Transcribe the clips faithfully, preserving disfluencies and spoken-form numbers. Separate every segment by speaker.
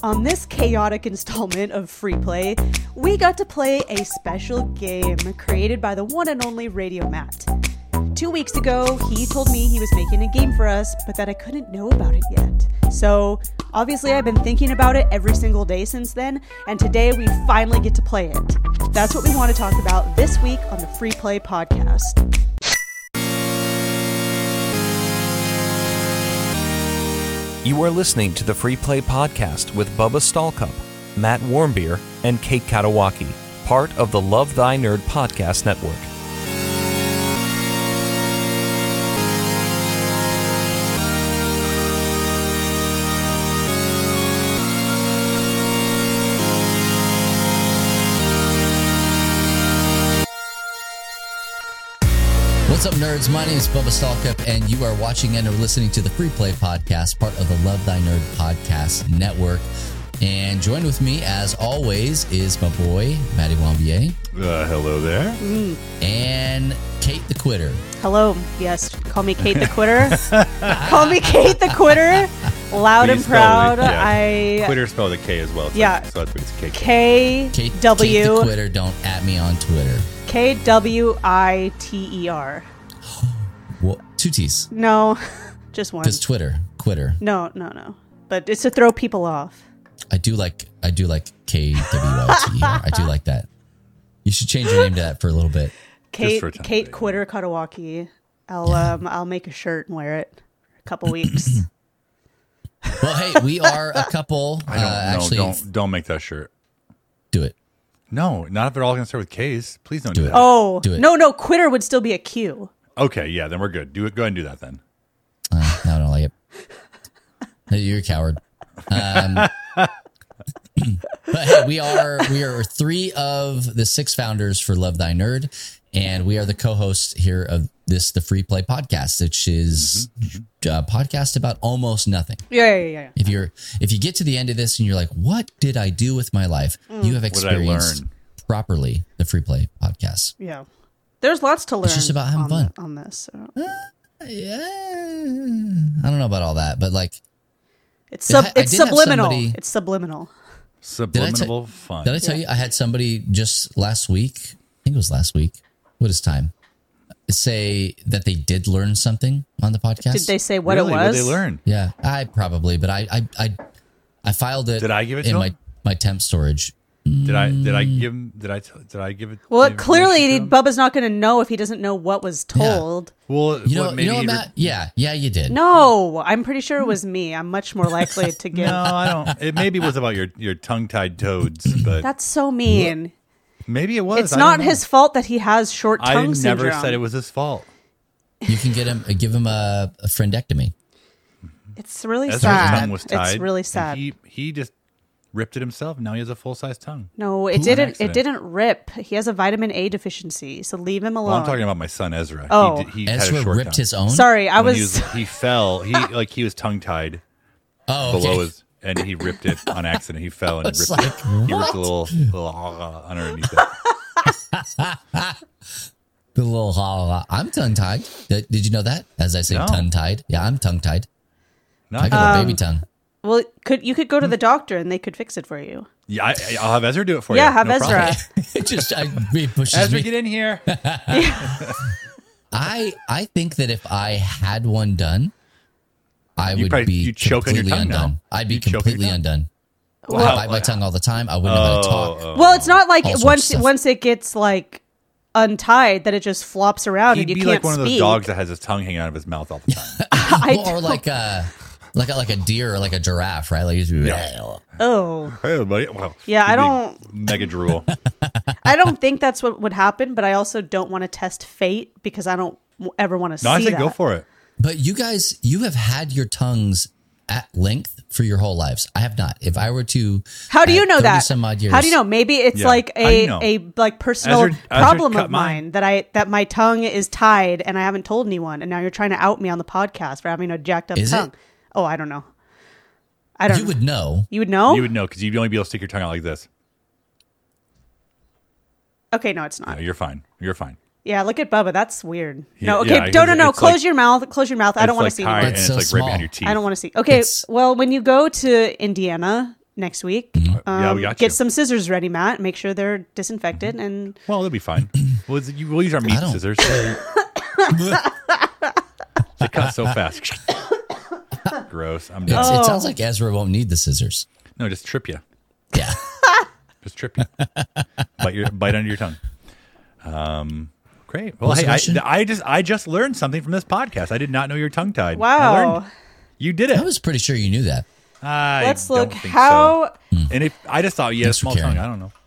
Speaker 1: On this chaotic installment of Free Play, we got to play a special game created by the one and only Radio Matt. Two weeks ago, he told me he was making a game for us, but that I couldn't know about it yet. So, obviously I've been thinking about it every single day since then, and today we finally get to play it. That's what we want to talk about this week on the Free Play podcast.
Speaker 2: You are listening to the Free Play Podcast with Bubba Stallcup, Matt Warmbier, and Kate Katawaki, part of the Love Thy Nerd podcast network.
Speaker 3: What's up, nerds? My name is Bubba Stallcup, and you are watching and or listening to the Free Play Podcast, part of the Love Thy Nerd podcast network. And joined with me, as always, is my boy, Matty Wambier.
Speaker 4: Uh, hello there.
Speaker 1: Mm.
Speaker 3: And Kate the Quitter.
Speaker 1: Hello. Yes, call me Kate the Quitter. Call me Kate the Quitter. Loud
Speaker 4: Please
Speaker 1: and proud.
Speaker 4: spell it, yeah.
Speaker 1: I
Speaker 4: Quitter spelled a K as well. So
Speaker 1: Yeah.
Speaker 4: So that's what it's K.
Speaker 1: K
Speaker 3: Kate,
Speaker 1: W
Speaker 3: Kate the Quitter, don't at me on Twitter.
Speaker 1: K W I T E R.
Speaker 3: Well, two T's.
Speaker 1: No, just one.
Speaker 3: Because Twitter, Quitter.
Speaker 1: No, no, no. But it's to throw people off.
Speaker 3: I do like I do like K W I T E R. I do like that. You should change your name to that for a little bit.
Speaker 1: Kate
Speaker 4: for a time,
Speaker 1: Kate
Speaker 4: yeah.
Speaker 1: Quitter Katawaki. I'll
Speaker 3: Yeah.
Speaker 1: um I'll make a shirt and wear it for a couple weeks.
Speaker 3: Well, hey, we are a couple.
Speaker 4: I don't
Speaker 3: uh,
Speaker 4: know.
Speaker 3: actually,
Speaker 4: Don't don't make that shirt.
Speaker 3: do it.
Speaker 4: No, not if they're all going to start with K's. Please don't
Speaker 3: Do
Speaker 4: do,
Speaker 3: it.
Speaker 4: that.
Speaker 1: Oh
Speaker 3: Do it.
Speaker 1: no no Quitter would still be a Q.
Speaker 4: Okay, yeah, then we're good. Do it. Go ahead and do that then.
Speaker 3: Uh, no, I don't like it. Hey, you're a coward. Um, but hey, we are we are three of the six founders for Love Thy Nerd, and we are the co-hosts here of this the Free Play Podcast, which is a podcast about almost nothing.
Speaker 1: Yeah yeah yeah. yeah.
Speaker 3: If you're if you get to the end of this and you're like, what did I do with my life? You have
Speaker 4: What did I
Speaker 3: experienced
Speaker 4: learn?
Speaker 3: properly the Free Play Podcast.
Speaker 1: Yeah. There's lots to learn.
Speaker 3: just about having
Speaker 1: on,
Speaker 3: fun.
Speaker 1: on this. So.
Speaker 3: Yeah, I don't know about all that, but like,
Speaker 1: It's sub,
Speaker 3: I- I
Speaker 1: it's
Speaker 3: did have
Speaker 1: subliminal.
Speaker 3: somebody-
Speaker 1: It's subliminal.
Speaker 4: Subliminal fun.
Speaker 3: did I tell you I had somebody just last week? I think it was last week. What is time? Say that they did learn something on the podcast.
Speaker 1: Did they say what
Speaker 4: really?
Speaker 1: it
Speaker 4: What
Speaker 1: was?
Speaker 4: did they learn?
Speaker 3: Yeah, I probably, but I, I, I, I filed it.
Speaker 4: Did I give it
Speaker 3: in
Speaker 4: to
Speaker 3: my
Speaker 4: them?
Speaker 3: my temp storage?
Speaker 4: Did I did I give him? Did I t- did I give it?
Speaker 1: Well,
Speaker 4: the information
Speaker 1: clearly
Speaker 4: to him?
Speaker 1: Bubba's not going to know if he doesn't know what was told.
Speaker 4: Well,
Speaker 3: You know,
Speaker 4: what,
Speaker 3: you
Speaker 4: maybe
Speaker 3: know, what,
Speaker 4: he re-
Speaker 3: Matt. Yeah, yeah, you did.
Speaker 1: No, I'm pretty sure it was me. I'm much more likely to give.
Speaker 4: No, I don't. It maybe was about your your tongue tied toads, but
Speaker 1: That's so mean.
Speaker 4: maybe it was.
Speaker 1: It's
Speaker 4: I
Speaker 1: not
Speaker 4: don't know.
Speaker 1: his fault that he has short
Speaker 4: I
Speaker 1: tongue
Speaker 4: never
Speaker 1: syndrome.
Speaker 4: said it was his fault.
Speaker 3: You can get him, give him a, a friendectomy.
Speaker 1: It's really
Speaker 4: Ezra's
Speaker 1: sad.
Speaker 4: tongue was tied.
Speaker 1: It's really
Speaker 4: and
Speaker 1: sad.
Speaker 4: He he just ripped it himself. Now he has a full size tongue.
Speaker 1: No, it
Speaker 4: Poop
Speaker 1: didn't. It
Speaker 4: accident.
Speaker 1: didn't rip. He has a vitamin A deficiency, so leave him alone.
Speaker 4: Well, I'm talking about my son Ezra.
Speaker 1: Oh.
Speaker 4: he, did- he had
Speaker 3: Ezra
Speaker 4: a short
Speaker 3: ripped
Speaker 4: tongue.
Speaker 3: his own.
Speaker 1: Sorry, I
Speaker 4: When he
Speaker 1: was.
Speaker 4: was he fell. He like he was tongue tied
Speaker 3: Oh,
Speaker 4: below
Speaker 3: okay.
Speaker 4: his, and he ripped it on accident. He fell and
Speaker 3: It's
Speaker 4: ripped
Speaker 3: like,
Speaker 4: it. He ripped
Speaker 3: what?
Speaker 4: a little little uh, underneath it.
Speaker 3: The little ha ha. I'm tongue tied. Did, did you know that? As I say,
Speaker 4: No.
Speaker 3: tongue tied. Yeah, I'm tongue tied.
Speaker 4: No,
Speaker 3: I got a baby tongue.
Speaker 1: Well, could you could go to the doctor and they could fix it for you?
Speaker 4: yeah, I, I'll have Ezra do it for
Speaker 1: Yeah,
Speaker 4: you.
Speaker 1: have
Speaker 4: No
Speaker 1: Ezra.
Speaker 4: problem.
Speaker 3: It just I, it pushes
Speaker 4: Ezra,
Speaker 3: me.
Speaker 4: get in here.
Speaker 3: I I think that if I had one done, I
Speaker 4: You
Speaker 3: would
Speaker 4: probably-
Speaker 3: be
Speaker 4: you'd choke on your
Speaker 3: completely
Speaker 4: tongue now.
Speaker 3: undone. I'd be
Speaker 4: You'd choke on your
Speaker 3: completely
Speaker 4: tongue.
Speaker 3: undone.
Speaker 1: Well-
Speaker 3: I bite my tongue all the time. I wouldn't know how to talk.
Speaker 4: Oh,
Speaker 1: Well, it's not like
Speaker 3: All sorts of
Speaker 1: once
Speaker 3: stuff.
Speaker 1: once it gets like untied that it just flops around
Speaker 4: He'd
Speaker 1: and you
Speaker 4: be
Speaker 1: can't
Speaker 4: like one of those
Speaker 1: speak.
Speaker 4: dogs that has his tongue hanging out of his mouth all the time.
Speaker 1: I
Speaker 3: Well, or
Speaker 1: don't-
Speaker 3: like a like a, like a deer or like a giraffe, right? Like,
Speaker 4: Yeah.
Speaker 1: oh,
Speaker 4: Hey, buddy. Well,
Speaker 1: Yeah, I
Speaker 4: big
Speaker 1: don't-
Speaker 4: mega drool.
Speaker 1: I don't think that's what would happen. But I also don't want to test fate because I don't w- ever want to
Speaker 4: No, I
Speaker 1: see
Speaker 4: say
Speaker 1: that.
Speaker 4: go for it.
Speaker 3: But you guys, you have had your tongues at length for your whole lives. I have not. If I were to,
Speaker 1: How do you
Speaker 3: at
Speaker 1: know
Speaker 3: thirty
Speaker 1: that?
Speaker 3: Some odd years,
Speaker 1: How do you know? Maybe it's
Speaker 4: Yeah.
Speaker 1: like
Speaker 4: How do
Speaker 1: a
Speaker 4: you know?
Speaker 1: a like personal
Speaker 4: Ezra- Ezra
Speaker 1: problem
Speaker 4: cut
Speaker 1: of
Speaker 4: mine.
Speaker 1: mine that I that my tongue is tied and I haven't told anyone, and now you're trying to out me on the podcast for having a jacked up
Speaker 3: Is it?
Speaker 1: tongue. Oh, I don't know. I don't.
Speaker 3: You
Speaker 1: know.
Speaker 3: would know.
Speaker 1: You would know.
Speaker 4: You would know because you'd only be able to stick your tongue out like this.
Speaker 1: Okay, no, it's not.
Speaker 4: No, you're fine. You're fine.
Speaker 1: Yeah, look at Bubba. That's weird.
Speaker 4: He-
Speaker 1: no, okay,
Speaker 4: yeah,
Speaker 1: no, no,
Speaker 4: he's-
Speaker 1: no.
Speaker 4: it's
Speaker 1: Close
Speaker 4: like-
Speaker 1: your mouth. Close your mouth. I don't
Speaker 4: It's
Speaker 1: want
Speaker 4: like
Speaker 1: to see
Speaker 4: tied
Speaker 1: anymore.
Speaker 4: and
Speaker 3: It's
Speaker 4: it's
Speaker 3: so
Speaker 4: like right behind
Speaker 3: small.
Speaker 4: your teeth.
Speaker 1: I don't want to see. Okay,
Speaker 3: It's-
Speaker 1: well, when you go to Indiana, next week.
Speaker 3: Mm-hmm.
Speaker 1: Um,
Speaker 4: Yeah, we got
Speaker 1: Get
Speaker 4: you.
Speaker 1: some scissors ready, Matt. Make sure they're disinfected. And
Speaker 4: Well, they'll be fine. We'll, you- we'll use our meat
Speaker 3: don't-
Speaker 4: scissors. They cut so fast. Gross. I'm
Speaker 3: It's,
Speaker 4: done.
Speaker 3: It sounds like Ezra won't need the scissors.
Speaker 4: No, just trip you.
Speaker 3: Yeah.
Speaker 4: Just trip you. bite your bite under your tongue. Um, great. Well,
Speaker 3: What's the
Speaker 4: hey,
Speaker 3: question?
Speaker 4: I, I just I just learned something from this podcast. I did not know you're tongue tied.
Speaker 1: wow.
Speaker 4: You did it.
Speaker 3: I was pretty sure you knew that.
Speaker 4: I
Speaker 1: Let's
Speaker 4: don't
Speaker 1: look
Speaker 4: think
Speaker 1: how
Speaker 4: so. And if I just thought you had a
Speaker 3: Thanks for
Speaker 4: small tongue,
Speaker 3: caring.
Speaker 4: I don't know.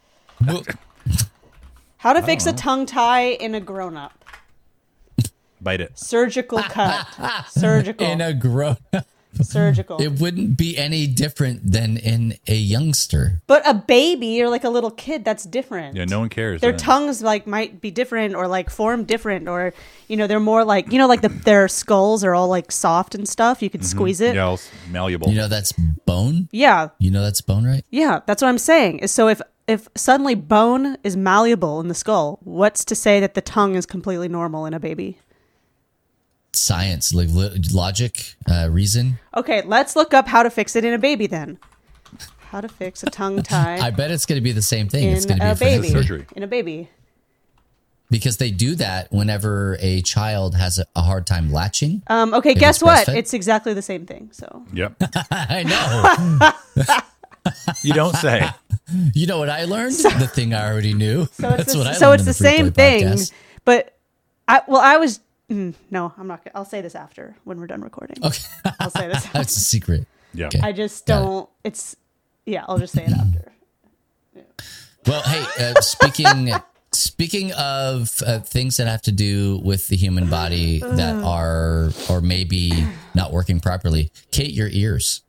Speaker 1: how to fix a tongue tie in a grown up.
Speaker 4: Bite it.
Speaker 1: Surgical cut. Surgical.
Speaker 3: In a grown,
Speaker 1: Surgical.
Speaker 3: it wouldn't be any different than in a youngster.
Speaker 1: But a baby or like a little kid, that's different.
Speaker 4: Yeah, no one cares.
Speaker 1: Their
Speaker 4: uh,
Speaker 1: tongues like might be different or like form different, or you know they're more like you know like the, their skulls are all like soft and stuff. You could squeeze it.
Speaker 4: Yeah, all s- malleable.
Speaker 3: You know that's bone.
Speaker 1: Yeah,
Speaker 3: You know that's bone, right?
Speaker 1: yeah, that's what I'm saying. Is so if if suddenly bone is malleable in the skull, what's to say that the tongue is completely normal in a baby?
Speaker 3: Science, like lo- logic, uh, reason.
Speaker 1: Okay, let's look up how to fix it in a baby then. How to fix a tongue tie
Speaker 3: I bet it's going to be the same thing. It's
Speaker 1: in
Speaker 3: going to be
Speaker 1: a
Speaker 3: a fancy-
Speaker 1: baby.
Speaker 4: surgery.
Speaker 1: In a baby.
Speaker 3: because they do that whenever a child has a, a hard time latching.
Speaker 1: Um, okay,
Speaker 3: If
Speaker 1: guess
Speaker 3: it's
Speaker 1: what?
Speaker 3: breastfed?
Speaker 1: It's exactly the same thing. So
Speaker 4: Yep.
Speaker 3: I know.
Speaker 4: You don't say.
Speaker 3: You know what I learned? The thing I already knew.
Speaker 1: So it's
Speaker 3: That's
Speaker 1: the,
Speaker 3: what I
Speaker 1: so
Speaker 3: learned
Speaker 1: it's
Speaker 3: in
Speaker 1: the
Speaker 3: Free
Speaker 1: same
Speaker 3: Play
Speaker 1: thing.
Speaker 3: podcast.
Speaker 1: But I well, I was mm, no, I'm not. gonna- I'll say this after when we're done recording.
Speaker 3: Okay,
Speaker 1: I'll say this.
Speaker 3: that's a secret.
Speaker 4: Yeah.
Speaker 3: Okay.
Speaker 1: I just
Speaker 3: Got it.
Speaker 1: don't. It's yeah. I'll just say it after.
Speaker 3: Well, hey, uh, speaking speaking of uh, things that have to do with the human body that are or maybe not working properly, Kate, your ears.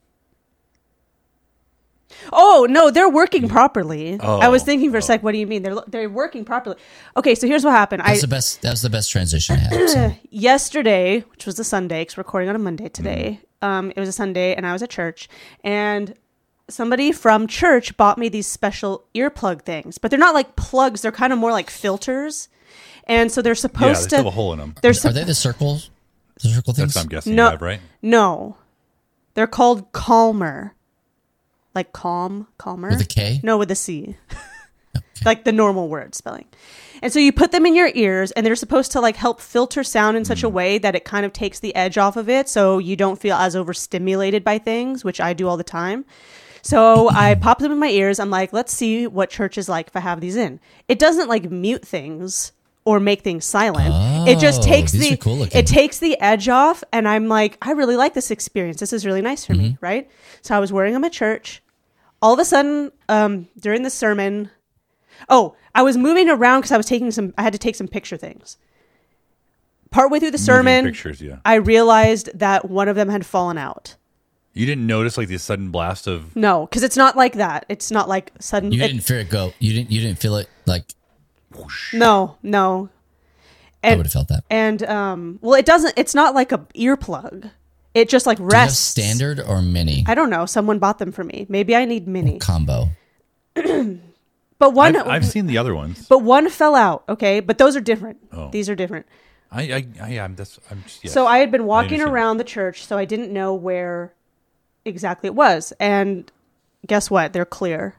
Speaker 1: Oh no, they're working properly.
Speaker 4: Oh,
Speaker 1: I was thinking for a sec. What do you mean? They're they're working properly. Okay, so here's what happened.
Speaker 3: That's
Speaker 1: I
Speaker 3: the best. That was the best transition I had. So.
Speaker 1: yesterday, which was a Sunday, because we're recording on a Monday today.
Speaker 3: Mm.
Speaker 1: Um, it was a Sunday, and I was at church, and somebody from church bought me these special earplug things, but they're not like plugs; they're kind of more like filters, and so they're
Speaker 4: Yeah,
Speaker 1: supposed
Speaker 4: they
Speaker 1: to.
Speaker 4: still have a hole in them.
Speaker 1: They're
Speaker 3: Are
Speaker 1: sup-
Speaker 3: they the circle, the circle things?
Speaker 4: That's what I'm guessing
Speaker 1: No.
Speaker 4: you have, right?
Speaker 1: no, they're called Calmer, like calm, calmer
Speaker 3: With a K?
Speaker 1: No, with a C. Like the normal word spelling. And so you put them in your ears and they're supposed to like help filter sound in such a way that it kind of takes the edge off of it so you don't feel as overstimulated by things, which I do all the time. So I pop them in my ears. I'm like, let's see what church is like if I have these in. It doesn't like mute things or make things silent. it just
Speaker 3: Oh,
Speaker 1: takes
Speaker 3: these
Speaker 1: the
Speaker 3: are cool looking.
Speaker 1: it takes the edge off and I'm like, I really like this experience. This is really nice for me, right? So I was wearing them at church. All of a sudden, um, during the sermon, oh, I was moving around because I was taking some. I had to take some picture things. Partway through the
Speaker 4: Moving
Speaker 1: sermon,
Speaker 4: pictures, yeah.
Speaker 1: I realized that one of them had fallen out.
Speaker 4: You didn't notice like the sudden blast of
Speaker 1: No, because it's not like that. It's not like sudden.
Speaker 3: You
Speaker 1: it-
Speaker 3: didn't feel it go. You didn't. You didn't feel it like
Speaker 1: no, no.
Speaker 3: I
Speaker 1: And
Speaker 3: would have felt that.
Speaker 1: and um, well, it doesn't. It's not like a earplug. It just like
Speaker 3: Do you have
Speaker 1: rests.
Speaker 3: standard or mini
Speaker 1: I don't know. Someone bought them for me. Maybe I need mini.
Speaker 3: combo?
Speaker 1: But one,
Speaker 4: I've, I've seen the other ones.
Speaker 1: but one fell out. Okay, but those are different.
Speaker 4: Oh.
Speaker 1: These are different.
Speaker 4: I, I, I yeah, I'm that's I'm just yes.
Speaker 1: So I had been walking
Speaker 4: understand.
Speaker 1: around the church, so I didn't know where exactly it was. And guess what? They're clear.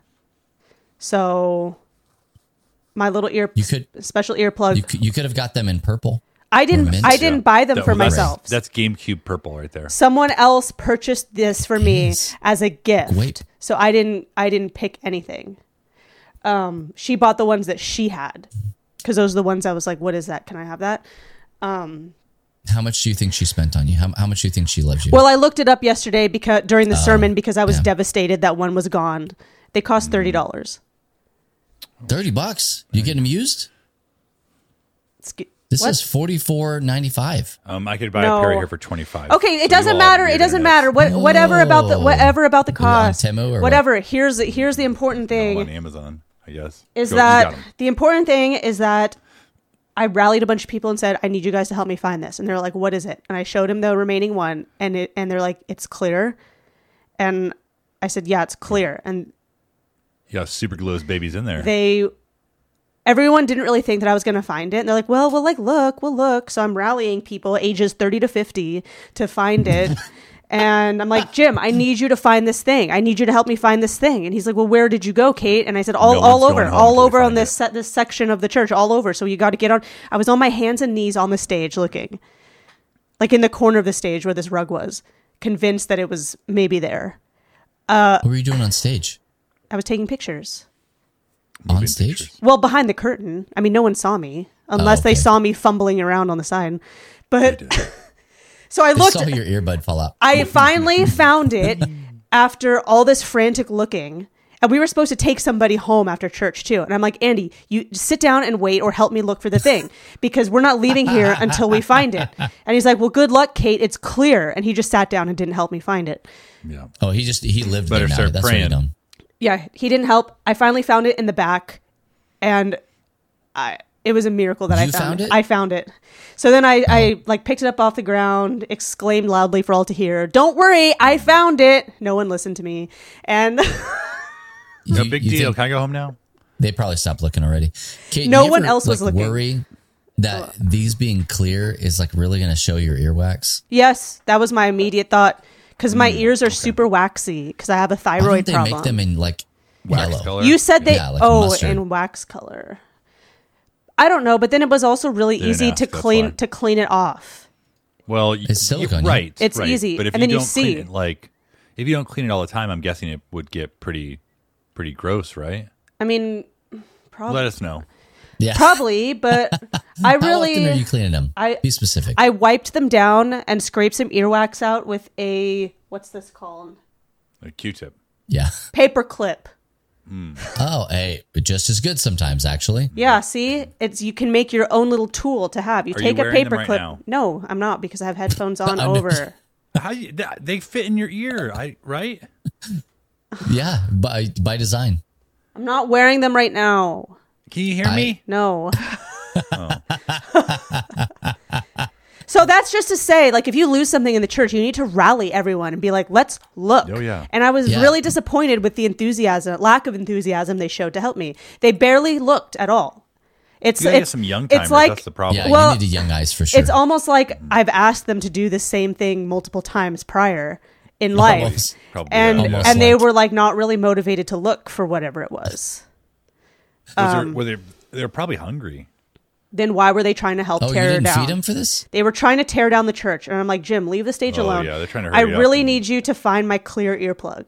Speaker 1: So my little ear,
Speaker 3: You could-
Speaker 1: special earplug.
Speaker 3: You could, you could have got them in purple.
Speaker 1: I didn't.
Speaker 3: mint.
Speaker 1: I didn't
Speaker 4: Yeah.
Speaker 1: buy them
Speaker 4: That-
Speaker 1: for
Speaker 4: well, that's-
Speaker 1: myself.
Speaker 4: That's GameCube purple right there.
Speaker 1: Someone else purchased this for me
Speaker 3: Yes.
Speaker 1: as a gift.
Speaker 3: Wait.
Speaker 1: So I didn't. I didn't pick anything. Um, she bought the ones that she had because those are the ones I was like, "What is that? Can I have that?"
Speaker 3: How much do you think she spent on you? How, how much do you think she loves you?
Speaker 1: Well, I looked it up yesterday because during the sermon because I was
Speaker 3: yeah.
Speaker 1: devastated that one was gone. They cost thirty dollars.
Speaker 3: Thirty bucks. You getting them used? This
Speaker 1: What?
Speaker 3: is forty four ninety five.
Speaker 4: Um, I could buy
Speaker 1: No.
Speaker 4: a pair of here for twenty five.
Speaker 1: Okay, it doesn't matter. It doesn't matter. What whatever about the whatever about the
Speaker 3: Is it on
Speaker 1: cost.
Speaker 3: Temu or what?
Speaker 1: Whatever. Here's here's the important
Speaker 4: on
Speaker 1: thing
Speaker 4: Amazon, I guess.
Speaker 1: is
Speaker 4: Go, you
Speaker 1: that
Speaker 4: got 'em.
Speaker 1: the important thing is that I rallied a bunch of people and said, I need you guys to help me find this. And they're like, what is it? And I showed him the remaining one and it and they're like, it's clear. And I said, yeah, it's clear. And
Speaker 4: Yeah, super glue those babies in there.
Speaker 1: they everyone didn't really think that I was going to find it. And they're like, well, we'll like look, we'll look. So I'm rallying people ages thirty to fifty to find it. And I'm like, Jim, I need you to find this thing. I need you to help me find this thing. And he's like, well, where did you go, Kate? And I said, all,
Speaker 4: No
Speaker 1: all
Speaker 4: one's
Speaker 1: over,
Speaker 4: going home
Speaker 1: all
Speaker 4: till we
Speaker 1: over on
Speaker 4: find
Speaker 1: this
Speaker 4: it.
Speaker 1: se- this section of the church, all over. So you got to get on. I was on my hands and knees on the stage looking, like in the corner of the stage where this rug was, convinced that it was maybe there.
Speaker 3: What were you doing on stage?
Speaker 1: I was taking pictures.
Speaker 3: On
Speaker 4: Moving
Speaker 3: stage?
Speaker 4: pictures.
Speaker 1: Well, behind the curtain. I mean, no one saw me unless they
Speaker 3: okay.
Speaker 1: saw me fumbling around on the side. But
Speaker 4: They did.
Speaker 1: so I
Speaker 3: I
Speaker 1: looked.
Speaker 3: saw your earbud fall out.
Speaker 1: I finally found it after all this frantic looking. And we were supposed to take somebody home after church too. And I'm like, Andy, you sit down and wait or help me look for the thing because we're not leaving here until we find it. And he's like, well, good luck, Kate. It's clear. And he just sat down and didn't help me find it.
Speaker 4: Yeah.
Speaker 3: Oh, he just he lived
Speaker 4: Better
Speaker 3: there now.
Speaker 4: start
Speaker 3: That's what he
Speaker 4: praying.
Speaker 3: done.
Speaker 1: Yeah, he didn't help. I finally found it in the back. And I it was a miracle that I
Speaker 3: You
Speaker 1: found,
Speaker 3: found
Speaker 1: it.
Speaker 3: it?
Speaker 1: I found it. So then I, I like picked it up off the ground, exclaimed loudly for all to hear, don't worry, I found it. No one listened to me. And
Speaker 4: No
Speaker 3: You-
Speaker 4: big
Speaker 3: you
Speaker 4: deal.
Speaker 3: think
Speaker 4: Can I go home now?
Speaker 3: They probably stopped looking already. Kate,
Speaker 1: No
Speaker 3: you
Speaker 1: one
Speaker 3: ever,
Speaker 1: else was
Speaker 3: like,
Speaker 1: looking.
Speaker 3: Worry that these being clear is like really going to show your earwax.
Speaker 1: yes, that was my immediate thought. Because my ears are super waxy because I have a
Speaker 3: Why
Speaker 1: thyroid
Speaker 3: don't they
Speaker 1: problem.
Speaker 3: make them in like
Speaker 4: Wax
Speaker 3: yellow?
Speaker 4: color?
Speaker 1: You said they
Speaker 3: Yeah, like
Speaker 1: oh
Speaker 3: mustard.
Speaker 1: in wax color. I don't know, but then it was also really
Speaker 4: Didn't
Speaker 1: easy
Speaker 4: ask,
Speaker 1: to
Speaker 4: that's
Speaker 1: clean
Speaker 4: why.
Speaker 1: to clean it off.
Speaker 4: Well, you,
Speaker 3: It's silicone,
Speaker 4: you-
Speaker 3: yeah.
Speaker 4: right?
Speaker 1: It's
Speaker 4: right.
Speaker 1: easy,
Speaker 4: But if
Speaker 1: and
Speaker 4: you
Speaker 1: then you
Speaker 4: don't clean
Speaker 1: see.
Speaker 4: it, like if you don't clean it all the time, I'm guessing it would get pretty, pretty gross, right?
Speaker 1: I mean, probably
Speaker 4: Let us know.
Speaker 3: Yeah.
Speaker 1: probably, but I
Speaker 3: How often are
Speaker 1: really
Speaker 3: you cleaning them?
Speaker 1: I-
Speaker 3: Be specific.
Speaker 1: I wiped them down and scraped some earwax out with a what's this called?
Speaker 4: A Q-tip.
Speaker 3: yeah.
Speaker 1: Paper clip.
Speaker 3: Oh, hey, just as good sometimes, actually.
Speaker 1: Yeah, see, it's you can make your own little tool to have. You
Speaker 4: Are
Speaker 1: take
Speaker 4: you
Speaker 1: a
Speaker 4: wearing them
Speaker 1: paper
Speaker 4: right
Speaker 1: clip.
Speaker 4: now?
Speaker 1: No, I'm not because I have headphones on
Speaker 3: I know.
Speaker 1: over.
Speaker 4: How you, that, they fit in your ear, I right?
Speaker 3: Yeah, by by design.
Speaker 1: I'm not wearing them right now.
Speaker 4: Can you hear
Speaker 3: I-
Speaker 4: me?
Speaker 1: No. So that's just to say, like, if you lose something in the church, you need to rally everyone and be like, let's look.
Speaker 4: Oh, yeah.
Speaker 1: And I was
Speaker 3: Yeah.
Speaker 1: really disappointed with the enthusiasm, lack of enthusiasm they showed to help me. They barely looked at all. It's
Speaker 4: You gotta get
Speaker 1: it's
Speaker 4: some young timers.
Speaker 1: it's like
Speaker 4: That's the problem.
Speaker 3: Yeah,
Speaker 1: Well,
Speaker 3: you need a young eyes for sure.
Speaker 1: it's almost like I've asked them to do the same thing multiple times prior in life,
Speaker 3: Almost.
Speaker 4: Probably,
Speaker 1: and
Speaker 4: yeah.
Speaker 3: Almost
Speaker 1: and they
Speaker 3: like-
Speaker 1: were like not really motivated to look for whatever it was.
Speaker 4: Was
Speaker 1: um,
Speaker 4: there, were they? They're probably hungry.
Speaker 1: Then why were they trying to help
Speaker 3: oh, you
Speaker 1: tear
Speaker 3: didn't
Speaker 1: down?
Speaker 3: feed them for this?
Speaker 1: They were trying to tear down the church, and I'm like, Jim, leave the stage
Speaker 4: Oh,
Speaker 1: alone.
Speaker 4: yeah, they're trying to
Speaker 1: I
Speaker 4: hurry it up
Speaker 1: really
Speaker 4: and-
Speaker 1: need you to find my clear earplug.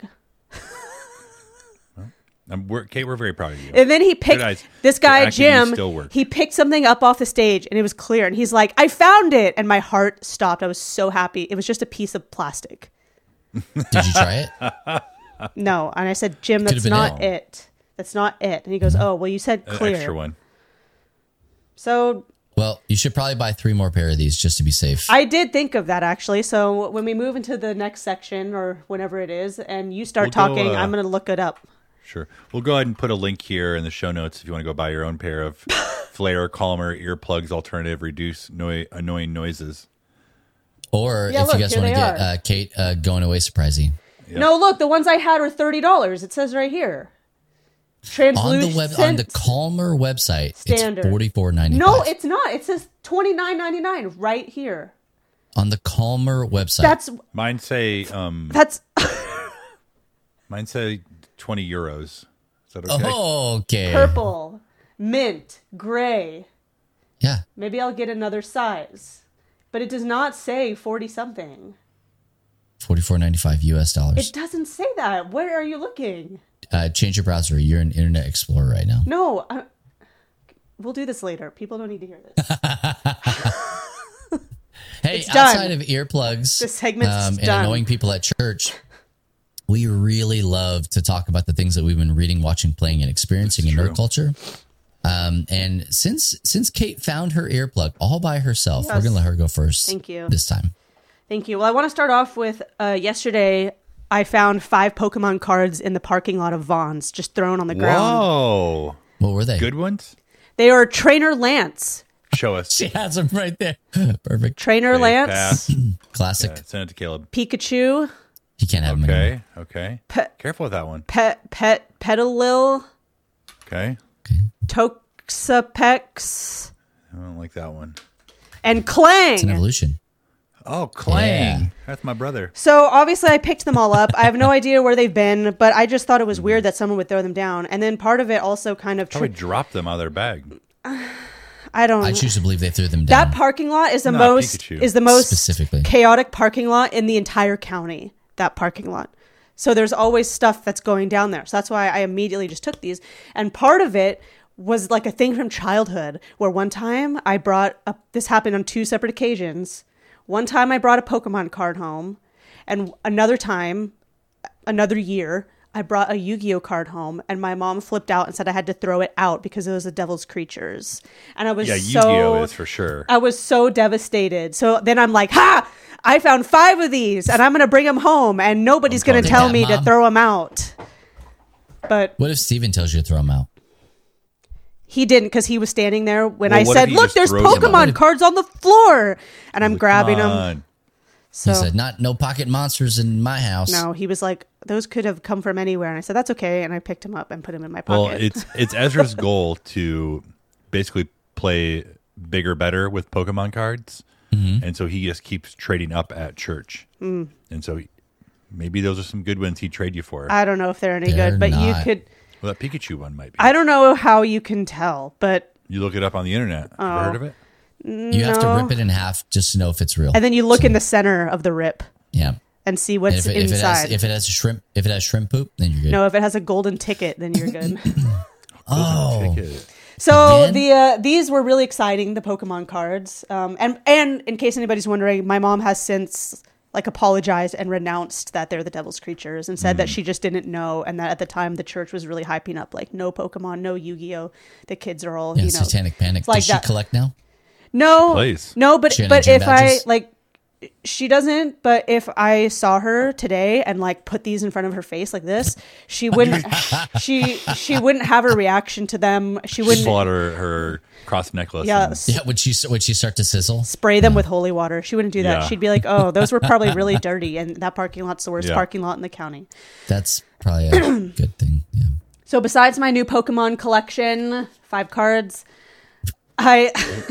Speaker 4: Um, we're, Kate, we're very proud of you.
Speaker 1: And then he picked
Speaker 4: eyes.
Speaker 1: this
Speaker 4: Your
Speaker 1: guy,
Speaker 4: acting
Speaker 1: Jim.
Speaker 4: still works.
Speaker 1: He picked something up off the stage, and it was clear. And he's like, "I found it!" And my heart stopped. I was so happy. It was just a piece of plastic.
Speaker 3: Did you try it?
Speaker 1: No, and I said, "Jim,
Speaker 3: Could've
Speaker 1: that's
Speaker 3: been
Speaker 1: not
Speaker 3: it.
Speaker 1: it. That's not it." And he goes, "Oh, well, you said
Speaker 4: An
Speaker 1: clear."
Speaker 4: extra one.
Speaker 1: So
Speaker 3: Well, you should probably buy three more pair of these just to be safe.
Speaker 1: I did think of that actually. So when we move into the next section or whenever it is, and you start
Speaker 4: We'll go,
Speaker 1: talking,
Speaker 4: uh,
Speaker 1: I'm going to look it up.
Speaker 4: Sure. We'll go ahead and put a link here in the show notes if you want to go buy your own pair of Flair Calmer earplugs alternative reduce noi- annoying noises.
Speaker 3: or
Speaker 1: Yeah,
Speaker 3: if
Speaker 1: look,
Speaker 3: you guys
Speaker 1: here
Speaker 3: want to
Speaker 1: they
Speaker 3: get
Speaker 1: are.
Speaker 3: uh, Kate uh, going away surprisey.
Speaker 4: Yep.
Speaker 1: No, look, the ones I had were thirty dollars. It says right here.
Speaker 3: On
Speaker 1: Translucent.
Speaker 3: the web on the Calmer website,
Speaker 1: Standard.
Speaker 3: it's forty four ninety five.
Speaker 1: No, it's not. It says twenty-nine ninety-nine right here.
Speaker 3: on the Calmer website.
Speaker 1: That's
Speaker 4: Mine say um
Speaker 1: that's
Speaker 4: mine say twenty euros. Is that okay?
Speaker 3: oh, okay.
Speaker 1: purple, mint, gray.
Speaker 3: Yeah,
Speaker 1: Maybe I'll get another size. But it does not say forty something.
Speaker 3: forty four ninety five U S dollars.
Speaker 1: It doesn't say that. Where are you looking?
Speaker 3: Uh, change your browser. You're in Internet Explorer right now.
Speaker 1: No, I, we'll do this later. People don't need to hear this.
Speaker 3: Hey,
Speaker 1: It's done.
Speaker 3: outside of earplugs
Speaker 1: The segment's
Speaker 3: um, and
Speaker 1: done.
Speaker 3: annoying people at church, we really love to talk about the things that we've been reading, watching, playing, and experiencing in
Speaker 4: true.
Speaker 3: nerd culture. Um, and since since Kate found her earplug all by herself, we're
Speaker 1: Yes.
Speaker 3: gonna let her go first.
Speaker 1: Thank you.
Speaker 3: This time.
Speaker 1: Thank you. Well, I want to start off with uh, yesterday. I found five Pokemon cards in the parking lot of Vaughn's, just thrown on the ground.
Speaker 4: Whoa.
Speaker 3: What were they?
Speaker 4: Good ones?
Speaker 1: They are Trainer Lance.
Speaker 4: Show us.
Speaker 3: She has them right there. Perfect.
Speaker 1: Trainer
Speaker 4: Okay,
Speaker 1: Lance,
Speaker 4: pass.
Speaker 3: Classic.
Speaker 4: Yeah, send it to Caleb.
Speaker 1: Pikachu,
Speaker 3: He can't have them anymore.
Speaker 4: Okay. Okay.
Speaker 1: Pe-
Speaker 4: Careful with that one.
Speaker 1: Pet Pet Petalil,
Speaker 4: Okay.
Speaker 1: Toxapex,
Speaker 4: I don't like that one.
Speaker 1: and Clang.
Speaker 3: It's an evolution.
Speaker 4: Oh, Clang.
Speaker 3: Yeah.
Speaker 4: That's my brother.
Speaker 1: So obviously I picked them all up. I have no idea where they've been, but I just thought it was weird that someone would throw them down. And then part of it also kind of...
Speaker 4: Probably
Speaker 1: Tri-
Speaker 4: dropped them out of their bag.
Speaker 1: I don't
Speaker 3: I choose to believe they threw them down.
Speaker 1: That parking lot is the
Speaker 4: Not
Speaker 1: most
Speaker 4: Pikachu.
Speaker 1: is the most
Speaker 3: Specifically.
Speaker 1: chaotic parking lot in the entire county. That parking lot. So there's always stuff that's going down there. So that's why I immediately just took these. And part of it was like a thing from childhood where one time I brought a, this happened on two separate occasions. One time I brought a Pokemon card home, and another time, another year, I brought a Yu-Gi-Oh card home, and my mom flipped out and said I had to throw it out because it was the devil's creatures. And I was
Speaker 4: Yeah,
Speaker 1: so
Speaker 4: Yu-Gi-Oh is for sure.
Speaker 1: I was so devastated. So then I'm like, ha! I found five of these, and I'm going to bring them home, and nobody's going to
Speaker 3: calling
Speaker 1: tell
Speaker 3: that,
Speaker 1: me to
Speaker 3: Mom.
Speaker 1: throw them out. But
Speaker 3: What if Steven tells you to throw them out?
Speaker 1: he didn't, because he was standing there when
Speaker 4: Well,
Speaker 1: I
Speaker 4: what if
Speaker 1: said,
Speaker 4: he
Speaker 1: look,
Speaker 4: just
Speaker 1: there's
Speaker 4: throws them
Speaker 1: Pokemon
Speaker 3: out?
Speaker 1: cards on the floor. And I'm
Speaker 4: Like,
Speaker 1: grabbing
Speaker 4: come
Speaker 1: them.
Speaker 4: on.
Speaker 1: So
Speaker 3: He said, "Not no pocket monsters in my house."
Speaker 1: no, he was like, those could have come from anywhere. And I said, that's okay. And I picked him up and put him in my
Speaker 4: Well,
Speaker 1: pocket.
Speaker 4: it's it's Ezra's goal to basically play bigger, better with Pokemon cards, and so he just keeps trading up at church. Mm. And so he, maybe those are some good ones he'd trade you for.
Speaker 1: I don't know if they're any
Speaker 3: They're
Speaker 1: good, but you
Speaker 3: not.
Speaker 1: could,
Speaker 4: well, that Pikachu one might be.
Speaker 1: I don't know how you can tell, but
Speaker 4: You look it up on the internet.
Speaker 1: Oh.
Speaker 4: Ever heard of it?
Speaker 3: You have to
Speaker 1: No.
Speaker 3: rip it in half just to know if it's real.
Speaker 1: and then you look in the center of the rip
Speaker 3: yeah.
Speaker 1: and see
Speaker 3: And
Speaker 1: what's
Speaker 3: if it, if it
Speaker 1: inside.
Speaker 3: has if it has shrimp if it has shrimp poop, then you're good.
Speaker 1: No, if it has a golden ticket, then you're good.
Speaker 3: Oh.
Speaker 4: Ticket.
Speaker 1: So
Speaker 3: Again?
Speaker 1: the uh, these were really exciting, the Pokemon cards. Um, and and in case anybody's wondering, my mom has since like apologized and renounced that they're the devil's creatures and said
Speaker 3: Mm.
Speaker 1: that she just didn't know, and that at the time the church was really hyping up like no Pokemon, no Yu-Gi-Oh. The kids are all
Speaker 3: Yeah,
Speaker 1: you know
Speaker 3: satanic panic.
Speaker 1: like
Speaker 3: Does she
Speaker 1: that.
Speaker 3: collect now?
Speaker 1: no
Speaker 4: plays.
Speaker 1: no, but
Speaker 3: She had
Speaker 1: but
Speaker 3: any
Speaker 1: if
Speaker 3: gym
Speaker 1: I
Speaker 3: badges?
Speaker 1: like. She doesn't, but if I saw her today and like put these in front of her face like this, she wouldn't. she she wouldn't have a reaction to them. She
Speaker 4: She
Speaker 1: wouldn't.
Speaker 4: pull out her, her cross necklace.
Speaker 1: Yeah,
Speaker 4: and-
Speaker 1: s-
Speaker 3: Yeah, would she would she start to sizzle?
Speaker 1: spray them with holy water. She wouldn't do that.
Speaker 4: Yeah.
Speaker 1: She'd be like, "Oh, those were probably really dirty, and that parking lot's the worst
Speaker 4: Yeah.
Speaker 1: parking lot in the county."
Speaker 3: That's probably a good thing. Yeah.
Speaker 1: So, besides my new Pokemon collection, five cards, I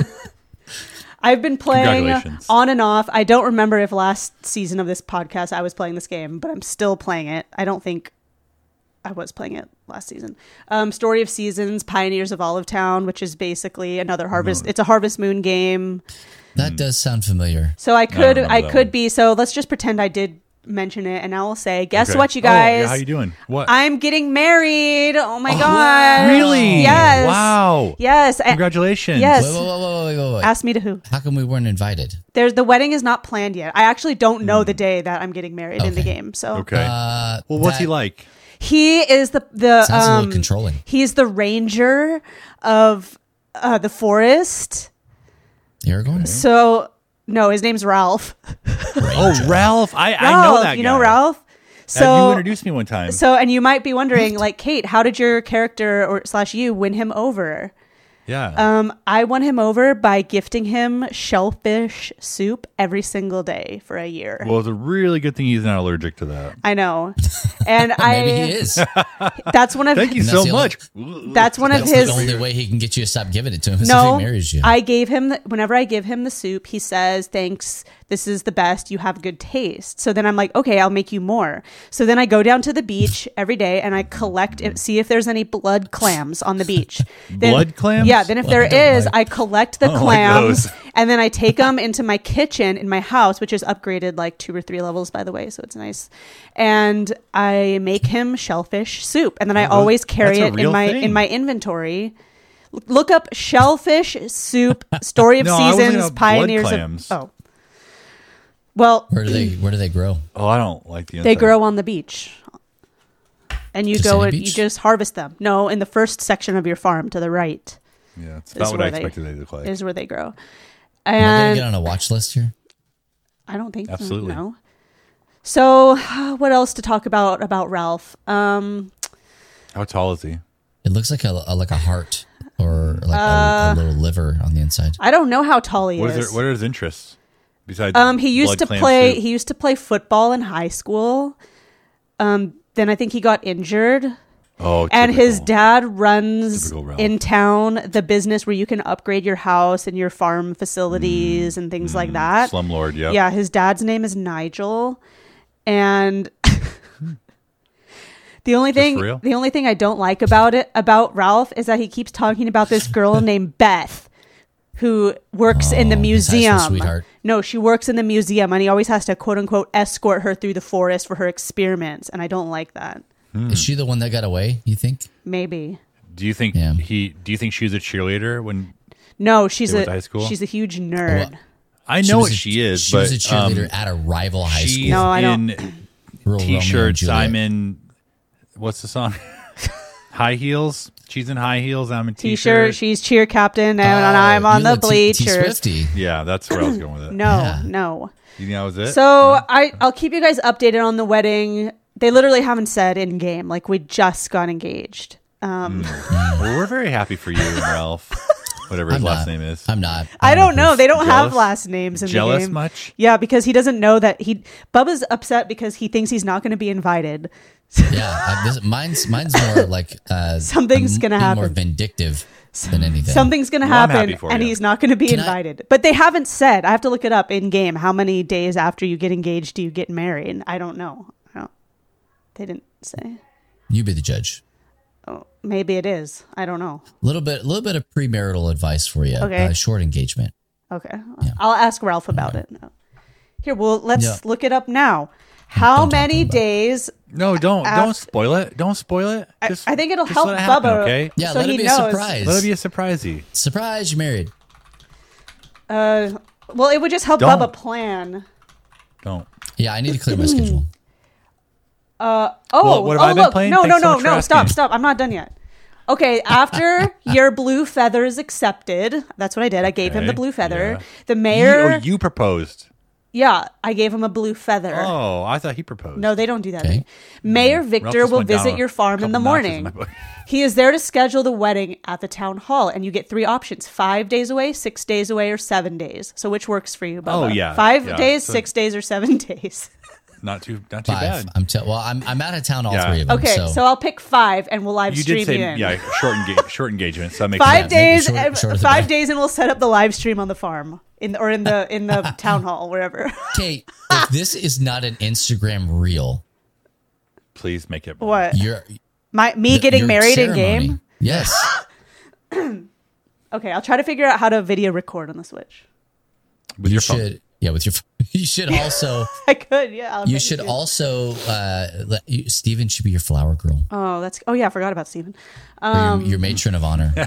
Speaker 1: I've been playing
Speaker 4: Congratulations.
Speaker 1: on and off. I don't remember if last season of this podcast I was playing this game, but I'm still playing it. I don't think I was playing it last season. Um, Story of Seasons, Pioneers of Olive Town, which is basically another Harvest. It's a Harvest Moon game.
Speaker 3: That does sound familiar.
Speaker 1: So I could
Speaker 4: remember
Speaker 1: I,
Speaker 4: that
Speaker 1: could
Speaker 4: one.
Speaker 1: be so let's just pretend I did mention it, and I will say, guess
Speaker 4: Okay.
Speaker 1: what, you
Speaker 4: Oh, yeah,
Speaker 1: guys?
Speaker 4: how you doing? What?
Speaker 1: I'm getting married. Oh my god!
Speaker 4: Really?
Speaker 1: Yes.
Speaker 4: Wow.
Speaker 1: Yes. A-
Speaker 4: Congratulations.
Speaker 1: Yes.
Speaker 3: Wait, wait, wait, wait, wait, wait, wait.
Speaker 1: Ask me to who?
Speaker 3: How come we weren't invited?
Speaker 1: There's the wedding is not planned yet. I actually don't know the day that I'm getting married in the
Speaker 3: Okay.
Speaker 1: game. So
Speaker 4: Okay.
Speaker 3: Uh,
Speaker 4: well, what's
Speaker 3: that
Speaker 4: he like?
Speaker 1: he is the the
Speaker 3: Sounds a
Speaker 1: um
Speaker 3: little controlling.
Speaker 1: he's the ranger of uh, the forest.
Speaker 3: Aragorn?
Speaker 1: So no, his name's Ralph.
Speaker 4: Oh, Ralph. I, I know
Speaker 1: Ralph,
Speaker 4: that
Speaker 1: you
Speaker 4: guy.
Speaker 1: know Ralph.
Speaker 4: Uh,
Speaker 1: So
Speaker 4: you introduced me one time.
Speaker 1: So, and you might be wondering, like, Kate, how did your character or slash you win him over?
Speaker 4: yeah.
Speaker 1: Um, I won him over by gifting him shellfish soup every single day for a year.
Speaker 4: well, it's a really good thing he's not allergic to that.
Speaker 1: I know, and I
Speaker 3: Maybe he is.
Speaker 1: that's one of
Speaker 4: Thank you
Speaker 3: And
Speaker 4: so
Speaker 3: that's the
Speaker 4: much.
Speaker 1: that's one of
Speaker 3: That's
Speaker 1: his.
Speaker 3: the only way he can get you to stop giving it to him is
Speaker 1: No,
Speaker 3: if he marries you.
Speaker 1: I gave him the, whenever I give him the soup, he says, "Thanks, this is the best. You have good taste." So then I'm like, "Okay, I'll make you more." So then I go down to the beach every day and I collect it, see if there's any blood clams on the beach. Then-
Speaker 4: Blood clams?
Speaker 1: Yeah. Then if
Speaker 3: Well,
Speaker 1: there
Speaker 3: I don't
Speaker 1: is,
Speaker 3: like-
Speaker 1: I collect the
Speaker 4: I don't like
Speaker 1: clams
Speaker 4: those.
Speaker 1: and then I take them into my kitchen in my house, which is upgraded like two or three levels, by the way. So it's nice. And I make him shellfish soup, and then I
Speaker 4: those-
Speaker 1: always carry
Speaker 4: that's a
Speaker 1: it in
Speaker 4: real
Speaker 1: my
Speaker 4: thing.
Speaker 1: in my inventory. Look up shellfish soup, Story of
Speaker 4: No, I was looking
Speaker 1: Seasons,
Speaker 4: up blood
Speaker 1: Pioneers
Speaker 4: clams.
Speaker 1: of. Oh, well,
Speaker 3: where do they where do they grow?
Speaker 4: Oh, I don't like the
Speaker 1: they
Speaker 4: inside.
Speaker 1: grow on the beach, and you
Speaker 3: Just
Speaker 1: go
Speaker 3: any
Speaker 1: and you
Speaker 3: beach?
Speaker 1: just harvest them. No, in the first section of your farm to the right
Speaker 4: Yeah, it's
Speaker 1: is
Speaker 4: about what I
Speaker 1: where they-
Speaker 4: expected they to look like.
Speaker 1: is where they grow.
Speaker 3: Am I going
Speaker 1: And
Speaker 3: to get on a watch list here?
Speaker 1: I don't think
Speaker 4: Absolutely.
Speaker 1: so. No. So, what else to talk about about Ralph? Um,
Speaker 4: How tall is he?
Speaker 3: It looks like a, a like a heart or like
Speaker 1: Uh,
Speaker 3: a, a little liver on the inside.
Speaker 1: I don't know how tall he
Speaker 4: What
Speaker 1: is.
Speaker 4: is there, what are his interests besides?
Speaker 1: Um, he used
Speaker 4: blood
Speaker 1: to
Speaker 4: clam
Speaker 1: play.
Speaker 4: soup?
Speaker 1: He used to play football in high school. Um, then I think he got injured,
Speaker 4: Oh,
Speaker 1: and his
Speaker 4: typical.
Speaker 1: dad runs
Speaker 4: Typical Ralph.
Speaker 1: in town the business where you can upgrade your house and your farm facilities and things like that.
Speaker 4: Slumlord, yep.
Speaker 1: Yeah, his dad's name is Nigel, and the only thing
Speaker 4: for real?
Speaker 1: the only thing I don't like about it about Ralph is that he keeps talking about this girl named Beth who works in the
Speaker 3: Oh, his high school
Speaker 1: museum.
Speaker 3: sweetheart.
Speaker 1: No, she works in the museum, and he always has to quote unquote escort her through the forest for her experiments, and I don't like that.
Speaker 3: Is she the one that got away, you think?
Speaker 1: Maybe.
Speaker 4: Do you think
Speaker 3: Yeah.
Speaker 4: he? Do you think she was a cheerleader when?
Speaker 1: No, she's
Speaker 4: They went
Speaker 1: a
Speaker 4: to high school?
Speaker 1: she's a huge nerd.
Speaker 3: Well,
Speaker 4: I know what
Speaker 3: was a-
Speaker 4: she is,
Speaker 3: She
Speaker 4: but
Speaker 3: was a cheerleader
Speaker 4: um,
Speaker 3: at a rival high
Speaker 4: she's
Speaker 3: school.
Speaker 1: No, I don't-
Speaker 4: in
Speaker 3: Rural Romeo and
Speaker 4: t-shirts.
Speaker 3: Juliet.
Speaker 4: I'm in. What's the song? High heels. She's in high heels. I'm in
Speaker 1: T-shirt.
Speaker 4: t-shirt.
Speaker 1: She's cheer captain, and
Speaker 3: Oh,
Speaker 1: I'm on
Speaker 3: you're
Speaker 1: the
Speaker 3: T- T
Speaker 1: bleachers.
Speaker 3: Swiftie.
Speaker 4: Yeah, that's where I was going with it.
Speaker 1: No,
Speaker 3: Yeah.
Speaker 1: no.
Speaker 4: You think that was it?
Speaker 1: So I, I'll keep you guys updated on the wedding. They literally haven't said in game. Like, we just got engaged. Um,
Speaker 4: well, we're very happy for you and Ralph, whatever his
Speaker 3: I'm
Speaker 4: last
Speaker 3: not.
Speaker 4: name is.
Speaker 3: I'm not.
Speaker 1: I
Speaker 3: I'm
Speaker 1: don't know.
Speaker 3: proof.
Speaker 1: They don't have
Speaker 4: Jealous?
Speaker 1: last names in
Speaker 4: Jealous
Speaker 1: the game.
Speaker 4: much?
Speaker 1: Yeah, because he doesn't know that he. Bubba's upset because he thinks he's not going to be invited.
Speaker 3: Yeah, uh, this, mine's mine's more like uh,
Speaker 1: Something's
Speaker 3: I'm
Speaker 1: gonna
Speaker 3: being More
Speaker 1: happen.
Speaker 3: vindictive than anything.
Speaker 1: Something's going to
Speaker 4: Well, I'm
Speaker 1: happen,
Speaker 4: happy for
Speaker 1: and
Speaker 4: you.
Speaker 1: he's not going to be
Speaker 3: Can I-
Speaker 1: invited. But they haven't said. I have to look it up in game. How many days after you get engaged do you get married? I don't know. I don't, they didn't say.
Speaker 3: You be the judge.
Speaker 1: Oh, maybe it is. I don't know.
Speaker 3: A little bit, a little bit of premarital advice for you.
Speaker 1: Okay.
Speaker 3: Uh, short engagement.
Speaker 1: Okay. I'll ask Ralph about it. Here, well, let's
Speaker 3: Yeah.
Speaker 1: look it up now. How
Speaker 3: Don't talk
Speaker 1: many
Speaker 3: about it.
Speaker 1: days?
Speaker 4: No, don't
Speaker 1: Af-
Speaker 4: don't spoil it. Don't spoil it.
Speaker 1: I-
Speaker 4: Just,
Speaker 1: I think it'll
Speaker 4: just
Speaker 1: help
Speaker 4: let it happen,
Speaker 1: Bubba.
Speaker 4: Okay.
Speaker 3: Yeah,
Speaker 1: So
Speaker 3: let
Speaker 1: he
Speaker 3: it be
Speaker 1: knows.
Speaker 3: a surprise.
Speaker 4: Let it be a surprisey.
Speaker 3: Surprise, you're married.
Speaker 1: Uh, well, it would just help
Speaker 4: Don't.
Speaker 1: Bubba plan.
Speaker 4: Don't.
Speaker 3: Yeah, I need to clear my schedule.
Speaker 1: Oh,
Speaker 4: Well, what have
Speaker 1: oh,
Speaker 4: I been
Speaker 1: look.
Speaker 4: playing?
Speaker 1: No,
Speaker 4: Thanks
Speaker 1: no,
Speaker 4: so
Speaker 1: no,
Speaker 4: much for
Speaker 1: no. Stop,
Speaker 4: asking.
Speaker 1: stop. I'm not done yet. Okay, after your blue feather is accepted, that's what I did. I gave him the
Speaker 4: Okay,
Speaker 1: blue feather.
Speaker 4: yeah.
Speaker 1: The
Speaker 4: You,
Speaker 1: mayor,
Speaker 4: oh, you proposed.
Speaker 1: yeah, I gave him a blue feather.
Speaker 4: Oh, I thought he proposed.
Speaker 1: No, they don't do that.
Speaker 3: Okay.
Speaker 1: Mayor
Speaker 4: Ralph
Speaker 1: Victor
Speaker 4: just
Speaker 1: will
Speaker 4: went down
Speaker 1: visit
Speaker 4: a
Speaker 1: your farm in the
Speaker 4: couple notches in
Speaker 1: morning.
Speaker 4: my book.
Speaker 1: He is there to schedule the wedding at the town hall, and you get three options: five days away, six days away, or seven days. So, which works for you, Bubba?
Speaker 4: Oh, yeah,
Speaker 1: five
Speaker 4: yeah.
Speaker 1: days,
Speaker 4: So-
Speaker 1: six days, or seven days.
Speaker 4: Not too, not too
Speaker 3: Five.
Speaker 4: bad.
Speaker 3: I'm te- well. I'm I'm out of town all
Speaker 4: Yeah.
Speaker 3: three of them.
Speaker 1: Okay,
Speaker 3: so,
Speaker 1: so, I'll pick five, and we'll live
Speaker 4: You
Speaker 1: stream
Speaker 4: did say,
Speaker 1: you in.
Speaker 4: yeah, short, enga- short engagement. So that makes
Speaker 1: Five
Speaker 4: sense.
Speaker 3: make it
Speaker 1: days,
Speaker 3: short-
Speaker 1: uh,
Speaker 3: shorter the
Speaker 1: five
Speaker 3: better.
Speaker 1: days, and we'll set up the live stream on the farm in or in the in the town hall, wherever.
Speaker 3: Kate, if this is not an Instagram reel,
Speaker 4: Please make it.
Speaker 1: What?
Speaker 3: you're
Speaker 1: My me getting
Speaker 3: your
Speaker 1: married in
Speaker 3: ceremony.
Speaker 1: game?
Speaker 3: Yes.
Speaker 1: Okay, I'll try to figure out how to video record on the Switch.
Speaker 4: With
Speaker 3: you
Speaker 4: your phone.
Speaker 3: should. Yeah, with your. You should also.
Speaker 1: I could, yeah. I'll
Speaker 3: You
Speaker 1: get
Speaker 3: should
Speaker 1: to-
Speaker 3: also. Uh, let you, Steven should be your flower girl.
Speaker 1: Oh, that's. Oh yeah, I forgot about Steven.
Speaker 3: Or
Speaker 1: Um,
Speaker 3: your, your matron of honor.
Speaker 4: You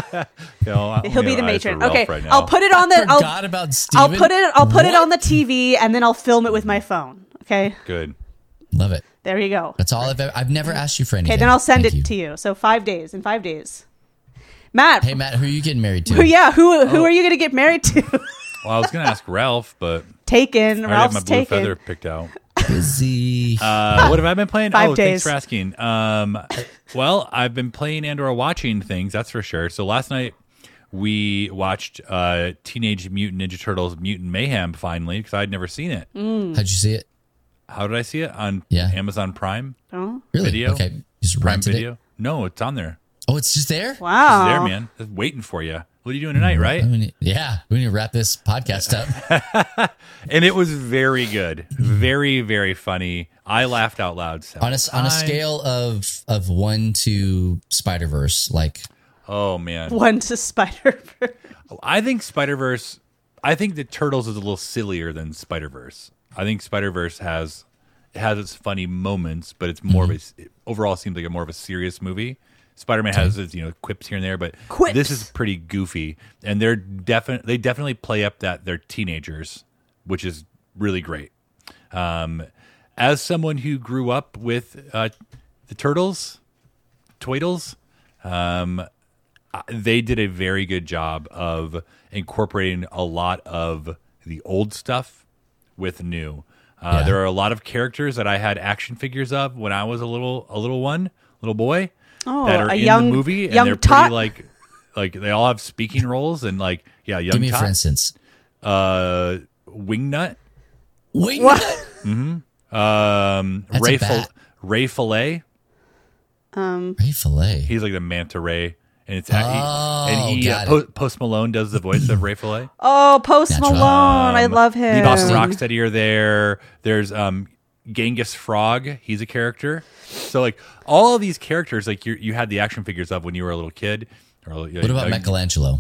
Speaker 4: know, I
Speaker 1: he'll be
Speaker 4: only
Speaker 1: the
Speaker 4: have eyes for
Speaker 1: matron.
Speaker 4: Ralph
Speaker 1: Okay,
Speaker 4: right now.
Speaker 1: I'll put it on the.
Speaker 3: Forgot
Speaker 1: I'll,
Speaker 3: about Steven.
Speaker 1: I'll put it. I'll put it
Speaker 3: What?
Speaker 1: on the T V, and then I'll film it with my phone. Okay,
Speaker 4: Good.
Speaker 3: Love it.
Speaker 1: there you go.
Speaker 3: That's all I've ever. I've never asked you for anything.
Speaker 1: Okay, then I'll send
Speaker 3: Thank
Speaker 1: it to you. So five days. In five days, Matt.
Speaker 3: Hey Matt, who are you getting married to?
Speaker 1: who, yeah, who who
Speaker 4: Oh.
Speaker 1: are you gonna get married to?
Speaker 4: Well, I was going to ask Ralph, but
Speaker 1: Taken.
Speaker 4: I already have
Speaker 1: Ralph's
Speaker 4: my blue
Speaker 1: taken.
Speaker 4: feather picked out.
Speaker 3: Busy.
Speaker 4: Uh, what have I been playing?
Speaker 1: Five
Speaker 4: oh,
Speaker 1: days.
Speaker 4: thanks for asking. Um, well, I've been playing and or watching things, that's for sure. So last night we watched uh, Teenage Mutant Ninja Turtles Mutant Mayhem finally because I'd never seen it.
Speaker 1: Mm.
Speaker 3: How'd you see it?
Speaker 4: How did I see it? On
Speaker 3: Yeah.
Speaker 4: Amazon Prime?
Speaker 1: Oh,
Speaker 3: Really?
Speaker 4: Video?
Speaker 3: Okay. Just
Speaker 4: Prime
Speaker 3: rented
Speaker 4: Video?
Speaker 3: it.
Speaker 4: No, it's on there.
Speaker 3: Oh, it's just there.
Speaker 1: wow.
Speaker 4: It's there, man. It's waiting for you. What are you doing tonight, right?
Speaker 3: I mean, yeah, we need to wrap this podcast up.
Speaker 4: And it was very good. Very, very funny. I laughed out loud. several
Speaker 3: on a on a
Speaker 4: times.
Speaker 3: scale of of one to Spider Verse, like
Speaker 4: Oh, man.
Speaker 1: One to Spider.
Speaker 4: I think Spider Verse. I think the Turtles is a little sillier than Spider Verse. I think Spider Verse has it has its funny moments, but it's more of a it overall seems like a more of a serious movie. Spider Man has its you know quips here and there, but
Speaker 1: Quips.
Speaker 4: this is pretty goofy, and they're definitely they definitely play up that they're teenagers, which is really great. Um, as someone who grew up with uh, the Turtles, Twiddles, um, they did a very good job of incorporating a lot of the old stuff with new. Uh,
Speaker 3: Yeah.
Speaker 4: There are a lot of characters that I had action figures of when I was a little a little one, little boy,
Speaker 1: Oh,
Speaker 4: that are
Speaker 1: a
Speaker 4: in
Speaker 1: young-
Speaker 4: the movie, and
Speaker 1: young
Speaker 4: they're
Speaker 1: tot?
Speaker 4: pretty like like they all have speaking roles and like yeah, young
Speaker 3: give me
Speaker 4: tot,
Speaker 3: for instance.
Speaker 4: uh, Wingnut,
Speaker 3: Wait,
Speaker 1: What?
Speaker 4: um,
Speaker 3: That's
Speaker 4: Ray
Speaker 3: a bat.
Speaker 4: Fil- Ray Fillet.
Speaker 3: Ray Fillet.
Speaker 4: He's like the manta ray, and it's
Speaker 3: Oh,
Speaker 4: he, and he uh,
Speaker 3: got
Speaker 4: po- Post Malone does the voice of Ray Fillet.
Speaker 1: Oh, Post
Speaker 3: Natural.
Speaker 1: Malone. I love him.
Speaker 4: Boston Rocksteady are there. There's um Genghis Frog. He's a character. So like all of these characters, like you you had the action figures of when you were a little kid. Or,
Speaker 3: What about
Speaker 4: uh,
Speaker 3: Michelangelo?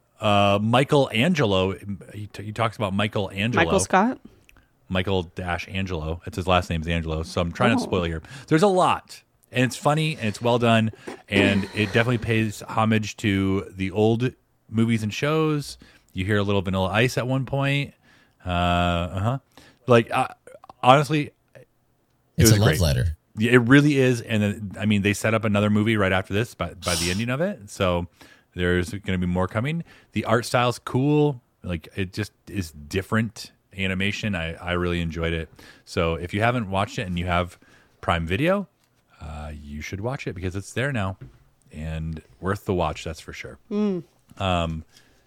Speaker 4: Uh, Michelangelo. He, t- he talks about Michelangelo.
Speaker 1: Michael Scott.
Speaker 4: Michael Dash Angelo. It's his last name's Angelo. So I'm trying not to
Speaker 1: Oh.
Speaker 4: spoil it here. There's a lot, and it's funny and it's well done, and it definitely pays homage to the old movies and shows. You hear a little Vanilla Ice at one point. Uh huh. Like uh, honestly, it
Speaker 3: It's
Speaker 4: was
Speaker 3: a love
Speaker 4: great.
Speaker 3: letter.
Speaker 4: Yeah, it really is, and then, I mean, they set up another movie right after this by by the ending of it. So there's going to be more coming. The art style's cool. Like it just is different animation. I I really enjoyed it. So if you haven't watched it and you have Prime Video, uh, you should watch it because it's there now and worth the watch. That's for sure.
Speaker 1: Mm.
Speaker 4: Um.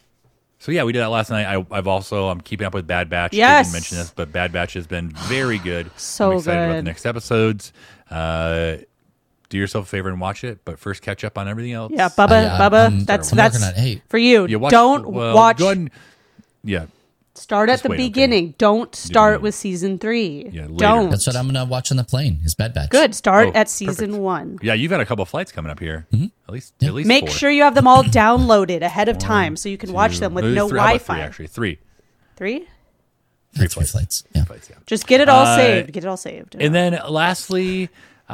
Speaker 4: So yeah, we did that last night. I, I've also I'm keeping up with Bad Batch.
Speaker 1: Yes.
Speaker 4: I didn't mention this, but Bad Batch has been very good.
Speaker 1: So
Speaker 4: I'm excited about
Speaker 1: good.
Speaker 4: the next episodes. Uh, do yourself a favor and watch it, but first catch up on everything else.
Speaker 1: Yeah, Bubba,
Speaker 3: I, uh,
Speaker 1: Bubba.
Speaker 3: I'm-
Speaker 1: that's
Speaker 3: I'm
Speaker 1: that's
Speaker 3: working on it. Hey.
Speaker 1: for you.
Speaker 4: Yeah, watch,
Speaker 1: Don't
Speaker 4: well,
Speaker 1: watch.
Speaker 4: Go ahead and, yeah,
Speaker 1: Start at
Speaker 4: Just
Speaker 1: the
Speaker 4: wait, okay.
Speaker 1: beginning. Don't start
Speaker 4: mean-
Speaker 1: with season three.
Speaker 4: Yeah, later.
Speaker 1: Don't.
Speaker 3: That's what I'm going to watch on the plane is Bad Batch.
Speaker 1: Good. Start
Speaker 4: Oh,
Speaker 1: at season
Speaker 4: perfect.
Speaker 1: one.
Speaker 4: yeah. You've got a couple flights coming up here. At least, at least
Speaker 1: Make
Speaker 4: four.
Speaker 1: sure you have them all downloaded ahead of time so you can watch them with
Speaker 4: Maybe
Speaker 1: no
Speaker 4: three- how about
Speaker 1: Wi-Fi.
Speaker 4: Three, actually, three.
Speaker 1: Three?
Speaker 3: Three flights. flights. Yeah.
Speaker 4: Flights, yeah.
Speaker 1: Just get it all
Speaker 4: Uh,
Speaker 1: saved. Get it all saved.
Speaker 4: And then lastly,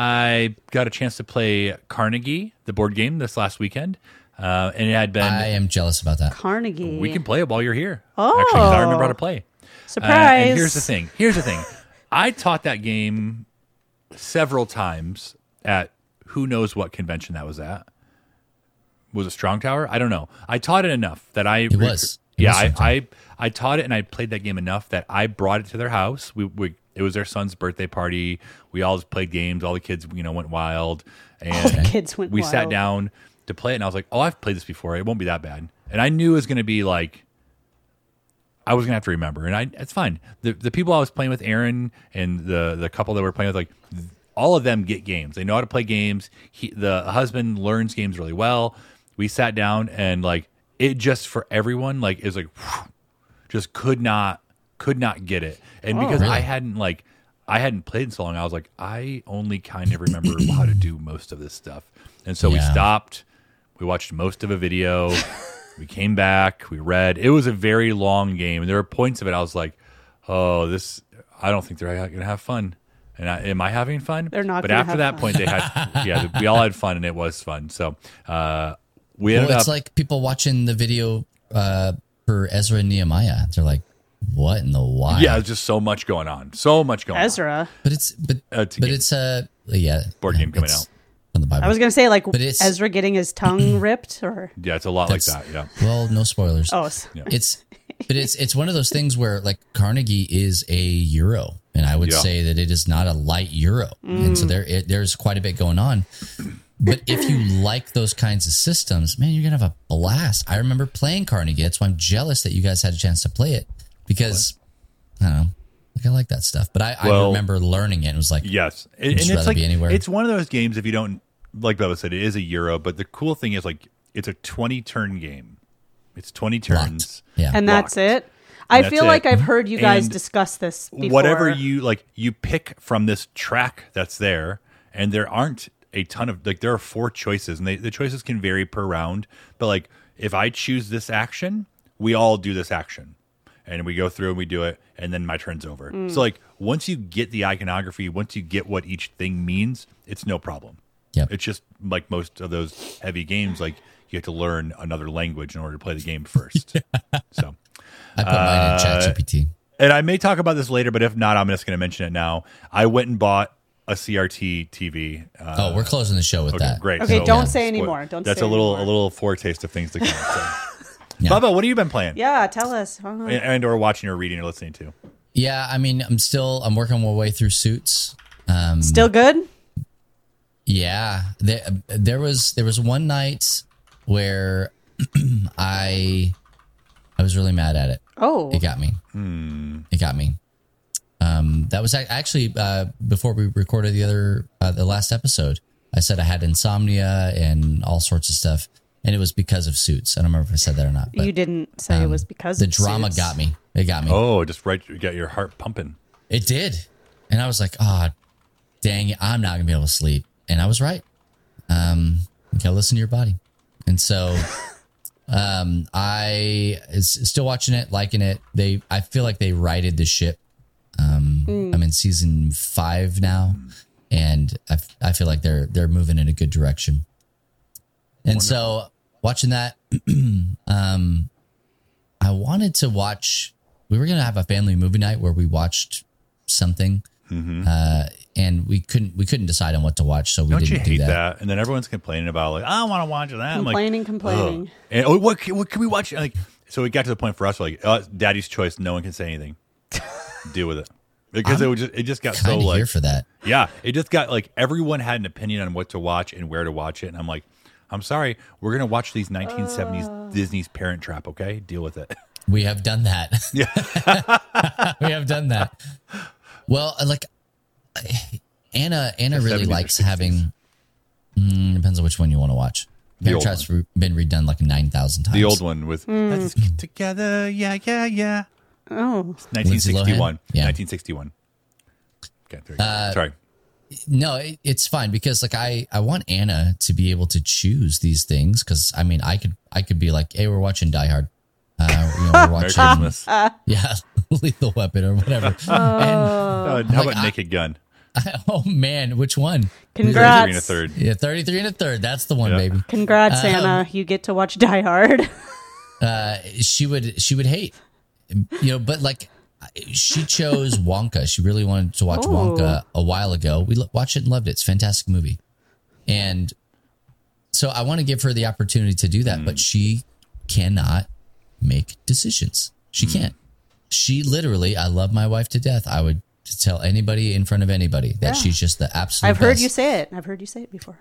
Speaker 4: I got a chance to play Carnegie, the board game, this last weekend. Uh, and it had been.
Speaker 3: I am jealous about that.
Speaker 1: Carnegie.
Speaker 4: we can play it while you're here.
Speaker 1: Oh.
Speaker 4: Actually, 'cause I remember how to play. Uh,
Speaker 1: Surprise.
Speaker 4: and here's the thing. Here's the thing. I taught that game several times at who knows what convention that was at. Was it Strong Tower? I don't know. I taught it enough that I.
Speaker 3: It was. It
Speaker 4: yeah,
Speaker 3: was
Speaker 4: I,
Speaker 3: Strong Tower.
Speaker 4: I I taught it and I played that game enough that I brought it to their house. We, we it was their son's birthday party. We all just played games. All the kids, you know, went wild. And
Speaker 1: All the kids went
Speaker 4: we
Speaker 1: wild.
Speaker 4: sat down to play it, and I was like, "Oh, I've played this before. It won't be that bad." And I knew it was going to be like. I was gonna have to remember, and I it's fine. The the people I was playing with, Aaron, and the the couple that we're playing with, like all of them get games. They know how to play games. He, the husband learns games really well. We sat down and like it just for everyone like is like whew, just could not could not get it. And
Speaker 1: Oh,
Speaker 4: because
Speaker 3: really?
Speaker 4: I hadn't like I hadn't played in so long, I was like I only kind of remember how to do most of this stuff. And so we
Speaker 3: Yeah.
Speaker 4: stopped. We watched most of a video. We came back, we read. It was a very long game. And there were points of it I was like, oh, this, I don't think they're going to have fun. And I, am I having fun?
Speaker 1: They're not
Speaker 4: But
Speaker 1: gonna
Speaker 4: after
Speaker 1: have
Speaker 4: that
Speaker 1: fun.
Speaker 4: point, they had, yeah, we all had fun and it was fun. So uh, we
Speaker 3: Well,
Speaker 4: ended
Speaker 3: it's
Speaker 4: up,
Speaker 3: like people watching the video uh, for Ezra and Nehemiah. They're like, what in the why?
Speaker 4: yeah, there's just so much going on. So much going on.
Speaker 1: Ezra.
Speaker 3: But it's, but,
Speaker 4: Uh, it's a
Speaker 3: but
Speaker 4: game.
Speaker 3: it's a, yeah.
Speaker 4: Board
Speaker 3: yeah,
Speaker 4: game coming
Speaker 3: it's
Speaker 4: out.
Speaker 3: From the Bible.
Speaker 1: I was gonna say like
Speaker 3: But it's-
Speaker 1: Ezra getting his tongue ripped, or
Speaker 4: Yeah, it's a lot like
Speaker 3: That's-
Speaker 4: that. Yeah.
Speaker 3: Well, no spoilers.
Speaker 1: oh, s-
Speaker 3: It's, but it's, it's one of those things where like Carnegie is a Euro. And I would
Speaker 4: Yeah.
Speaker 3: say that it is not a light Euro. And so there, it, there's quite a bit going on. But if you like those kinds of systems, man, you're going to have a blast. I remember playing Carnegie. That's why I'm jealous that you guys had a chance to play it because I don't know. Like I like that stuff. But I, I
Speaker 4: Well,
Speaker 3: remember learning it. It was like,
Speaker 4: Yes, and,
Speaker 3: I'd
Speaker 4: and
Speaker 3: just
Speaker 4: it's
Speaker 3: rather
Speaker 4: like
Speaker 3: be anywhere.
Speaker 4: it's one of those games. If you don't like Bubba said, it is a Euro. But the cool thing is like it's a twenty turn game. It's twenty turns.
Speaker 3: locked. Yeah.
Speaker 1: and that's
Speaker 4: Locked.
Speaker 1: it. I
Speaker 4: That's
Speaker 1: feel
Speaker 4: it.
Speaker 1: like I've heard you guys
Speaker 4: And
Speaker 1: discuss this before.
Speaker 4: Whatever you like, you pick from this track that's there, and there aren't a ton of like there are four choices, and they, the choices can vary per round. But like if I choose this action, we all do this action. And we go through and we do it, and then my turn's over.
Speaker 1: Mm.
Speaker 4: So, like, once you get the iconography, once you get what each thing means, it's no problem.
Speaker 3: Yep.
Speaker 4: It's just like most of those heavy games, like you have to learn another language in order to play the game first. So,
Speaker 3: I put mine in
Speaker 4: uh,
Speaker 3: ChatGPT.
Speaker 4: and I may talk about this later, but if not, I'm just going to mention it now. I went and bought a C R T T V. Uh,
Speaker 3: Oh, we're closing the show with
Speaker 4: okay,
Speaker 3: that.
Speaker 4: great.
Speaker 1: Okay,
Speaker 4: So-
Speaker 1: don't say anymore. Don't
Speaker 4: That's
Speaker 1: say
Speaker 4: a little
Speaker 1: anymore.
Speaker 4: a little foretaste of things to come. So.
Speaker 3: Yeah.
Speaker 4: Bubba, what have you been playing?
Speaker 1: Yeah, tell us. Uh-huh.
Speaker 4: And, and or watching or reading or listening to?
Speaker 3: Yeah, I mean, I'm still I'm working my way through Suits. Um,
Speaker 1: Still good?
Speaker 3: yeah, there there was there was one night where I I was really mad at it.
Speaker 1: Oh,
Speaker 3: It got me. It got me. Um, that was ac- actually uh, before we recorded the other uh, the last episode. I said I had insomnia and all sorts of stuff, and it was because of Suits. I don't remember if I said that or not. But,
Speaker 1: you didn't say um, it was because
Speaker 3: the
Speaker 1: of
Speaker 3: drama
Speaker 1: Suits.
Speaker 3: got me. It got me.
Speaker 4: Oh, just right, you got your heart pumping.
Speaker 3: It did, and I was like, "Oh, dang it, I'm not gonna be able to sleep." And I was right. Um, you gotta listen to your body, and so. Um, I is still watching it, liking it. They, I feel like they righted the ship. Um, mm. I'm in season five now, and I, I feel like they're they're moving in a good direction. And Wonderful. So watching that, um, I wanted to watch. We were gonna have a family movie night where we watched something, mm-hmm. uh, and we couldn't we couldn't decide on what to watch, so we
Speaker 4: Don't
Speaker 3: didn't
Speaker 4: you hate
Speaker 3: do that.
Speaker 4: that. And then everyone's complaining about like, I don't want to watch that.
Speaker 1: Complaining,
Speaker 4: I'm like,
Speaker 1: complaining.
Speaker 4: Ugh. And oh, what can, what can we watch? Like, so we got to the point for us, like, oh, it's Daddy's choice. No one can say anything. Deal with it because
Speaker 3: I'm
Speaker 4: it was just it just got so like
Speaker 3: here for that.
Speaker 4: Yeah, it just got like everyone had an opinion on what to watch and where to watch it, and I'm like, I'm sorry, we're gonna watch these nineteen seventies uh. Disney's Parent Trap. Okay, deal with it.
Speaker 3: We have done that.
Speaker 4: Yeah,
Speaker 3: we have done that. Well, like. Anna Anna really likes having. Mm, depends on which one you want to watch. Parent Trap's re- been redone like nine thousand times.
Speaker 4: The old one with mm. Let's get together, yeah, yeah, yeah.
Speaker 1: Oh,
Speaker 4: nineteen sixty-one.
Speaker 3: Yeah,
Speaker 4: nineteen sixty-one. Okay, there you go. Uh, Sorry.
Speaker 3: No, it, it's fine because like I, I want Anna to be able to choose these things because I mean I could I could be like, hey, we're watching Die Hard. Uh, you know, we're watching,
Speaker 4: Merry Christmas.
Speaker 3: Yeah, Lethal Weapon or whatever.
Speaker 1: Oh.
Speaker 3: And,
Speaker 4: uh, how
Speaker 3: like,
Speaker 4: about Naked Gun?
Speaker 3: I, oh man, which one?
Speaker 1: Congrats.
Speaker 4: thirty-three and a third.
Speaker 3: Yeah, thirty-three and a third. That's the one,
Speaker 4: yeah.
Speaker 3: baby.
Speaker 1: Congrats, um, Anna. You get to watch Die Hard.
Speaker 3: uh, she would she would hate, you know, but like she chose Wonka. She really wanted to watch Ooh. Wonka a while ago. We lo- watched it and loved it. It's a fantastic movie. And so I want to give her the opportunity to do that, mm. but she cannot make decisions. She mm. can't. She literally, I love my wife to death. I would tell anybody in front of anybody that yeah. she's just the absolute
Speaker 1: I've heard
Speaker 3: best.
Speaker 1: you say it. I've heard you say it before.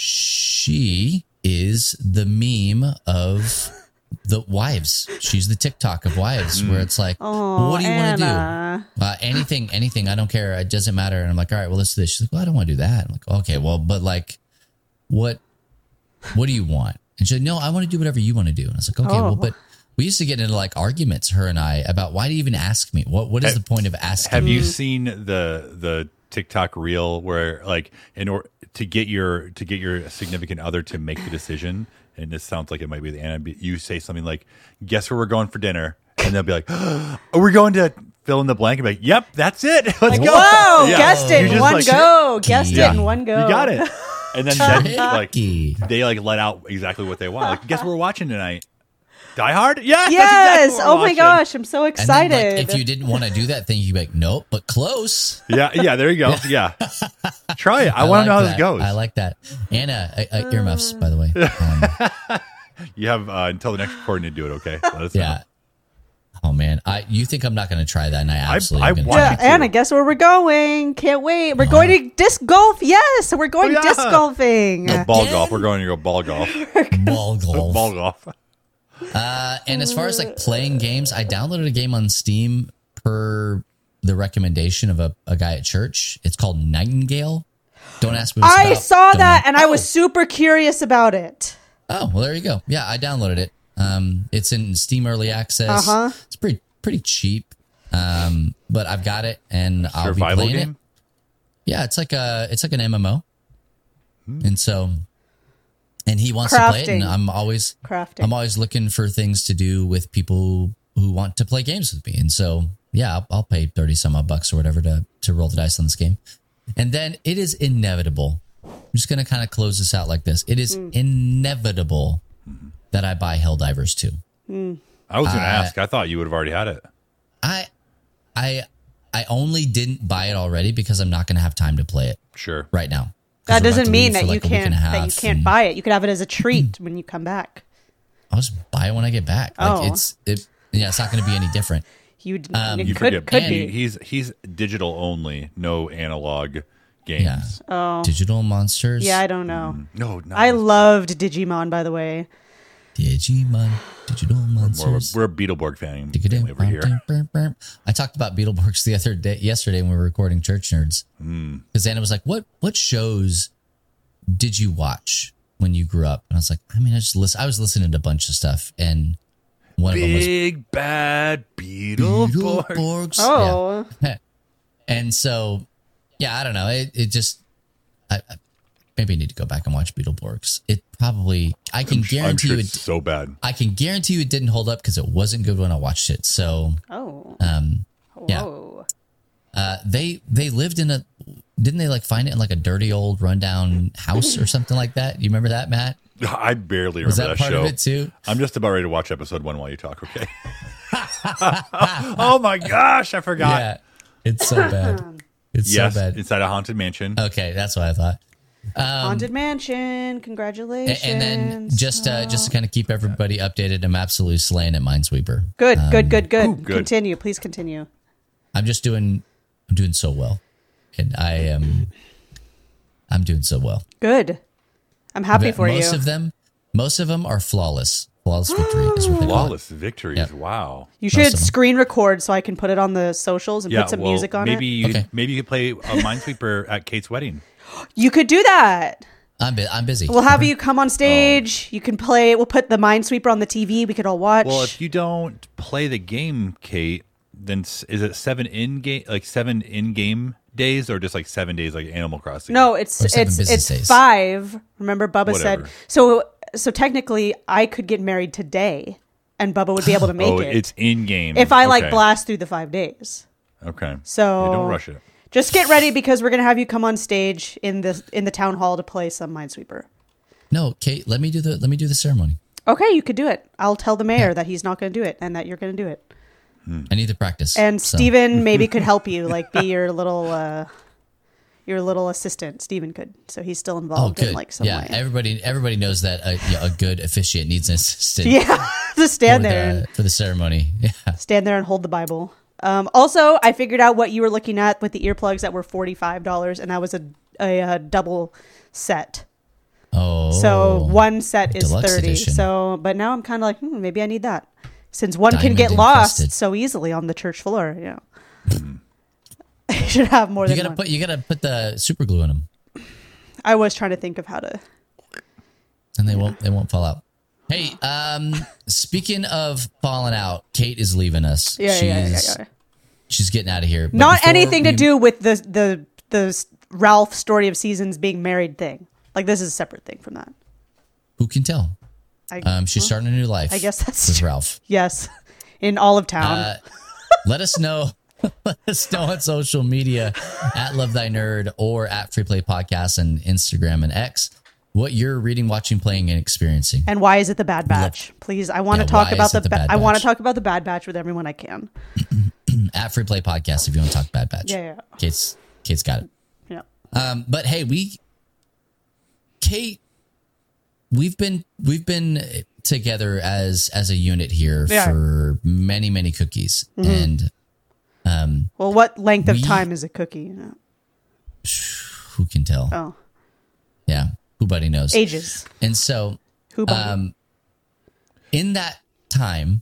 Speaker 3: She is the meme of the wives. She's the TikTok of wives mm. where it's like,
Speaker 1: oh,
Speaker 3: well, what do you want to
Speaker 1: Anna.
Speaker 3: do? Uh, anything, anything. I don't care. It doesn't matter. And I'm like, all right, well, let's do this. She's like, well, I don't want to do that. I'm like, okay, well, but like, what, what do you want? And she's like, no, I want to do whatever you want to do. And I was like, okay,
Speaker 1: oh.
Speaker 3: well, but we used to get into like arguments, her and I, about why do you even ask me? What What is have, the point of asking?
Speaker 4: Have
Speaker 3: me?
Speaker 4: you seen the the TikTok reel where like in order to get your to get your significant other to make the decision, and this sounds like it might be the Anna, you say something like, "Guess where we're going for dinner," and they'll be like, "Oh, we're going to fill in the blank," and be like, "Yep, that's it. Let's
Speaker 1: like,
Speaker 4: go."
Speaker 1: Whoa,
Speaker 4: yeah.
Speaker 1: guessed it in one
Speaker 4: like,
Speaker 1: go. Guessed
Speaker 4: yeah.
Speaker 1: it in one go.
Speaker 4: You got it. And then, then like they like let out exactly what they want. Like, guess what we're watching tonight? Die Hard? Yeah.
Speaker 1: Yes.
Speaker 4: Exactly
Speaker 1: oh my
Speaker 4: watching.
Speaker 1: gosh, I'm so excited.
Speaker 3: And then, like, if you didn't want to do that thing, you'd be like, nope, but close.
Speaker 4: Yeah. Yeah. There you go. Yeah. Try it. I, I want to like know how
Speaker 3: that.
Speaker 4: this goes.
Speaker 3: I like that. Anna, uh, uh, earmuffs, by the way. Um,
Speaker 4: you have uh, until the next recording to do it. Okay. Let us
Speaker 3: yeah.
Speaker 4: know.
Speaker 3: Oh man, I you think I'm not going to try that? And I absolutely.
Speaker 4: I, I
Speaker 3: am
Speaker 4: want
Speaker 1: yeah,
Speaker 4: to.
Speaker 1: Anna, guess where we're going? Can't wait. We're uh, going to disc golf. Yes, we're going
Speaker 4: oh, yeah.
Speaker 1: disc golfing.
Speaker 4: No, ball golf. We're going to go ball golf.
Speaker 3: Ball golf.
Speaker 4: Ball golf.
Speaker 3: Uh, and as far as like playing games, I downloaded a game on Steam per the recommendation of a, a guy at church. It's called Nightingale. Don't ask me. What it's
Speaker 1: I
Speaker 3: about.
Speaker 1: saw
Speaker 3: Don't
Speaker 1: that
Speaker 3: know.
Speaker 1: and I was super curious about it.
Speaker 3: Oh well, there you go. Yeah, I downloaded it. Um, it's in Steam Early Access.
Speaker 1: Uh-huh.
Speaker 3: It's pretty pretty cheap. Um, but I've got it and I'll
Speaker 4: Survival
Speaker 3: be playing
Speaker 4: game?
Speaker 3: it. Yeah, it's like a it's like an M M O. Hmm. And so and he wants
Speaker 1: Crafting.
Speaker 3: to play it, and I'm always
Speaker 1: Crafting.
Speaker 3: I'm always looking for things to do with people who want to play games with me. And so yeah, I'll, I'll pay thirty some odd bucks or whatever to to roll the dice on this game. And then it is inevitable. I'm just going to kind of close this out like this. It is mm. inevitable that I buy Helldivers two.
Speaker 1: Mm.
Speaker 4: I was going to
Speaker 3: uh,
Speaker 4: ask. I thought you would have already had it.
Speaker 3: I, I, I only didn't buy it already because I'm not going to have time to play it.
Speaker 4: Sure.
Speaker 3: Right now.
Speaker 1: That doesn't mean that like you can't that you can't buy it. You could have it as a treat when you come back.
Speaker 3: I'll just buy it when I get back. Like
Speaker 1: oh.
Speaker 3: it's it. Yeah, it's not going to be any different.
Speaker 1: You,
Speaker 3: um,
Speaker 1: it
Speaker 4: you
Speaker 1: could,
Speaker 4: forget,
Speaker 1: could
Speaker 4: he,
Speaker 1: be.
Speaker 4: He's he's digital only, no analog games.
Speaker 3: Yeah.
Speaker 1: Oh.
Speaker 3: Digital monsters.
Speaker 1: Yeah, I don't know.
Speaker 4: Mm, no, no.
Speaker 1: I loved Digimon, by the way.
Speaker 3: Digimon, digital monsters.
Speaker 4: We're, we're a Beetleborg fan family over here.
Speaker 3: I talked about Beetleborgs the other day, yesterday when we were recording Church Nerds. Because mm. Anna was like, "What? What shows did you watch when you grew up? And I was like, I mean, I just listen. I was listening to a bunch of stuff, and one
Speaker 4: Big
Speaker 3: of them was
Speaker 4: Big Bad Beetleborgs.
Speaker 3: Beetleborgs.
Speaker 1: Oh.
Speaker 3: Yeah. And so, yeah, I don't know. It it just, I, I maybe I need to go back and watch Beetleborgs. It probably, I can
Speaker 4: I'm
Speaker 3: guarantee
Speaker 4: sure
Speaker 3: you,
Speaker 4: it's
Speaker 3: it,
Speaker 4: so bad.
Speaker 3: I can guarantee you it didn't hold up because it wasn't good when I watched it. So,
Speaker 1: Oh.
Speaker 3: um, yeah.
Speaker 1: Whoa.
Speaker 3: Uh, they they lived in a, didn't they like find it in like a dirty old rundown house or something like that? You remember that, Matt?
Speaker 4: I barely
Speaker 3: Was
Speaker 4: remember
Speaker 3: that
Speaker 4: that,
Speaker 3: part
Speaker 4: show.
Speaker 3: of it too?
Speaker 4: I'm just about ready to watch episode one while you talk, okay? Oh my gosh, I forgot.
Speaker 3: Yeah, it's so bad. It's
Speaker 4: Yes,
Speaker 3: so bad.
Speaker 4: inside a haunted mansion.
Speaker 3: Okay, that's what I thought.
Speaker 1: Haunted Mansion. Congratulations.
Speaker 3: And, and then just uh, just to kind of keep everybody updated, I'm absolutely slaying at Minesweeper.
Speaker 1: Good, good, good, good.
Speaker 4: Ooh, good.
Speaker 1: Continue. Please continue.
Speaker 3: I'm just doing I'm doing so well, and I am I'm doing so well.
Speaker 1: Good. I'm happy for
Speaker 3: most
Speaker 1: you.
Speaker 3: of them, most of them are flawless. Flawless victory is what they call it.
Speaker 4: Flawless victories.
Speaker 3: Yep.
Speaker 4: Wow.
Speaker 1: You
Speaker 3: most
Speaker 1: should
Speaker 3: of them.
Speaker 1: screen record so I can put it on the socials and
Speaker 4: Yeah,
Speaker 1: put some
Speaker 4: well,
Speaker 1: music on
Speaker 4: maybe
Speaker 1: it.
Speaker 4: You,
Speaker 3: Okay.
Speaker 4: maybe you could play a Minesweeper at Kate's wedding.
Speaker 1: You could do that.
Speaker 3: I'm bu- I'm busy.
Speaker 1: We'll have you come on stage. You can play. We'll put the Minesweeper on the T V. We could all watch.
Speaker 4: Well, if you don't play the game, Kate, then s- is it seven in game, like seven in game days, or just like seven days, like Animal Crossing?
Speaker 1: no, it's
Speaker 3: Or seven
Speaker 1: it's
Speaker 3: business
Speaker 1: it's
Speaker 3: days.
Speaker 1: five. Remember, Bubba said
Speaker 4: Whatever.
Speaker 1: so. So technically, I could get married today, and Bubba would be able to make
Speaker 4: Oh,
Speaker 1: it
Speaker 4: it's in game.
Speaker 1: if I like
Speaker 4: Okay.
Speaker 1: blast through the five days.
Speaker 4: Okay.
Speaker 1: So
Speaker 4: Yeah, don't rush it.
Speaker 1: Just get ready because we're gonna have you come on stage in the in the town hall to play some Minesweeper.
Speaker 3: No, Kate, let me do the let me do the ceremony.
Speaker 1: Okay, you could do it. I'll tell the mayor that he's not going to do it and that you're going to do it.
Speaker 3: I need to practice.
Speaker 1: And
Speaker 3: so.
Speaker 1: Steven maybe could help you, like be your little uh your little assistant. Steven could. So he's still
Speaker 3: Oh,
Speaker 1: involved
Speaker 3: good.
Speaker 1: in like some
Speaker 3: yeah,
Speaker 1: way.
Speaker 3: everybody everybody knows that a, yeah, a good officiant needs an assistant.
Speaker 1: Yeah, just stand
Speaker 3: for
Speaker 1: there
Speaker 3: the,
Speaker 1: and
Speaker 3: for the ceremony. Yeah.
Speaker 1: stand there and hold the Bible. Um, also, I figured out what you were looking at with the earplugs that were forty-five dollars, and that was a, a, a double set.
Speaker 3: Oh,
Speaker 1: So one set is
Speaker 3: Deluxe
Speaker 1: thirty.
Speaker 3: edition.
Speaker 1: So, but now I'm kind of like, hmm, maybe I need that since one can
Speaker 3: Diamond
Speaker 1: get lost
Speaker 3: encrusted.
Speaker 1: so easily on the church floor. You know, I should have more
Speaker 3: you
Speaker 1: than
Speaker 3: gotta
Speaker 1: one.
Speaker 3: put you gotta put the super glue in them,
Speaker 1: I was trying to think of how to.
Speaker 3: and they won't they won't fall out. Hey, um, speaking of falling out, Kate is leaving us.
Speaker 1: Yeah,
Speaker 3: she's,
Speaker 1: yeah, yeah, yeah.
Speaker 3: She's getting out of here. But
Speaker 1: Not
Speaker 3: before
Speaker 1: anything to
Speaker 3: we-
Speaker 1: do with the the the Ralph story of seasons being married thing. Like this is a separate thing from that.
Speaker 3: Who can tell?
Speaker 1: I,
Speaker 3: Um, she's
Speaker 1: well,
Speaker 3: starting a new life.
Speaker 1: I guess that's
Speaker 3: with
Speaker 1: true.
Speaker 3: Ralph.
Speaker 1: Yes, in all of town.
Speaker 3: Uh, let us know. Let us know on social media at Love Thy Nerd or at Free Play Podcast and Instagram and X what you're reading, watching, playing, and experiencing.
Speaker 1: And why is it the Bad Batch? Please, I want
Speaker 3: Yeah,
Speaker 1: to talk
Speaker 3: why
Speaker 1: about
Speaker 3: is
Speaker 1: the.
Speaker 3: it the
Speaker 1: Ba-
Speaker 3: Bad
Speaker 1: I want to
Speaker 3: Batch?
Speaker 1: talk about the Bad Batch with everyone I can.
Speaker 3: At Free Play Podcast if you want to talk Bad Batch.
Speaker 1: Yeah, yeah.
Speaker 3: Kate's, Kate's got it.
Speaker 1: Yeah.
Speaker 3: Um, but hey, we, Kate, we've been we've been together as as a unit here
Speaker 1: Yeah.
Speaker 3: for many many cookies, and um,
Speaker 1: Well, what length of
Speaker 3: We-
Speaker 1: time is a cookie? You know?
Speaker 3: who can tell?
Speaker 1: Oh,
Speaker 3: Yeah, who buddy knows?
Speaker 1: ages.
Speaker 3: And so,
Speaker 1: Who?
Speaker 3: um, in that time,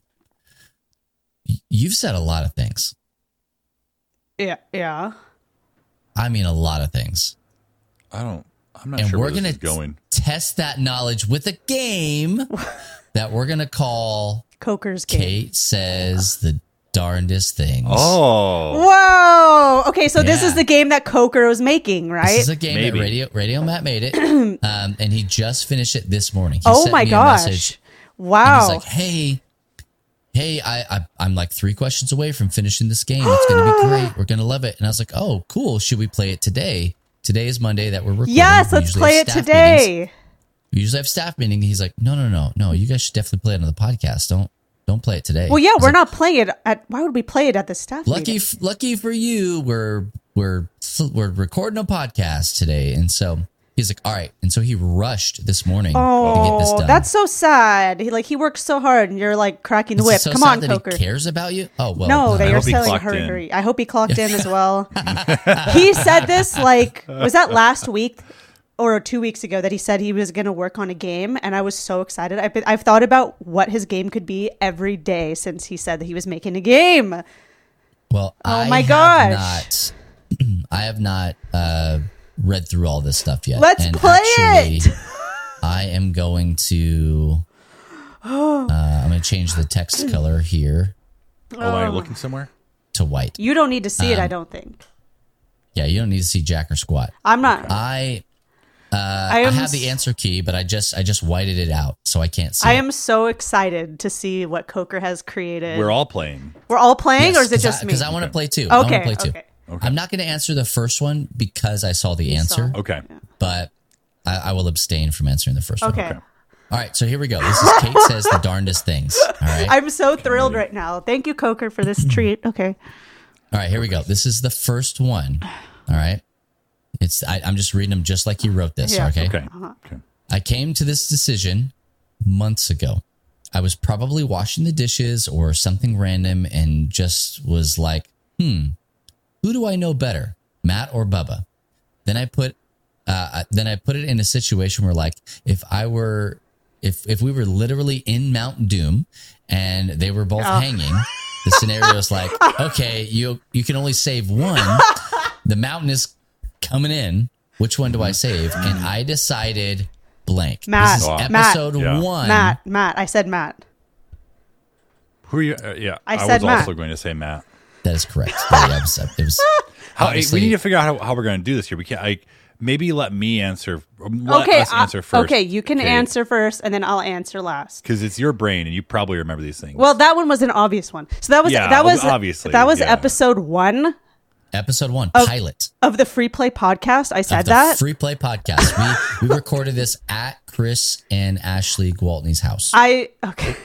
Speaker 3: y- you've said a lot of things.
Speaker 1: yeah, yeah.
Speaker 3: I mean, a lot of things.
Speaker 4: I don't. I'm not
Speaker 3: And
Speaker 4: sure
Speaker 3: we're
Speaker 4: where this
Speaker 3: gonna
Speaker 4: is going.
Speaker 3: test that knowledge with a game that we're gonna call
Speaker 1: Coker's game.
Speaker 3: Kate Says the Darndest Things.
Speaker 4: Oh,
Speaker 1: Whoa. Okay, so this
Speaker 3: Yeah.
Speaker 1: is the game that Coker was making, right?
Speaker 3: This is a game
Speaker 4: Maybe.
Speaker 3: that Radio Radio Matt made it, um, and he just finished it this morning. He
Speaker 1: oh
Speaker 3: sent
Speaker 1: my
Speaker 3: me a
Speaker 1: gosh!
Speaker 3: message, and
Speaker 1: Wow.
Speaker 3: he's like, "Hey, hey, I, I I'm like three questions away from finishing this game. It's going to be great. We're going to love it." And I was like, "Oh, cool. Should we play it today? Today is Monday that we're recording.
Speaker 1: yes,
Speaker 3: We
Speaker 1: let's
Speaker 3: usually
Speaker 1: play
Speaker 3: have
Speaker 1: it
Speaker 3: staff
Speaker 1: today.
Speaker 3: meetings. We usually have staff meeting." He's like, "No, no, no, no. You guys should definitely play it on the podcast. Don't don't play it today."
Speaker 1: Well, yeah,
Speaker 3: I was
Speaker 1: we're
Speaker 3: like,
Speaker 1: not playing it at. Why would we play it at the staff
Speaker 3: lucky
Speaker 1: meeting?
Speaker 3: f- lucky for you. We're we're we're recording a podcast today, and so he's like, "All right." And so he rushed this morning to get this
Speaker 1: Oh,
Speaker 3: done.
Speaker 1: that's so sad. He like he works so hard, and you're like cracking the
Speaker 3: Is it
Speaker 1: whip.
Speaker 3: so
Speaker 1: Come
Speaker 3: sad
Speaker 1: on,
Speaker 3: that
Speaker 1: Coker.
Speaker 3: He cares about you. Oh well.
Speaker 1: No, they
Speaker 4: I
Speaker 1: are
Speaker 4: hope he
Speaker 1: selling
Speaker 4: clocked
Speaker 1: hurry,
Speaker 4: in.
Speaker 1: hurry. I hope he clocked in as well. He said this like was that last week or two weeks ago that he said he was going to work on a game, and I was so excited. I've been, I've thought about what his game could be every day since he said that he was making a game.
Speaker 3: Well,
Speaker 1: Oh
Speaker 3: I
Speaker 1: my
Speaker 3: have
Speaker 1: gosh.
Speaker 3: not, I have not uh, read through all this stuff yet.
Speaker 1: Let's
Speaker 3: and
Speaker 1: play
Speaker 3: actually,
Speaker 1: it.
Speaker 3: I am going to. Uh, I'm going to change the text color here
Speaker 4: Oh, am I looking somewhere?
Speaker 3: to white.
Speaker 1: You don't need to see it,
Speaker 3: Um,
Speaker 1: I don't think.
Speaker 3: Yeah, you don't need to see jack or squat.
Speaker 1: I'm not.
Speaker 3: I uh,
Speaker 1: I
Speaker 3: I
Speaker 1: am
Speaker 3: have the
Speaker 1: s-
Speaker 3: answer key, but I just I just whited it out so I can't see.
Speaker 1: I
Speaker 3: it.
Speaker 1: am so excited to see what Coker has created.
Speaker 4: We're all playing.
Speaker 1: We're all playing,
Speaker 3: Yes,
Speaker 1: or is it
Speaker 3: 'cause
Speaker 1: just
Speaker 3: I,
Speaker 1: me?
Speaker 3: Because I want to play too. I want
Speaker 1: Okay,
Speaker 3: to play too.
Speaker 1: okay.
Speaker 4: Okay.
Speaker 3: I'm not going to answer the first one because I saw the answer,
Speaker 1: saw.
Speaker 4: Okay.
Speaker 3: but I, I will abstain from answering the first one.
Speaker 1: Okay.
Speaker 4: Okay.
Speaker 3: All right, so here we go. This is Kate says the darndest things. All right.
Speaker 1: I'm so thrilled right now. Thank you, Coker, for this treat. Okay.
Speaker 3: All right, here we go. This is the first one. All right. It's I, I'm just reading them just like you wrote this.
Speaker 1: Yeah.
Speaker 3: Okay.
Speaker 4: Okay. Okay.
Speaker 3: I came to this decision months ago. I was probably washing the dishes or something random and just was like, hmm, who do I know better, Matt or Bubba? Then I put, uh, then I put it in a situation where, like, if I were, if if we were literally in Mount Doom and they were both
Speaker 1: Oh.
Speaker 3: hanging, the scenario is like, okay, you you can only save one. The mountain is coming in. Which one do I save? And I decided blank.
Speaker 1: Matt.
Speaker 3: This is
Speaker 4: Wow.
Speaker 3: episode
Speaker 4: Matt. Yeah.
Speaker 3: one.
Speaker 1: Matt, Matt. I said Matt.
Speaker 4: Who are you? Uh, yeah,
Speaker 1: I
Speaker 4: I,
Speaker 1: said
Speaker 4: was
Speaker 1: Matt.
Speaker 4: also going to say Matt.
Speaker 3: That is correct. Yeah, yeah, it was, it was
Speaker 4: How, we
Speaker 3: obviously-
Speaker 4: need to figure out how, how we're going to do this here. We can't. Like, maybe let me answer. Let
Speaker 1: Okay.
Speaker 4: us
Speaker 1: I-
Speaker 4: answer first.
Speaker 1: okay, you can answer first, and then I'll answer last.
Speaker 4: because it's your brain and you probably remember these things.
Speaker 1: Well, that one was an obvious one. So that was
Speaker 4: Yeah,
Speaker 1: that was
Speaker 4: obviously,
Speaker 1: that was
Speaker 4: yeah.
Speaker 1: episode one
Speaker 3: episode one pilot
Speaker 1: of the Free Play podcast. I said
Speaker 3: of the
Speaker 1: that.
Speaker 3: Free Play podcast. We we recorded this at Chris and Ashley Gwaltney's house.
Speaker 1: I okay.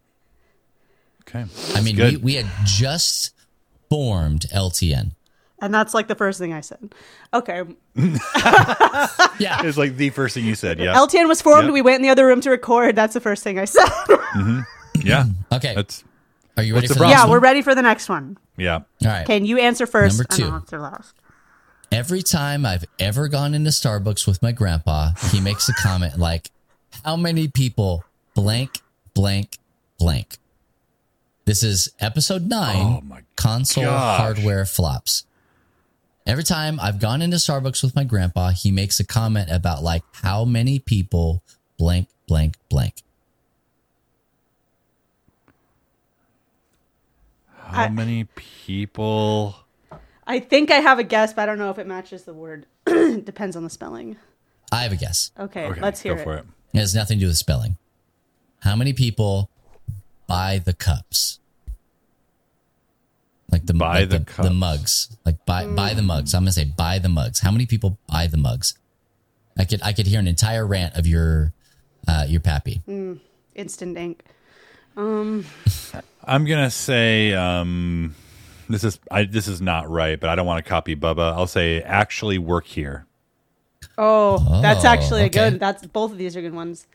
Speaker 4: okay.
Speaker 3: I mean, we,
Speaker 4: good.
Speaker 3: we had just formed L T N.
Speaker 1: And that's like the first thing I said. Okay.
Speaker 3: Yeah.
Speaker 4: It's like the first thing you said. Yeah.
Speaker 1: L T N was formed.
Speaker 4: Yep.
Speaker 1: We went in the other room to record. That's the first thing I said.
Speaker 4: yeah.
Speaker 3: Okay.
Speaker 4: That's
Speaker 3: Are you ready
Speaker 4: What's
Speaker 3: for
Speaker 4: the
Speaker 3: the
Speaker 1: yeah,
Speaker 3: next
Speaker 1: we're
Speaker 3: one?
Speaker 1: ready for the next one.
Speaker 4: yeah.
Speaker 3: All right.
Speaker 1: Can you answer first?
Speaker 3: Number two.
Speaker 1: And I'll answer last.
Speaker 3: Every time I've ever gone into Starbucks with my grandpa, he makes a comment like, how many people blank, blank, blank? This is episode nine,
Speaker 4: Oh my
Speaker 3: console
Speaker 4: gosh.
Speaker 3: hardware flops. Every time I've gone into Starbucks with my grandpa, he makes a comment about like how many people blank, blank, blank.
Speaker 4: How
Speaker 1: I-
Speaker 4: many people?
Speaker 1: I think I have a guess, but I don't know if it matches the word. Depends on the spelling.
Speaker 3: I have a guess.
Speaker 1: Okay,
Speaker 4: Okay,
Speaker 1: let's hear
Speaker 4: go
Speaker 1: it.
Speaker 4: for it.
Speaker 3: It has nothing to do with spelling. How many people buy the cups? Like the
Speaker 4: Buy
Speaker 3: like
Speaker 4: the
Speaker 3: the,
Speaker 4: cups.
Speaker 3: the mugs. Like buy buy the mugs. I'm gonna say buy the mugs. How many people buy the mugs? I could I could hear an entire rant of your uh, your pappy.
Speaker 1: Instant ink.
Speaker 4: I'm gonna say um, this is I, this is not right, but I don't want to copy Bubba. I'll say actually work here.
Speaker 1: Oh, that's
Speaker 3: Oh,
Speaker 1: actually a
Speaker 3: okay.
Speaker 1: good. That's both of these are good ones.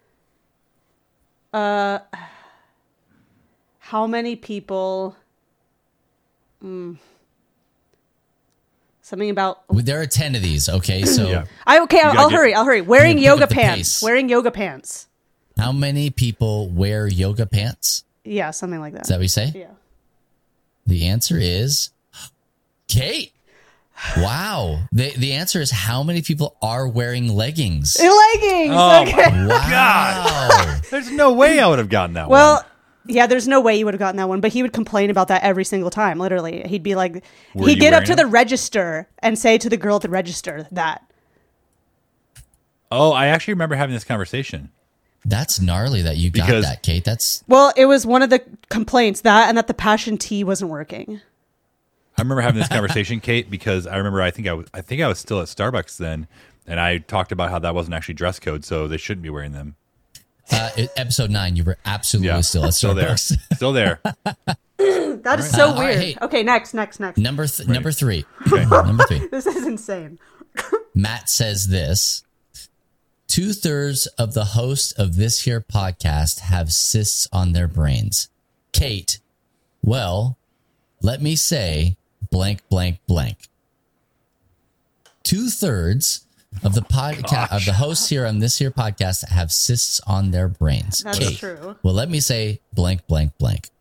Speaker 1: Uh, how many people? Mm, something about.
Speaker 3: There are ten of these. Okay, so
Speaker 4: Yeah.
Speaker 1: I okay. I'll,
Speaker 4: gotta
Speaker 1: I'll
Speaker 4: get-
Speaker 1: hurry. I'll hurry. Wearing
Speaker 3: pick up
Speaker 1: yoga
Speaker 3: the
Speaker 1: pants.
Speaker 3: pace.
Speaker 1: Wearing yoga pants.
Speaker 3: how many people wear yoga pants?
Speaker 1: Yeah, something like that.
Speaker 3: Is that what you say?
Speaker 1: Yeah.
Speaker 3: The answer is Kate. Wow. The the answer is how many people are wearing leggings?
Speaker 1: Leggings.
Speaker 4: Oh
Speaker 1: okay.
Speaker 4: my
Speaker 3: Wow.
Speaker 4: There's no way I would have gotten that
Speaker 1: Well,
Speaker 4: one.
Speaker 1: yeah, there's no way you would have gotten that one, but he would complain about that every single time, literally. He'd be like,
Speaker 4: Were
Speaker 1: he'd
Speaker 4: you
Speaker 1: get up
Speaker 4: wearing
Speaker 1: to
Speaker 4: them?
Speaker 1: the register and say to the girl at the register that.
Speaker 4: Oh, I actually remember having this conversation.
Speaker 3: That's gnarly that you got
Speaker 4: Because-
Speaker 3: that, Kate. That's
Speaker 1: Well, it was one of the complaints, that and that the passion tea wasn't working.
Speaker 4: I remember having this conversation, Kate, because I remember I think I was I think I was still at Starbucks then, and I talked about how that wasn't actually dress code, so they shouldn't be wearing them.
Speaker 3: uh, episode nine. You were absolutely
Speaker 4: Yeah,
Speaker 3: still at
Speaker 4: still there,
Speaker 3: Starbucks.
Speaker 4: still there.
Speaker 1: That is so
Speaker 3: Uh, all right,
Speaker 1: weird.
Speaker 3: hey.
Speaker 1: Okay, next, next, next.
Speaker 3: Number th- number three. number three.
Speaker 1: This is insane.
Speaker 3: Matt says this. Two thirds of the hosts of this here podcast have cysts on their brains. Kate, well, let me say blank, blank, blank. Two thirds of the podcast of the hosts here on this here podcast have cysts on their brains.
Speaker 1: That's
Speaker 3: Kate,
Speaker 1: true.
Speaker 3: well, let me say blank, blank, blank.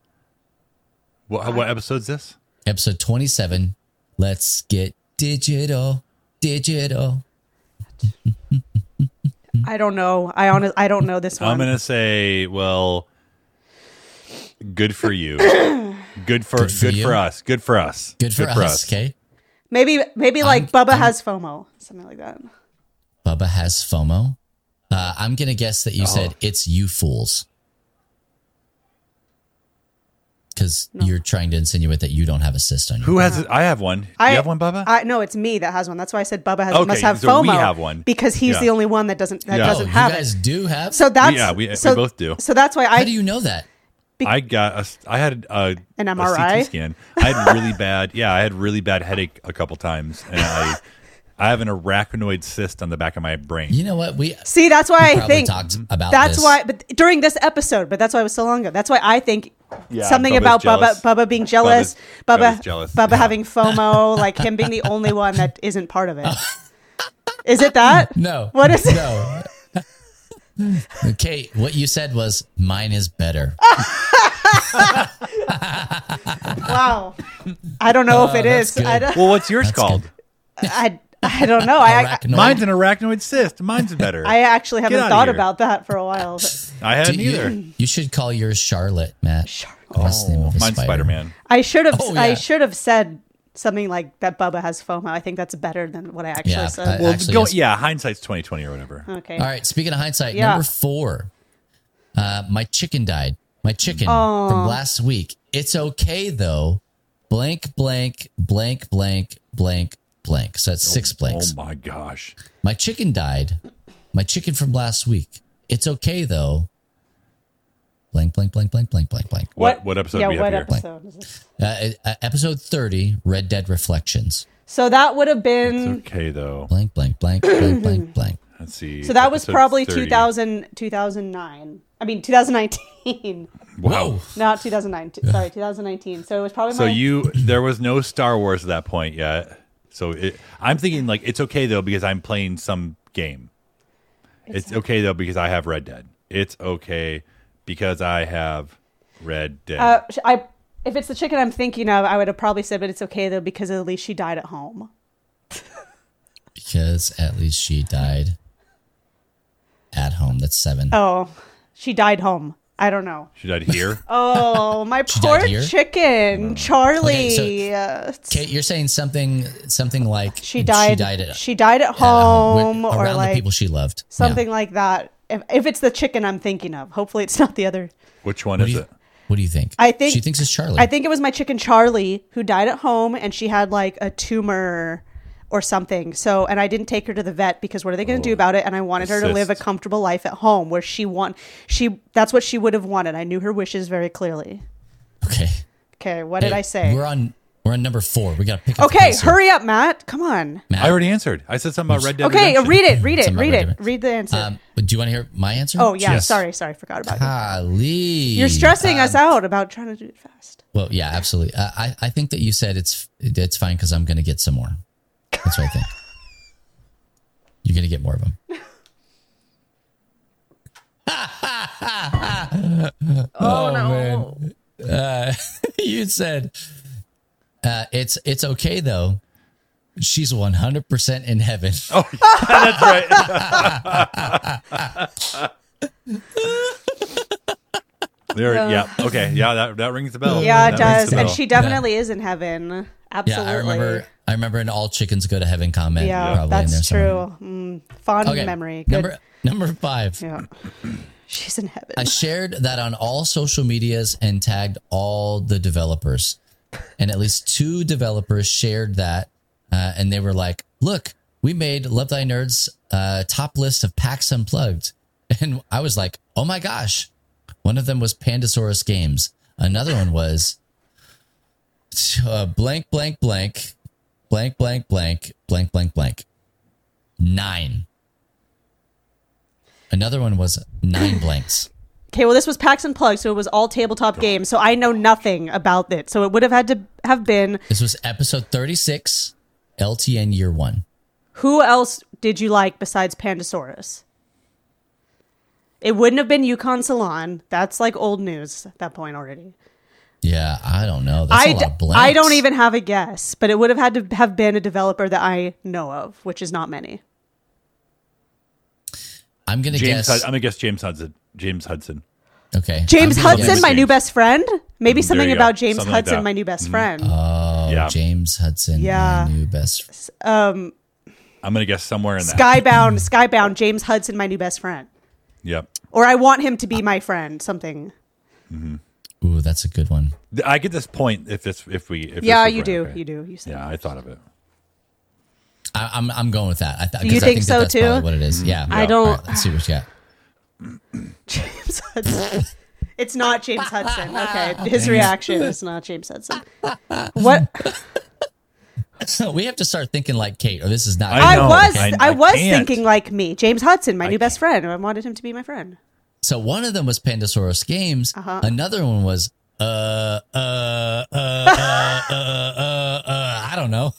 Speaker 4: What, what episode's this?
Speaker 3: Episode twenty-seven. Let's get digital. digital.
Speaker 1: I don't know. I honest, I don't know this one.
Speaker 4: I'm gonna say, well, good for you. Good for
Speaker 3: Good for
Speaker 4: good
Speaker 3: you.
Speaker 4: for us. Good for us.
Speaker 3: Good for, us, okay?
Speaker 1: maybe maybe like
Speaker 3: I'm-
Speaker 1: Bubba
Speaker 3: I'm-
Speaker 1: has FOMO, something like that.
Speaker 3: Bubba has FOMO. Uh, I'm going to guess that you
Speaker 4: Oh.
Speaker 3: said it's you fools. Because you're trying to insinuate that you don't have a cyst on you.
Speaker 4: Who has it? I have one. Do
Speaker 1: I
Speaker 4: you have one, Bubba?
Speaker 1: I no, it's me that has one. That's why I said Bubba has
Speaker 4: Okay,
Speaker 1: must have
Speaker 4: so
Speaker 1: FOMO.
Speaker 4: we have one.
Speaker 1: because he's
Speaker 4: Yeah.
Speaker 1: the only one that doesn't that
Speaker 4: Yeah.
Speaker 3: Oh,
Speaker 1: doesn't
Speaker 3: you
Speaker 1: have
Speaker 3: guys
Speaker 1: it.
Speaker 3: do have?
Speaker 1: So that's
Speaker 4: Yeah, we- we
Speaker 1: so,
Speaker 4: both do.
Speaker 1: So that's why
Speaker 3: How
Speaker 1: I
Speaker 3: do you know that?
Speaker 4: I got a, I had a,
Speaker 1: An
Speaker 4: a
Speaker 1: M R I?
Speaker 4: C T scan. I had really bad, yeah, I had really bad headache a couple times, and I, I have an arachnoid cyst on the back of my brain.
Speaker 3: You know what? We
Speaker 1: see. That's why I
Speaker 3: probably
Speaker 1: think
Speaker 3: talked about
Speaker 1: that's
Speaker 3: this.
Speaker 1: why. But during this episode, but that's why it was so long ago. That's why I think
Speaker 4: Yeah,
Speaker 1: something
Speaker 4: Bubba's
Speaker 1: about
Speaker 4: jealous.
Speaker 1: Bubba Bubba being jealous,
Speaker 4: Bubba's-
Speaker 1: Bubba
Speaker 4: Bubba's jealous.
Speaker 1: Bubba
Speaker 4: Yeah.
Speaker 1: having FOMO, like him being the only one that isn't part of it. Is it that?
Speaker 3: No.
Speaker 1: What is it?
Speaker 3: No. Okay, what you said was mine is better.
Speaker 1: Wow. I don't know if it
Speaker 3: that's
Speaker 1: is.
Speaker 3: good.
Speaker 1: I don't.
Speaker 4: Well, what's yours
Speaker 3: That's
Speaker 4: called?
Speaker 3: good.
Speaker 1: I, I don't know. I,
Speaker 3: Arachnoid.
Speaker 4: Mine's an arachnoid cyst. Mine's better.
Speaker 1: I actually haven't
Speaker 4: outta
Speaker 1: thought
Speaker 4: here.
Speaker 1: about that for a while.
Speaker 4: I hadn't
Speaker 3: Do you,
Speaker 4: either.
Speaker 3: you should call yours Charlotte, Matt.
Speaker 1: Charlotte.
Speaker 3: Oh, that's the name of a
Speaker 4: Mine's
Speaker 3: spider.
Speaker 4: Spider Man.
Speaker 1: I should have.
Speaker 3: Oh,
Speaker 1: I
Speaker 3: yeah.
Speaker 1: should have said something like that. Bubba has FOMO. I think that's better than what I actually
Speaker 3: Yeah,
Speaker 1: said.
Speaker 3: I-
Speaker 4: Well,
Speaker 3: Actually,
Speaker 4: go,
Speaker 3: yes.
Speaker 4: yeah, hindsight's twenty twenty or whatever.
Speaker 1: okay.
Speaker 3: All right, speaking of hindsight,
Speaker 1: Yeah.
Speaker 3: number four. Uh, my chicken died. My chicken from last week. It's okay though. Blank, blank, blank, blank, blank, blank. So that's six blanks.
Speaker 4: Oh my gosh.
Speaker 3: My chicken died. My chicken from last week. It's okay though. Blank, blank, blank, blank, blank, blank, blank.
Speaker 4: What what episode
Speaker 1: Yeah,
Speaker 4: do we have
Speaker 1: what
Speaker 4: here?
Speaker 1: episode is this?
Speaker 3: Uh, uh, episode thirty, Red Dead Reflections.
Speaker 1: So that would have been.
Speaker 4: Okay, though.
Speaker 3: Blank, blank, blank, blank, blank, blank.
Speaker 4: Let's see.
Speaker 1: So that was
Speaker 4: Episode
Speaker 1: probably
Speaker 4: thirty.
Speaker 1: two thousand, two thousand nine. I mean, twenty nineteen.
Speaker 4: Wow.
Speaker 3: Whoa.
Speaker 1: Not two thousand nineteen. Sorry, twenty nineteen. So it was probably
Speaker 4: So
Speaker 1: my.
Speaker 4: you, there was no Star Wars at that point yet. So it, I'm thinking like it's okay though because I'm playing some game. It's okay though because I have Red Dead. It's okay because I have Red Dead.
Speaker 1: Uh, sh- I if it's the chicken I'm thinking of, I would have probably said, but it's okay though because at least she died at home.
Speaker 3: Because at least she died at home. That's seven.
Speaker 1: Oh, she died home. I don't know.
Speaker 4: She died here.
Speaker 1: Oh, my
Speaker 3: She
Speaker 1: poor
Speaker 3: died here?
Speaker 1: chicken, Charlie.
Speaker 3: Okay,
Speaker 1: uh,
Speaker 3: Kate, you're saying something something like
Speaker 1: she died.
Speaker 3: She died at,
Speaker 1: she died at
Speaker 3: at home
Speaker 1: home,
Speaker 3: with-
Speaker 1: or
Speaker 3: around
Speaker 1: like
Speaker 3: the people she loved.
Speaker 1: something
Speaker 3: Yeah.
Speaker 1: like that. If, if it's the chicken I'm thinking of, hopefully it's not the other.
Speaker 4: Which one
Speaker 3: What
Speaker 4: is
Speaker 3: do you,
Speaker 4: it?
Speaker 3: what do you think?
Speaker 1: I think-
Speaker 3: she thinks it's Charlie.
Speaker 1: I think it was my chicken Charlie who died at home, and she had like a tumor or something. So, and I didn't take her to the vet because what are they going to do about it? And I wanted her to live a
Speaker 4: cyst.
Speaker 1: comfortable life at home, where she want she. That's what she would have wanted. I knew her wishes very clearly.
Speaker 3: okay.
Speaker 1: Okay, what did
Speaker 3: Hey,
Speaker 1: I say?
Speaker 3: We're on we're on number four. We got to pick up. the
Speaker 1: Okay,
Speaker 3: pace here.
Speaker 1: hurry up, Matt. Come on.
Speaker 3: Matt,
Speaker 4: I already answered. I said something about Red Dead
Speaker 1: Okay,
Speaker 4: Redemption.
Speaker 1: read it. Read it.
Speaker 3: Something
Speaker 1: Read
Speaker 3: about
Speaker 1: it.
Speaker 3: Red Dead.
Speaker 1: Read the answer.
Speaker 3: Um, but do you want to hear my answer?
Speaker 1: oh yeah,
Speaker 4: yes.
Speaker 1: sorry, sorry, forgot about it.
Speaker 3: Golly.
Speaker 1: You're stressing us out about trying to do it fast.
Speaker 3: Well, yeah, absolutely. Uh, I I think that you said it's it's fine because I'm going to get some more. That's what I think. You're going to get more of them.
Speaker 1: Oh, no.
Speaker 3: Uh, you said uh, it's it's okay though. She's one hundred percent in heaven.
Speaker 4: Oh, that's right. there, yeah. Okay. Yeah. That that rings the bell.
Speaker 1: Yeah, it
Speaker 4: That rings
Speaker 1: does,
Speaker 4: the
Speaker 1: and
Speaker 4: bell.
Speaker 1: she definitely is in heaven.
Speaker 3: Yeah,
Speaker 1: Absolutely.
Speaker 3: I remember. I remember an all chickens go to heaven comment.
Speaker 1: Yeah,
Speaker 3: probably in there
Speaker 1: that's
Speaker 3: somewhere.
Speaker 1: true. Mm, fond
Speaker 3: Okay,
Speaker 1: memory. Good.
Speaker 3: number number five.
Speaker 1: yeah, she's in heaven.
Speaker 3: I shared that on all social medias and tagged all the developers. And at least two developers shared that. Uh, and they were like, look, we made Love Thy Nerds uh, top list of PAX Unplugged. And I was like, oh my gosh. One of them was Pandasaurus Games. Another one was uh, blank, blank, blank, blank, blank, blank, blank, blank, blank. Nine. Another one was nine blanks.
Speaker 1: Okay, well, this was PAX Unplugged, so it was all tabletop games. So I know nothing about it. So it would have had to have been.
Speaker 3: This was episode thirty-six, L T N year one.
Speaker 1: Who else did you like besides Pandasaurus? It wouldn't have been Yukon Salon. That's like old news at that point already.
Speaker 3: Yeah, I don't know. That's
Speaker 1: I,
Speaker 3: a lot
Speaker 1: d-
Speaker 3: of blanks.
Speaker 1: I don't even have a guess, but it would have had to have been a developer that I know of, which is not many.
Speaker 3: I'm gonna
Speaker 4: James,
Speaker 3: guess.
Speaker 4: Hud- I'm gonna guess James Hudson. James Hudson.
Speaker 3: Okay,
Speaker 1: James
Speaker 3: I'm gonna
Speaker 1: Hudson,
Speaker 3: guess-
Speaker 1: my new best friend? Maybe
Speaker 4: There
Speaker 1: something
Speaker 4: you go.
Speaker 1: about James
Speaker 4: Something like
Speaker 1: Hudson,
Speaker 4: that.
Speaker 1: my new best friend.
Speaker 3: Oh,
Speaker 4: Yeah.
Speaker 3: James Hudson.
Speaker 1: Yeah.
Speaker 3: My new best.
Speaker 1: Um,
Speaker 4: I'm gonna guess somewhere in that.
Speaker 1: Skybound, Skybound, James Hudson, my new best friend.
Speaker 4: Yep.
Speaker 1: Or I want him to be my friend, something.
Speaker 3: Ooh, that's a good one.
Speaker 4: I get this point if this if we if
Speaker 1: Yeah,
Speaker 4: this was
Speaker 1: you
Speaker 4: right,
Speaker 1: do.
Speaker 4: okay.
Speaker 1: You do. You said
Speaker 4: Yeah, I thought of it.
Speaker 3: I, I'm I'm going with that. I th-
Speaker 1: Do you
Speaker 3: 'cause I
Speaker 1: think
Speaker 3: think
Speaker 1: so,
Speaker 3: that that's
Speaker 1: too?
Speaker 3: probably what it is. Yeah.
Speaker 1: I don't-
Speaker 3: All right, let's see what you got.
Speaker 1: James Hudson. It's not James Hudson. Okay. His reaction is not James Hudson. What?
Speaker 3: We have to start thinking like Kate, or this is not.
Speaker 4: I
Speaker 1: I,
Speaker 4: know.
Speaker 1: was
Speaker 4: I-
Speaker 1: I,
Speaker 4: I
Speaker 1: was
Speaker 4: can't.
Speaker 1: thinking like me. James Hudson, my new best friend. I wanted him to be my friend.
Speaker 3: So one of them was Pandasaurus Games.
Speaker 1: Uh-huh.
Speaker 3: Another one was uh uh uh uh uh uh, uh I don't know.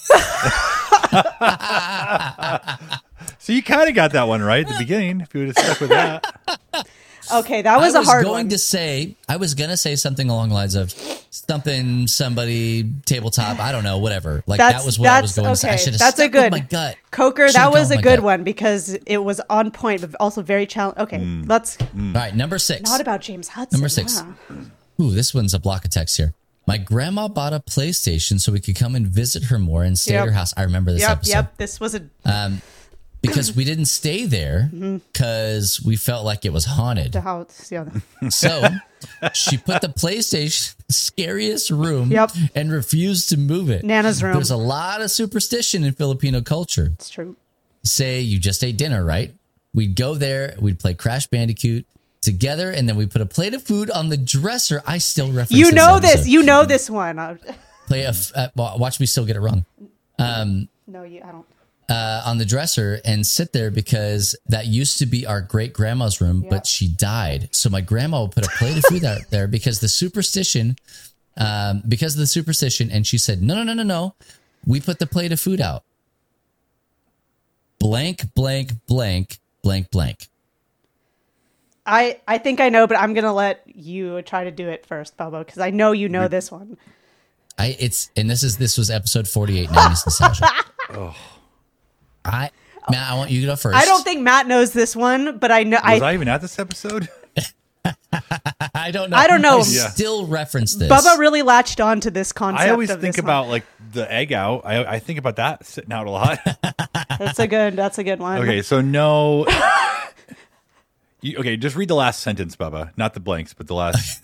Speaker 4: So you kind of got that one right at the beginning. If you would have stuck with that.
Speaker 1: Okay, that was
Speaker 3: I
Speaker 1: a hard
Speaker 3: going
Speaker 1: one.
Speaker 3: to say I was gonna say something along the lines of something somebody tabletop. I don't know, whatever. Like
Speaker 1: That's
Speaker 3: that was what I was
Speaker 1: that's
Speaker 3: going to say. I
Speaker 1: okay.
Speaker 3: should have
Speaker 1: That's a
Speaker 3: stuck with
Speaker 1: good
Speaker 3: my gut.
Speaker 1: Coker.
Speaker 3: Should've
Speaker 1: That
Speaker 3: gone
Speaker 1: was
Speaker 3: with
Speaker 1: a
Speaker 3: my
Speaker 1: good
Speaker 3: gut.
Speaker 1: one because it was on point, but also very challenging. Okay, let's
Speaker 3: All right, number six.
Speaker 1: not about James Hudson.
Speaker 3: Number six.
Speaker 1: yeah.
Speaker 3: Ooh, this one's a block of text here. My grandma bought a PlayStation so we could come and visit her more and stay
Speaker 1: Yep.
Speaker 3: at her house. I remember this
Speaker 1: Yep,
Speaker 3: episode.
Speaker 1: yep. This was a
Speaker 3: Um, because we didn't stay there
Speaker 1: Mm-hmm.
Speaker 3: because we felt like it was haunted.
Speaker 1: the house. Yeah.
Speaker 3: So she put the PlayStation in the scariest room
Speaker 1: Yep.
Speaker 3: and refused to move it.
Speaker 1: Nana's room.
Speaker 3: There's a lot of superstition in Filipino culture.
Speaker 1: It's true.
Speaker 3: Say you just ate dinner, right? We'd go there, we'd play Crash Bandicoot together, and then we put a plate of food on the dresser. I still reference
Speaker 1: You know
Speaker 3: episode.
Speaker 1: this. You know this one. Uh,
Speaker 3: Play a f- uh, well, watch me still get it wrong. Um,
Speaker 1: no, you. I don't.
Speaker 3: uh, on the dresser and sit there because that used to be our great grandma's room,
Speaker 1: Yeah.
Speaker 3: but she died. So my grandma would put a plate of food out there because the superstition, um, because of the superstition. And she said, no, no, no, no, no. We put the plate of food out. Blank, blank, blank, blank, blank.
Speaker 1: I, I think I know, but I'm gonna let you try to do it first, Bubba, because I know you know this one.
Speaker 3: I it's and this is this was episode forty-eight, nineties nostalgia. oh. I Matt, I want you to go first.
Speaker 1: I don't think Matt knows this one, but I know.
Speaker 4: Was
Speaker 1: I,
Speaker 4: I even at this episode?
Speaker 3: I don't know.
Speaker 1: I don't know.
Speaker 3: I still reference this.
Speaker 1: Bubba really latched on to this concept.
Speaker 4: I always
Speaker 1: of
Speaker 4: think
Speaker 1: this
Speaker 4: about
Speaker 1: one.
Speaker 4: like the egg out. I, I think about that sitting out a lot.
Speaker 1: That's a good. That's a good one.
Speaker 4: Okay, so no. You, okay, just read the last sentence, Bubba. Not the blanks, but the last.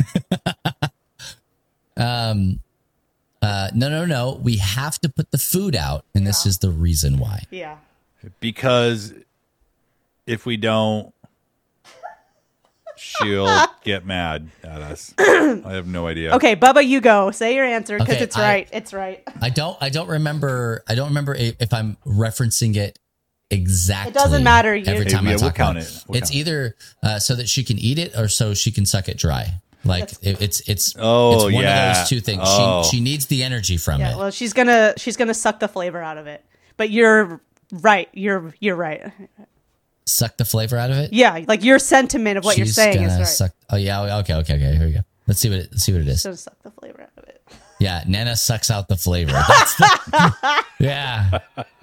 Speaker 3: um, uh, no, no, no. We have to put the food out, and this is the reason why.
Speaker 1: Yeah.
Speaker 4: Because if we don't, she'll get mad at us. I have no idea.
Speaker 1: Okay, Bubba, you go. Say your answer because
Speaker 3: Okay,
Speaker 1: it's
Speaker 3: I-
Speaker 1: right. It's right.
Speaker 3: I don't. I don't remember. I don't remember if, if I'm referencing it exactly.
Speaker 1: It doesn't matter, you-
Speaker 3: Every time
Speaker 4: Yeah,
Speaker 3: I
Speaker 4: we'll
Speaker 3: talk
Speaker 4: count
Speaker 3: about
Speaker 4: it.
Speaker 3: it,
Speaker 4: We'll
Speaker 3: it's
Speaker 4: count it.
Speaker 3: either uh, so that she can eat it or so she can suck it dry. Like it, it's it's
Speaker 4: Oh,
Speaker 3: it's one
Speaker 4: yeah.
Speaker 3: of those two things.
Speaker 4: Oh.
Speaker 3: She she needs the energy from
Speaker 1: Yeah.
Speaker 3: it.
Speaker 1: Well, she's gonna she's gonna suck the flavor out of it. But you're right. You're you're right.
Speaker 3: Suck the flavor out of it.
Speaker 1: Yeah, like your sentiment of what you're
Speaker 3: She's
Speaker 1: saying is
Speaker 3: gonna
Speaker 1: right.
Speaker 3: Suck, oh yeah. Okay. Okay. Okay. Here we go. Let's see what it, let's see what it is.
Speaker 1: She's gonna suck the flavor out of it.
Speaker 3: Yeah, Nana sucks out the flavor. That's the, yeah.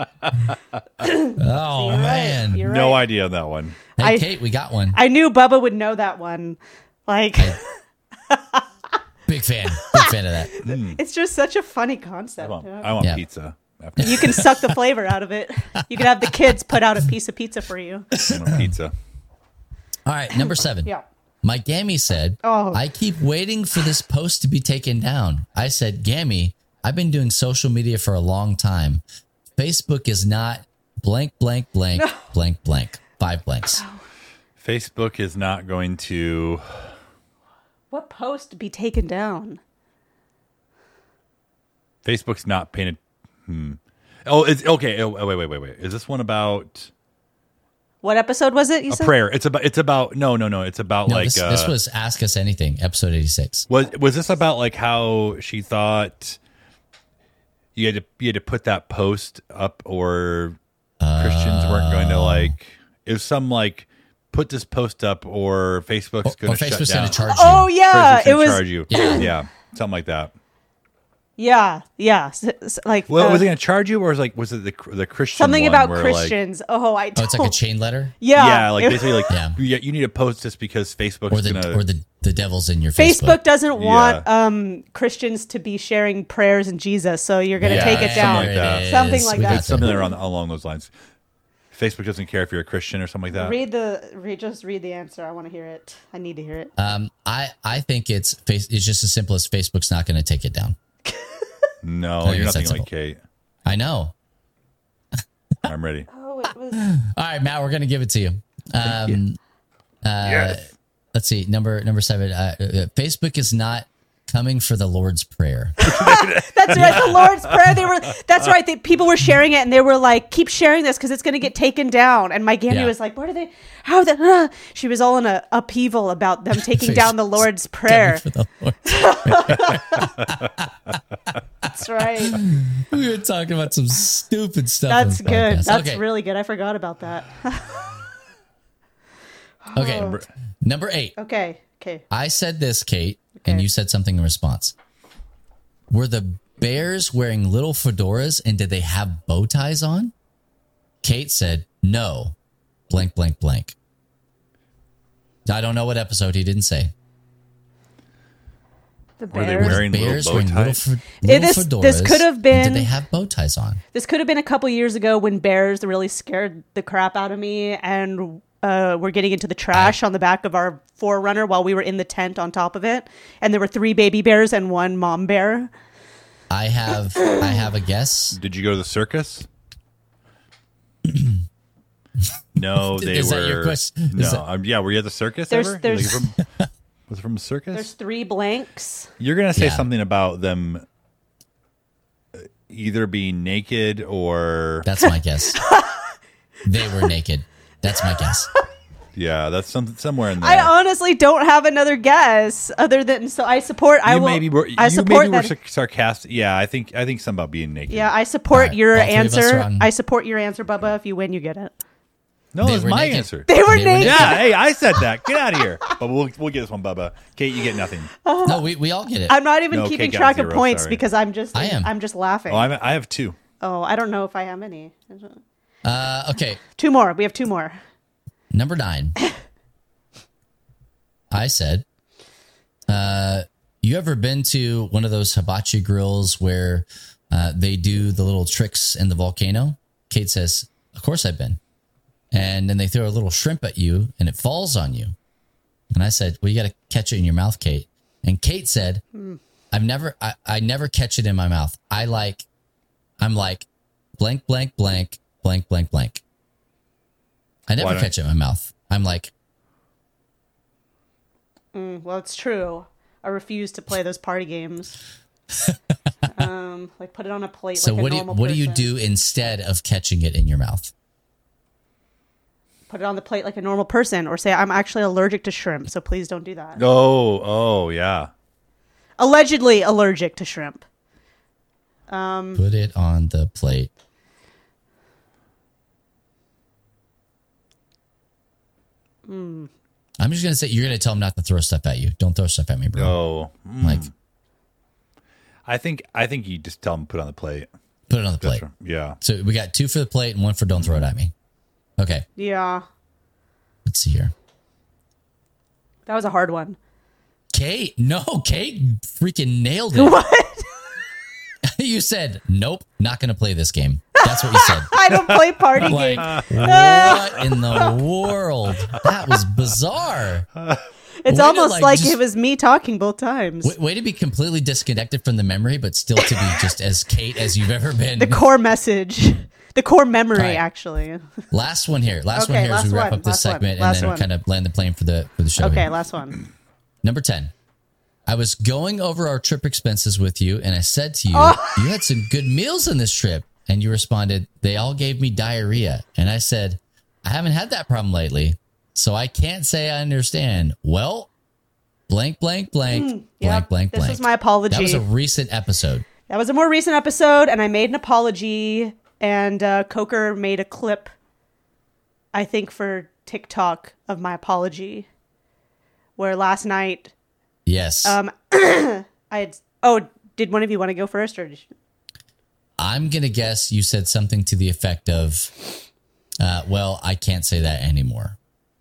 Speaker 3: Oh
Speaker 1: You're
Speaker 3: man.
Speaker 1: right. You're
Speaker 4: No
Speaker 1: right.
Speaker 4: idea on that one.
Speaker 3: Hey
Speaker 1: I-
Speaker 3: Kate, we got one.
Speaker 1: I knew Bubba would know that one. Like
Speaker 3: Big fan. Big fan of that.
Speaker 1: it's just such a funny
Speaker 4: I
Speaker 1: concept.
Speaker 4: want,
Speaker 1: yeah.
Speaker 4: I want
Speaker 3: Yeah.
Speaker 4: pizza. After
Speaker 1: You can suck the flavor out of it. You can have the kids put out a piece of pizza for you.
Speaker 4: I want pizza.
Speaker 3: All right, number seven.
Speaker 1: Yeah.
Speaker 3: My Gammy said,
Speaker 1: Oh.
Speaker 3: I keep waiting for this post to be taken down. I said, Gammy, I've been doing social media for a long time. Facebook is not blank, blank, blank, blank, blank. Five blanks.
Speaker 4: Facebook is not going to.
Speaker 1: What post be taken down?
Speaker 4: Facebook's not painted. Hmm. Oh, it's okay. Oh, wait, wait, wait, wait. Is this one about
Speaker 1: What episode was it? You
Speaker 4: a
Speaker 1: said
Speaker 4: prayer? It's about. It's about. No, no, no. It's about
Speaker 3: No,
Speaker 4: like.
Speaker 3: this,
Speaker 4: uh,
Speaker 3: this was Ask Us Anything, episode eighty-six.
Speaker 4: Was was this about like how she thought you had to you had to put that post up or Christians weren't going to like it was some like put this post up or Facebook's
Speaker 3: Or
Speaker 4: going to shut
Speaker 3: Facebook's
Speaker 4: down.
Speaker 3: going to charge you.
Speaker 1: Oh yeah,
Speaker 4: Facebook's
Speaker 1: it
Speaker 4: gonna
Speaker 1: was
Speaker 4: charge you.
Speaker 3: Yeah.
Speaker 4: Yeah. something like that.
Speaker 1: Yeah, yeah. S- s- like
Speaker 4: Well,
Speaker 1: uh,
Speaker 4: was it going to charge you, or was like was it the the Christian
Speaker 1: something
Speaker 4: one
Speaker 1: about
Speaker 4: where, like-
Speaker 1: Christians? oh, I. Don't.
Speaker 3: Oh, it's like a chain letter,
Speaker 1: Yeah,
Speaker 4: yeah, like
Speaker 1: it-
Speaker 4: basically like
Speaker 3: Yeah.
Speaker 4: yeah. you need to post this because Facebook's
Speaker 3: or the
Speaker 4: gonna
Speaker 3: or the the devil's in your
Speaker 1: Facebook
Speaker 3: Facebook.
Speaker 1: doesn't want
Speaker 4: Yeah.
Speaker 1: um, Christians to be sharing prayers in Jesus, so you're going to
Speaker 4: Yeah,
Speaker 1: take it
Speaker 4: something
Speaker 1: down.
Speaker 4: like that.
Speaker 3: There it
Speaker 1: Something
Speaker 3: is.
Speaker 1: like
Speaker 3: We
Speaker 1: that.
Speaker 3: got
Speaker 4: it's something around along those lines. Facebook doesn't care if you're a Christian or something like that.
Speaker 1: Read the read, just read the answer. I want to hear it. I need to hear it.
Speaker 3: Um, I I think it's face. It's just as simple as Facebook's not going to take it down.
Speaker 4: No,
Speaker 3: think
Speaker 4: you're
Speaker 3: it's
Speaker 4: nothing
Speaker 3: that
Speaker 4: like
Speaker 3: simple.
Speaker 4: Kate.
Speaker 3: I know.
Speaker 4: I'm ready.
Speaker 1: Oh, it was.
Speaker 3: All right, Matt, we're going to give it to you. Um, uh,
Speaker 4: Yes.
Speaker 3: Let's see, number number seven. Uh, uh, Facebook is not coming for the Lord's Prayer.
Speaker 1: That's right. The Lord's Prayer. They were. That's right. They, people were sharing it, and they were like, "Keep sharing this because it's going to get taken down." And my Gabby
Speaker 3: Yeah.
Speaker 1: was like, "What are they? How are they?" Uh? She was all in a upheaval about them taking down the Lord's Prayer.
Speaker 3: Coming for the Lord's-
Speaker 1: That's right.
Speaker 3: we were talking about some stupid stuff.
Speaker 1: That's
Speaker 3: in the
Speaker 1: good.
Speaker 3: podcast.
Speaker 1: That's
Speaker 3: okay.
Speaker 1: really good. I forgot about that.
Speaker 3: Okay, number eight.
Speaker 1: Okay. Okay.
Speaker 3: I said this, Kate, and
Speaker 1: Okay.
Speaker 3: you said something in response. Were the bears wearing little fedoras and did they have bow ties on? Kate said, no, blank, blank, blank. I don't know what episode, he didn't say.
Speaker 1: The
Speaker 4: Were they
Speaker 1: Bears.
Speaker 4: wearing
Speaker 3: Bears
Speaker 4: little
Speaker 3: wearing
Speaker 4: bow
Speaker 3: little,
Speaker 4: ties?
Speaker 3: fe-
Speaker 1: Yeah,
Speaker 3: little
Speaker 1: this-
Speaker 3: fedoras.
Speaker 1: this could have
Speaker 3: and
Speaker 1: been-
Speaker 3: Did they have bow ties on?
Speaker 1: This could have been a couple years ago when bears really scared the crap out of me and uh, were getting into the trash on the back of our Forerunner while we were in the tent on top of it. And there were three baby bears and one mom bear.
Speaker 3: I have I have a guess.
Speaker 4: Did you go to the circus? No, they
Speaker 3: Is
Speaker 4: were.
Speaker 3: that your question?
Speaker 4: No,
Speaker 3: Is that-
Speaker 4: um, yeah. Were you at the circus
Speaker 1: There's-
Speaker 4: ever?
Speaker 1: there's-
Speaker 4: Like, from, was it from a circus?
Speaker 1: There's three blanks.
Speaker 4: You're gonna say
Speaker 3: Yeah.
Speaker 4: something about them uh, either being naked or
Speaker 3: That's my guess. They were naked. That's my guess.
Speaker 4: yeah. That's some somewhere in there.
Speaker 1: I honestly don't have another guess other than so I support. I
Speaker 4: you
Speaker 1: will.
Speaker 4: maybe were.
Speaker 1: I
Speaker 4: you
Speaker 1: support
Speaker 4: maybe were
Speaker 1: that.
Speaker 4: sar- sarcastic. Yeah, I think I think something about being naked.
Speaker 1: Yeah, I support
Speaker 3: All right,
Speaker 1: your
Speaker 3: all three of us
Speaker 1: answer.
Speaker 3: are on-
Speaker 1: I support your answer, Bubba. If you win, you get it.
Speaker 4: No,
Speaker 3: They
Speaker 4: it's
Speaker 3: were
Speaker 4: my
Speaker 3: naked.
Speaker 4: answer.
Speaker 1: They were
Speaker 3: They were
Speaker 1: naked.
Speaker 4: Yeah, hey, I said that. Get out of here. But we'll we'll get this one, Bubba. Kate, you get nothing.
Speaker 3: No, we, we all get it.
Speaker 1: I'm not even
Speaker 4: No,
Speaker 1: keeping
Speaker 4: Kate got
Speaker 1: track
Speaker 4: zero,
Speaker 1: of points
Speaker 4: sorry.
Speaker 1: because I'm just.
Speaker 3: I am.
Speaker 1: I'm just laughing.
Speaker 4: Oh, I'm, I have two.
Speaker 1: Oh, I don't know if I have any.
Speaker 3: Uh, okay,
Speaker 1: Two more. We have two more.
Speaker 3: number nine. I said, uh, you ever been to one of those hibachi grills where uh, they do the little tricks in the volcano? Kate says, of course I've been. And then they throw a little shrimp at you and it falls on you. And I said, well, you got to catch it in your mouth, Kate. And Kate said, I've never, I, I never catch it in my mouth. I like, I'm like blank, blank, blank, blank, blank, blank. I never
Speaker 4: Why not?
Speaker 3: catch it in my mouth. I'm like,
Speaker 1: Well, it's true. I refuse to play those party games. um, like put it on a plate.
Speaker 3: so
Speaker 1: like
Speaker 3: what
Speaker 1: a
Speaker 3: do you,
Speaker 1: normal
Speaker 3: what do you
Speaker 1: person.
Speaker 3: do instead of catching it in your mouth?
Speaker 1: Put it on the plate like a normal person, or say I'm actually allergic to shrimp, so please don't do that.
Speaker 4: Oh, oh, yeah.
Speaker 1: Allegedly allergic to shrimp. Um,
Speaker 3: Put it on the plate.
Speaker 1: Hmm.
Speaker 3: I'm just gonna say you're gonna tell him not to throw stuff at you. Don't throw stuff at me, bro.
Speaker 4: Oh, mm.
Speaker 3: Like,
Speaker 4: I think I think you just tell them to put it on the plate.
Speaker 3: put it on the
Speaker 4: That's
Speaker 3: plate.
Speaker 4: right. Yeah.
Speaker 3: So we got two for the plate and one for don't throw it at me. Okay,
Speaker 1: yeah,
Speaker 3: let's see here.
Speaker 1: that was a hard one.
Speaker 3: Kate, no, Kate freaking nailed it.
Speaker 1: What?
Speaker 3: You said, nope, not going to play this game. That's what you said.
Speaker 1: I don't play party
Speaker 3: Like,
Speaker 1: games.
Speaker 3: what in the world? That was bizarre.
Speaker 1: It's
Speaker 3: way to,
Speaker 1: almost
Speaker 3: like,
Speaker 1: like,
Speaker 3: just-
Speaker 1: it was me talking both times.
Speaker 3: Way, way to be completely disconnected from the memory, but still to be just as Kate as you've ever been.
Speaker 1: The core message, the core memory,
Speaker 3: All right.
Speaker 1: actually.
Speaker 3: Last one here. Last
Speaker 1: Okay,
Speaker 3: one here as
Speaker 1: last
Speaker 3: we wrap
Speaker 1: one,
Speaker 3: up this
Speaker 1: last one,
Speaker 3: segment
Speaker 1: last
Speaker 3: and then
Speaker 1: one.
Speaker 3: kind of land the plane for the for the show.
Speaker 1: Okay,
Speaker 3: here.
Speaker 1: last one.
Speaker 3: Number ten. I was going over our trip expenses with you, and I said to you,
Speaker 1: Oh.
Speaker 3: you had some good meals on this trip. And you responded, they all gave me diarrhea. And I said, I haven't had that problem lately, so I can't say I understand. Well, blank, blank, blank, blank,
Speaker 1: Yep,
Speaker 3: blank,
Speaker 1: this
Speaker 3: blank.
Speaker 1: was my apology.
Speaker 3: That was a recent episode.
Speaker 1: That was a more recent episode, and I made an apology, and uh, Coker made a clip, I think, for TikTok of my apology, where last night
Speaker 3: Yes.
Speaker 1: um, I had Oh, did one of you want to go first, or? Did you...
Speaker 3: I'm gonna guess you said something to the effect of, uh, "Well, I can't say that anymore."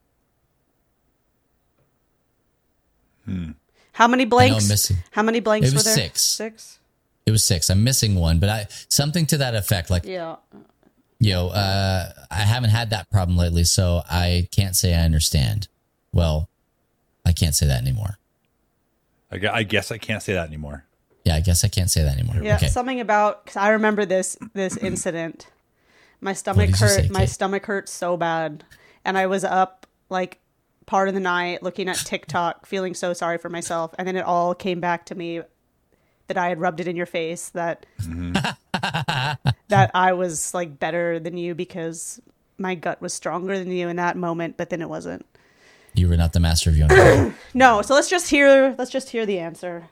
Speaker 4: Hmm.
Speaker 1: How many blanks?
Speaker 3: I'm missing.
Speaker 1: How many blanks
Speaker 3: It was
Speaker 1: were there?
Speaker 3: six.
Speaker 1: Six.
Speaker 3: It was six. I'm missing one, but I something to that effect, like,
Speaker 1: Yeah.
Speaker 3: you know, uh, I haven't had that problem lately, so I can't say I understand. Well, I can't say that anymore.
Speaker 4: I gu- I guess I can't say that anymore.
Speaker 3: Yeah, I guess I can't say that anymore.
Speaker 1: Yeah,
Speaker 3: Okay.
Speaker 1: something about because I remember this this incident. My stomach
Speaker 3: did you
Speaker 1: hurt.
Speaker 3: say,
Speaker 1: My
Speaker 3: Kate?
Speaker 1: stomach hurt so bad, and I was up like part of the night looking at TikTok, feeling so sorry for myself, and then it all came back to me that I had rubbed it in your face that
Speaker 4: Mm-hmm.
Speaker 1: that I was like better than you because my gut was stronger than you in that moment, but then it wasn't.
Speaker 3: You were not the master of your own life.
Speaker 1: No, so let's just hear let's just hear the answer.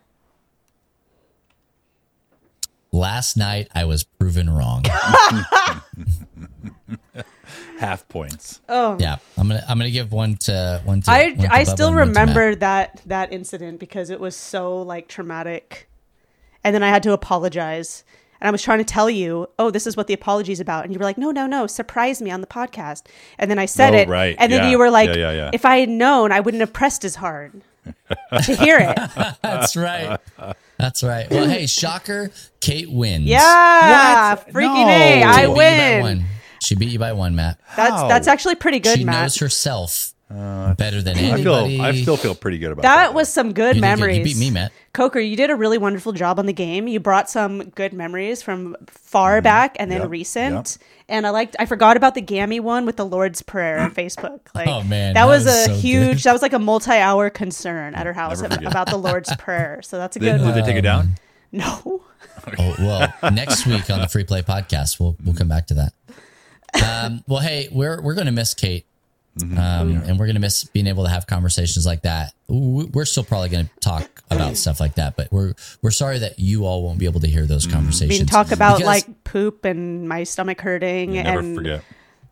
Speaker 3: Last night, I was proven wrong.
Speaker 4: Half points.
Speaker 1: Oh,
Speaker 3: Yeah, I'm gonna I'm gonna give one to one to.
Speaker 1: I
Speaker 3: one to
Speaker 1: I
Speaker 3: Bubba
Speaker 1: still
Speaker 3: and one to Matt.
Speaker 1: remember that that incident because it was so like traumatic, and then I had to apologize, and I was trying to tell you, oh, this is what the apology is about, and you were like, no, no, no, surprise me on the podcast, and then I said
Speaker 4: Oh,
Speaker 1: it,
Speaker 4: right.
Speaker 1: and then
Speaker 4: Yeah.
Speaker 1: you were like,
Speaker 4: Yeah, yeah, yeah.
Speaker 1: if I had known, I wouldn't have pressed as hard to hear it.
Speaker 3: That's right. That's right. Well, hey, shocker, Kate wins.
Speaker 1: Yeah,
Speaker 4: What?
Speaker 1: freaking
Speaker 4: No.
Speaker 1: A, I
Speaker 3: She beat you by
Speaker 1: win.
Speaker 3: one. She beat you by one, Matt.
Speaker 1: That's
Speaker 4: How?
Speaker 1: that's actually pretty good,
Speaker 3: She
Speaker 1: Matt.
Speaker 3: knows herself better than
Speaker 4: I feel.
Speaker 3: anybody.
Speaker 4: I still feel pretty good about
Speaker 1: That
Speaker 4: that.
Speaker 1: was some good
Speaker 3: You did good.
Speaker 1: memories.
Speaker 3: You beat me, Matt.
Speaker 1: Coker, you did a really wonderful job on the game. You brought some good memories from far back and then
Speaker 4: Yep,
Speaker 1: recent. And I liked I forgot about the Gammy one with the Lord's Prayer on Facebook. Like
Speaker 3: Oh, man,
Speaker 1: that,
Speaker 3: that
Speaker 1: was,
Speaker 3: was
Speaker 1: a
Speaker 3: so
Speaker 1: huge
Speaker 3: good.
Speaker 1: that was like a multi-hour concern at her house
Speaker 4: Never forget.
Speaker 1: about the Lord's Prayer. So that's a
Speaker 4: Did,
Speaker 1: good
Speaker 4: did
Speaker 1: one.
Speaker 4: they take it down?
Speaker 1: No.
Speaker 3: Oh, well, next week on the Free Play podcast, we'll we'll come back to that. Um, well, hey, we're we're going to miss Kate, um, and we're going to miss being able to have conversations like that. We- We're still probably going to talk about stuff like that, but we're we're sorry that you all won't be able to hear those
Speaker 1: I
Speaker 3: conversations.
Speaker 1: mean, talk about
Speaker 3: Because
Speaker 1: like poop and my stomach hurting
Speaker 4: You never
Speaker 1: and
Speaker 4: forget.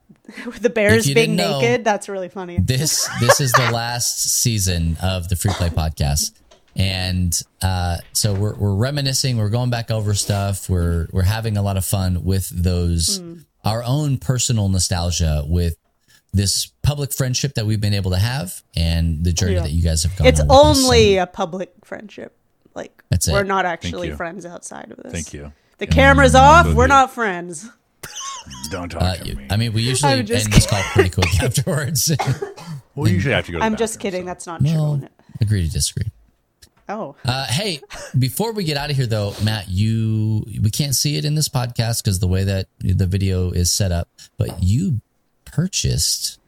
Speaker 1: the bears
Speaker 3: If you
Speaker 1: being
Speaker 3: didn't know-
Speaker 1: naked. That's really funny.
Speaker 3: this this is the last season of the Free Play podcast. And uh, so we're we're reminiscing, we're going back over stuff, we're we're having a lot of fun with those our own personal nostalgia with this public friendship that we've been able to have and the journey
Speaker 1: Yeah.
Speaker 3: that you guys have gone
Speaker 1: It's
Speaker 3: on with us.
Speaker 1: only a public friendship. Like
Speaker 3: That's it.
Speaker 1: we're not actually
Speaker 4: you.
Speaker 1: friends outside of this.
Speaker 4: Thank you.
Speaker 1: The camera's off.
Speaker 4: so
Speaker 1: we're
Speaker 4: good.
Speaker 1: not friends.
Speaker 4: Don't talk
Speaker 3: Uh,
Speaker 4: to me.
Speaker 3: I mean, we usually
Speaker 1: I'm
Speaker 3: end
Speaker 1: just
Speaker 3: this call pretty quick afterwards.
Speaker 4: well, you usually have to go. To the
Speaker 1: I'm just
Speaker 4: bathroom,
Speaker 1: kidding.
Speaker 4: so.
Speaker 1: That's not
Speaker 3: well,
Speaker 1: true.
Speaker 3: agree to disagree.
Speaker 1: Oh,
Speaker 3: Uh, hey, before we get out of here, though, Matt, you we can't see it in this podcast because the way that the video is set up, but you purchased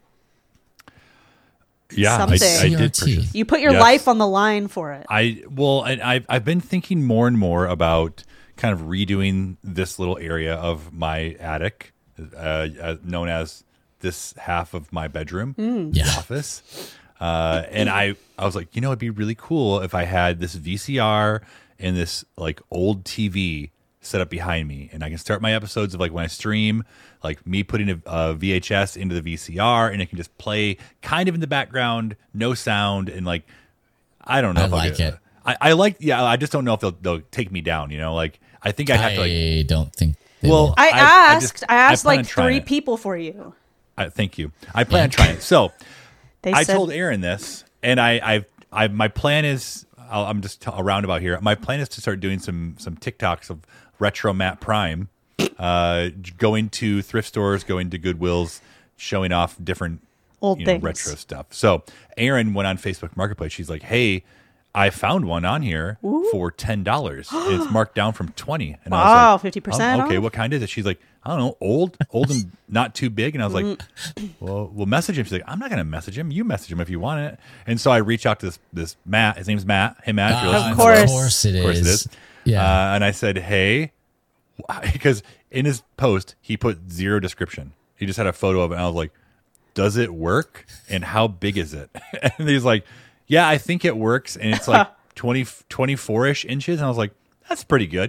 Speaker 4: Yeah, I,
Speaker 1: Something.
Speaker 4: I did
Speaker 3: C R T.
Speaker 4: purchase.
Speaker 1: you put your
Speaker 4: Yes.
Speaker 1: life on the line for it.
Speaker 4: I well, I, I've I've been thinking more and more about kind of redoing this little area of my attic, uh, uh, known as this half of my bedroom,
Speaker 1: Hmm.
Speaker 4: the
Speaker 3: Yeah.
Speaker 4: office. Uh, and I, I was like, you know, it'd be really cool if I had this V C R and this like old T V set up behind me, and I can start my episodes of like when I stream, like me putting a, a V H S into the V C R, and it can just play kind of in the background, no sound, and like I don't know.
Speaker 3: I
Speaker 4: if I'll
Speaker 3: like
Speaker 4: get-
Speaker 3: it.
Speaker 4: I, I like, yeah. I just don't know if they'll they'll take me down. You know, like I think I have
Speaker 3: I
Speaker 4: to like.
Speaker 3: don't think they
Speaker 4: Well,
Speaker 3: will.
Speaker 1: I,
Speaker 4: I- I
Speaker 1: asked.
Speaker 4: just-
Speaker 1: I, asked
Speaker 4: I plan on
Speaker 1: like
Speaker 4: trying
Speaker 1: three
Speaker 4: it.
Speaker 1: people for you.
Speaker 4: I, thank you. I plan on trying it. So.
Speaker 1: They
Speaker 4: I
Speaker 1: said,
Speaker 4: told Aaron this, and I, I, I my plan is, I'll, I'm just t- around about here. My plan is to start doing some some TikToks of retro Matt Prime, uh, going to thrift stores, going to Goodwills, showing off different
Speaker 1: Old
Speaker 4: you know,
Speaker 1: things.
Speaker 4: retro stuff. So Aaron went on Facebook Marketplace. She's like, "Hey, I found one on here for ten dollars. And it's marked down from twenty." And I
Speaker 1: Wow,
Speaker 4: was like,
Speaker 1: fifty percent
Speaker 4: "Oh, okay,
Speaker 1: off?
Speaker 4: what kind is it?" She's like, "I don't know, old, old and not too big." And I was like,
Speaker 1: Mm-hmm.
Speaker 4: "Well, we'll message him." She's like, "I'm not going to message him. You message him if you want it." And so I reach out to this this Matt. His name's Matt. Hey, Matt. if you're
Speaker 3: Ah,
Speaker 4: listening.
Speaker 1: Of course.
Speaker 3: Of course it is.
Speaker 4: Of course it is.
Speaker 3: Yeah.
Speaker 4: Uh, and I said, "Hey," because in his post he put zero description. He just had a photo of it. And I was like, "Does it work? And how big is it?" And he's like, "Yeah, I think it works." And it's like twenty, twenty-four-ish inches. And I was like, "That's pretty good."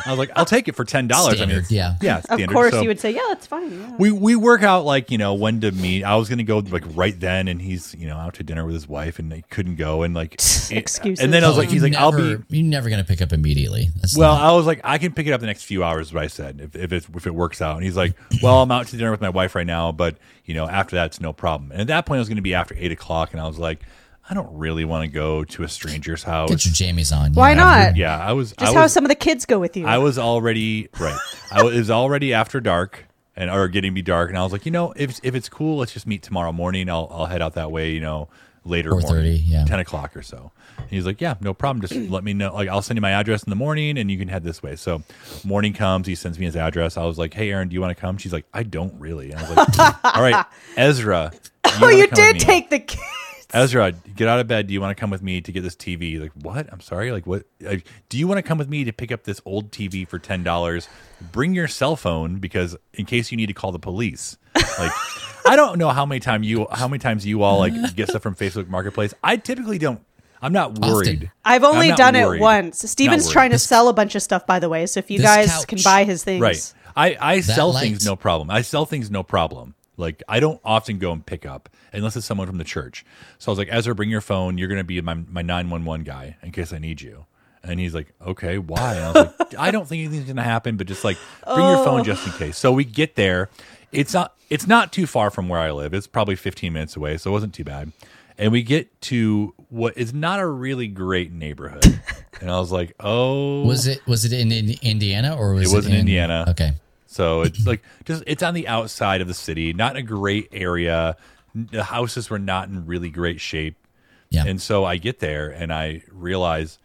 Speaker 4: I was like, I'll take it for ten dollars. I mean,
Speaker 3: Standard, yeah.
Speaker 4: yeah,
Speaker 1: Of
Speaker 4: standard.
Speaker 1: course,
Speaker 4: So
Speaker 1: you would say, yeah, that's fine. Yeah.
Speaker 4: we we work out like you know when to meet. I was gonna go like right then, and he's you know out to dinner with his wife, and he couldn't go, and like
Speaker 1: Excuses.
Speaker 4: And then I was
Speaker 3: Oh,
Speaker 4: like, he's
Speaker 3: you're
Speaker 4: like, I'll
Speaker 3: never-
Speaker 4: be.
Speaker 3: You're never gonna pick up immediately. That's
Speaker 4: Well,
Speaker 3: not-
Speaker 4: I was like, I can pick it up the next few hours. Is what I said, if if it if it works out. And he's like, well, I'm out to dinner with my wife right now, but you know after that, it's no problem. And at that point, it was going to be after eight o'clock, and I was like, I don't really want to go to a stranger's house.
Speaker 3: get your jammies on.
Speaker 1: Why
Speaker 3: yeah.
Speaker 1: not?
Speaker 4: Yeah, I was.
Speaker 1: Just
Speaker 4: I
Speaker 1: how
Speaker 4: was,
Speaker 1: some of the kids go with you.
Speaker 4: I was already right. I was, it was already after dark, and or getting to be dark, and I was like, you know, if if it's cool, let's just meet tomorrow morning. I'll I'll head out that way. You know, later
Speaker 3: four thirty,
Speaker 4: morning,
Speaker 3: yeah.
Speaker 4: ten o'clock or so. And he's like, yeah, no problem. Just let me know. Like, I'll send you my address in the morning, and you can head this way. So, morning comes. He sends me his address. I was like, hey, Aaron, do you want to come? She's like, I don't really. And I was like, all right, Ezra.
Speaker 1: oh,
Speaker 4: wanna
Speaker 1: you
Speaker 4: come with
Speaker 1: did
Speaker 4: me?
Speaker 1: take the kids.
Speaker 4: Ezra, get out of bed. Do you want to come with me to get this T V? Like, what? I'm sorry. Like, what? Like, do you want to come with me to pick up this old T V for ten dollars? Bring your cell phone because in case you need to call the police. Like, I don't know how many time you how many times you all like get stuff from Facebook Marketplace. I typically don't. I'm not worried.
Speaker 3: Often.
Speaker 1: I've only
Speaker 4: I'm not
Speaker 1: done
Speaker 4: worried.
Speaker 1: it once. Steven's
Speaker 4: Not worried.
Speaker 1: trying to sell a bunch of stuff, by the way. So if you
Speaker 3: This
Speaker 1: guys
Speaker 3: couch.
Speaker 1: can buy his things,
Speaker 4: Right. I, I sell
Speaker 3: light.
Speaker 4: things no problem. I sell things no problem. Like, I don't often go and pick up unless it's someone from the church. So I was like, Ezra, bring your phone. You're going to be my my nine one one guy in case I need you. And he's like, okay, why? And I was like, I don't think anything's going to happen, but just like bring your phone just in case. So we get there. It's not it's not too far from where I live. It's probably fifteen minutes away, so it wasn't too bad. And we get to what is not a really great neighborhood. And I was like, oh.
Speaker 3: Was it was it in, in Indiana or was
Speaker 4: It
Speaker 3: it,
Speaker 4: was in Indiana.
Speaker 3: Okay.
Speaker 4: So it's like just it's on the outside of the city, not in a great area. The houses were not in really great shape.
Speaker 3: Yeah.
Speaker 4: And so I get there and I realize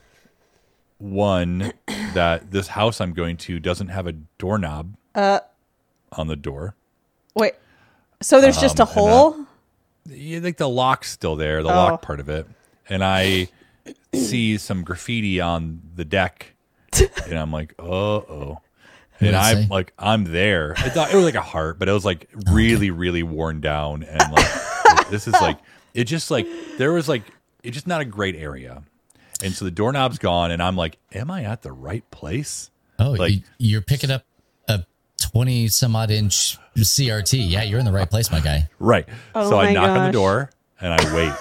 Speaker 4: one that this house I'm going to doesn't have a doorknob
Speaker 1: Uh,
Speaker 4: on the door.
Speaker 1: wait. So there's just a
Speaker 4: Um, and, uh,
Speaker 1: hole.
Speaker 4: You think the lock's still there, the
Speaker 1: Oh.
Speaker 4: lock part of it. And I see some graffiti on the deck and I'm like, uh oh.
Speaker 3: What
Speaker 4: And
Speaker 3: did it
Speaker 4: I'm
Speaker 3: say?
Speaker 4: like, I'm there. I thought it was like a heart, but it was like really, really worn down. And like, this is like, it just like, there was like, it's just not a great area. And so the doorknob's gone. And I'm like, am I at the right place?
Speaker 3: Oh,
Speaker 4: Like-
Speaker 3: you, you're picking up a twenty some odd inch C R T. Yeah, you're in the right place, my guy.
Speaker 4: Right.
Speaker 1: Oh
Speaker 4: so I
Speaker 1: my
Speaker 4: knock on the
Speaker 1: gosh.
Speaker 4: door and I wait.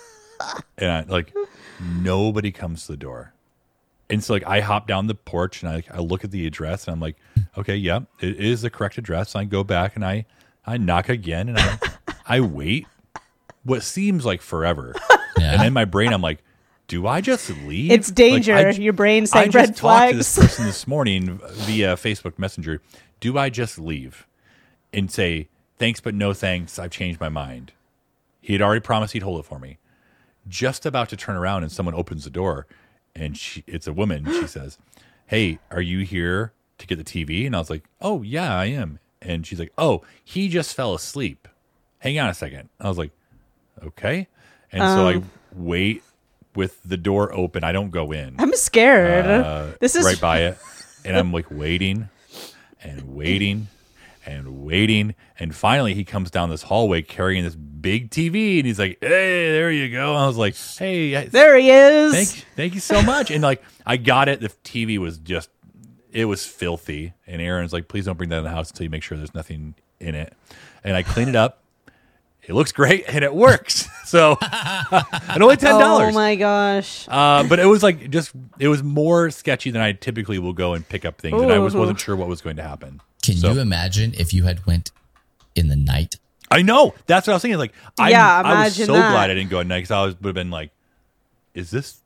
Speaker 4: And I like, nobody comes to the door. And so like I hop down the porch and I I look at the address and I'm like, okay, yeah, it is the correct address. I go back and I I knock again and I I wait what seems like forever.
Speaker 3: Yeah.
Speaker 4: And in my brain I'm like, do I just leave?
Speaker 1: It's danger.
Speaker 4: Like, I j-
Speaker 1: Your brain
Speaker 4: I
Speaker 1: saying
Speaker 4: just
Speaker 1: red
Speaker 4: talked to this
Speaker 1: flags.
Speaker 4: person this morning via Facebook Messenger. Do I just leave and say thanks but no thanks? I've changed my mind. He had already promised he'd hold it for me. Just about to turn around and someone opens the door and she, it's a woman. She says, hey, are you here to get the T V? And I was like, oh, yeah, I am. And she's like, oh, he just fell asleep. Hang on a second. I was like, okay. And so I wait with the door open. I don't go in.
Speaker 1: I'm scared.
Speaker 4: Uh,
Speaker 1: this is
Speaker 4: right by it. And I'm like waiting and waiting and waiting. And finally he comes down this hallway carrying this big T V and he's like, hey, there you go. And I was like, hey, I-
Speaker 1: there he is.
Speaker 4: thank, thank you so much. And like, I got it. The T V was just, it was filthy. And Aaron's like, please don't bring that in the house until you make sure there's nothing in it. And I clean it up. It looks great and it works. So, and only ten dollars.
Speaker 1: Oh my gosh.
Speaker 4: Uh, but it was like just it was more sketchy than I typically will go and pick up things, and I was
Speaker 1: Ooh.
Speaker 4: wasn't sure what was going to happen.
Speaker 3: Can
Speaker 4: So-
Speaker 3: you imagine if you had went in the night?
Speaker 4: I know that's what I was thinking. Like, I,
Speaker 1: Yeah,
Speaker 4: I was
Speaker 1: imagine
Speaker 4: so
Speaker 1: that.
Speaker 4: glad I didn't go at night because I was would have been like, is this,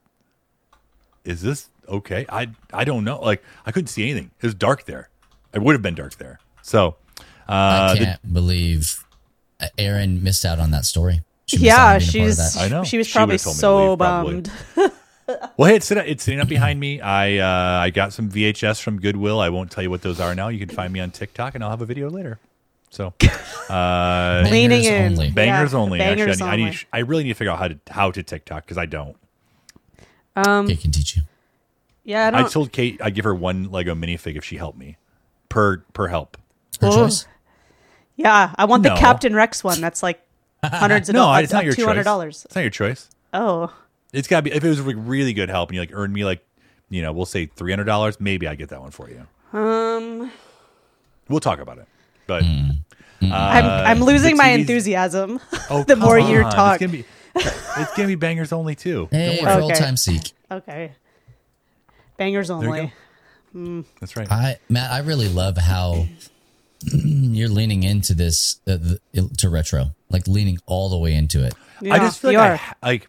Speaker 4: is this okay? I I don't know. Like, I couldn't see anything. It was dark there. It would have been dark there. So, uh,
Speaker 3: I
Speaker 4: the-
Speaker 3: can't believe Erin missed out on that story. She missed out
Speaker 1: Yeah,
Speaker 3: on being a part of
Speaker 1: she's
Speaker 3: that.
Speaker 4: I know.
Speaker 1: she was
Speaker 4: She
Speaker 1: probably
Speaker 4: would've told me to
Speaker 1: so
Speaker 4: leave, probably.
Speaker 1: bummed.
Speaker 4: well, hey, it's sitting, it's sitting up behind me. I uh, I got some V H S from Goodwill. I won't tell you what those are now. You can find me on TikTok, and I'll have a video later. So, uh,
Speaker 1: Leaning
Speaker 3: Bangers
Speaker 1: in.
Speaker 3: only.
Speaker 4: bangers
Speaker 1: Yeah,
Speaker 4: only.
Speaker 1: bangers
Speaker 4: Actually, I, need, I
Speaker 1: only.
Speaker 4: need. I really need to figure out how to how to TikTok because I don't.
Speaker 3: Kate can teach you.
Speaker 1: Yeah, I
Speaker 4: I,
Speaker 1: don't.
Speaker 4: told Kate I'd give her one Lego minifig if she helped me per per help.
Speaker 3: Her
Speaker 1: Oh.
Speaker 3: choice.
Speaker 1: yeah, I want the
Speaker 4: No.
Speaker 1: Captain Rex one. That's like hundreds of
Speaker 4: No,
Speaker 1: dollars.
Speaker 4: it's not your
Speaker 1: two hundred
Speaker 4: choice.
Speaker 1: dollars.
Speaker 4: It's not your choice.
Speaker 1: Oh,
Speaker 4: It's got to be if it was like really good help and you like earned me like you know, we'll say three hundred dollars, maybe I get that one for you.
Speaker 1: Um,
Speaker 4: we'll talk about it. But
Speaker 3: Mm.
Speaker 4: uh,
Speaker 1: I'm I'm losing
Speaker 4: the
Speaker 1: my
Speaker 4: T Vs
Speaker 1: enthusiasm.
Speaker 4: Oh,
Speaker 1: the more
Speaker 4: come
Speaker 1: you
Speaker 4: on.
Speaker 1: talk.
Speaker 4: It's gonna be it's gonna be bangers only too.
Speaker 3: Hey,
Speaker 4: Don't
Speaker 3: for
Speaker 4: worry.
Speaker 3: old
Speaker 1: Okay.
Speaker 3: time's sake.
Speaker 1: Okay. Bangers
Speaker 4: There you
Speaker 1: only.
Speaker 4: go. That's right.
Speaker 3: I Matt, I really love how you're leaning into this uh, the, to retro, like leaning all the way into it.
Speaker 1: Yeah,
Speaker 4: I just feel
Speaker 1: you
Speaker 4: like I,
Speaker 1: are.
Speaker 4: ha- like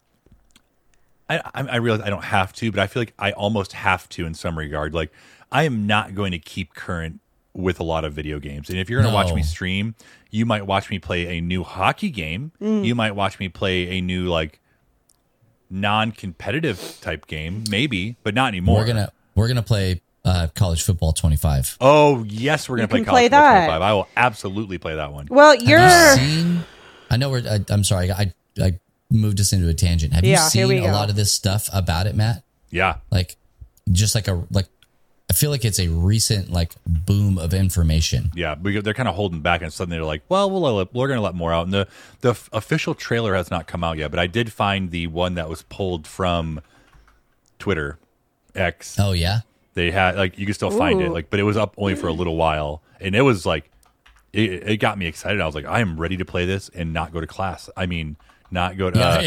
Speaker 4: I I I realize I don't have to, but I feel like I almost have to in some regard. Like I am not going to keep current with a lot of video games. And if you're going to
Speaker 3: No.
Speaker 4: watch me stream, you might watch me play a new hockey game.
Speaker 1: Mm.
Speaker 4: You might watch me play a new like non-competitive type game, maybe, but not anymore.
Speaker 3: We're gonna we're gonna play uh, college football twenty-five.
Speaker 4: Oh yes, we're gonna
Speaker 1: You
Speaker 4: play
Speaker 1: can
Speaker 4: college
Speaker 1: play
Speaker 4: football
Speaker 1: that.
Speaker 4: twenty-five. I will absolutely play that one.
Speaker 1: Well, you're.
Speaker 3: Have you seen? I know we're. I, I'm sorry. I I moved us into a tangent. Have you
Speaker 1: Yeah, here we
Speaker 3: seen a
Speaker 1: go.
Speaker 3: lot of this stuff about it, Matt?
Speaker 4: Yeah,
Speaker 3: Like, just like a like. I feel like it's a recent like boom of information.
Speaker 4: yeah, we, they're kind of holding back, and suddenly they're like, "Well, we'll let, we're going to let more out." And the the f- official trailer has not come out yet, but I did find the one that was pulled from Twitter X.
Speaker 3: Oh yeah.
Speaker 4: They had like you can still find it,
Speaker 1: Ooh.
Speaker 4: like, but it was up only for a little while, and it was like, it, it got me excited. I was like, I am ready to play this and not go to class. I mean, not go to. Uh,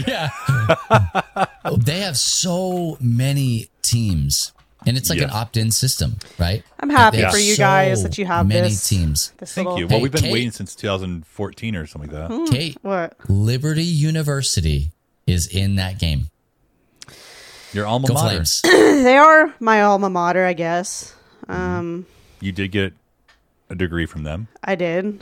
Speaker 3: yeah. They have so many teams, and it's like an
Speaker 4: Yes.
Speaker 3: opt-in system, right?
Speaker 1: I'm happy
Speaker 3: They have
Speaker 1: for you guys that you have
Speaker 3: many
Speaker 1: this.
Speaker 3: teams.
Speaker 1: this
Speaker 4: Thank
Speaker 1: little-
Speaker 4: you. Well,
Speaker 3: Hey,
Speaker 4: we've been
Speaker 3: Kate.
Speaker 4: waiting since two thousand fourteen or something like that.
Speaker 3: Kate,
Speaker 1: What?
Speaker 3: Liberty University is in that game.
Speaker 4: Your alma
Speaker 3: Go
Speaker 4: mater.
Speaker 3: Flames.
Speaker 1: They are my alma mater, I guess. Um,
Speaker 4: You did get a degree from them.
Speaker 1: I did.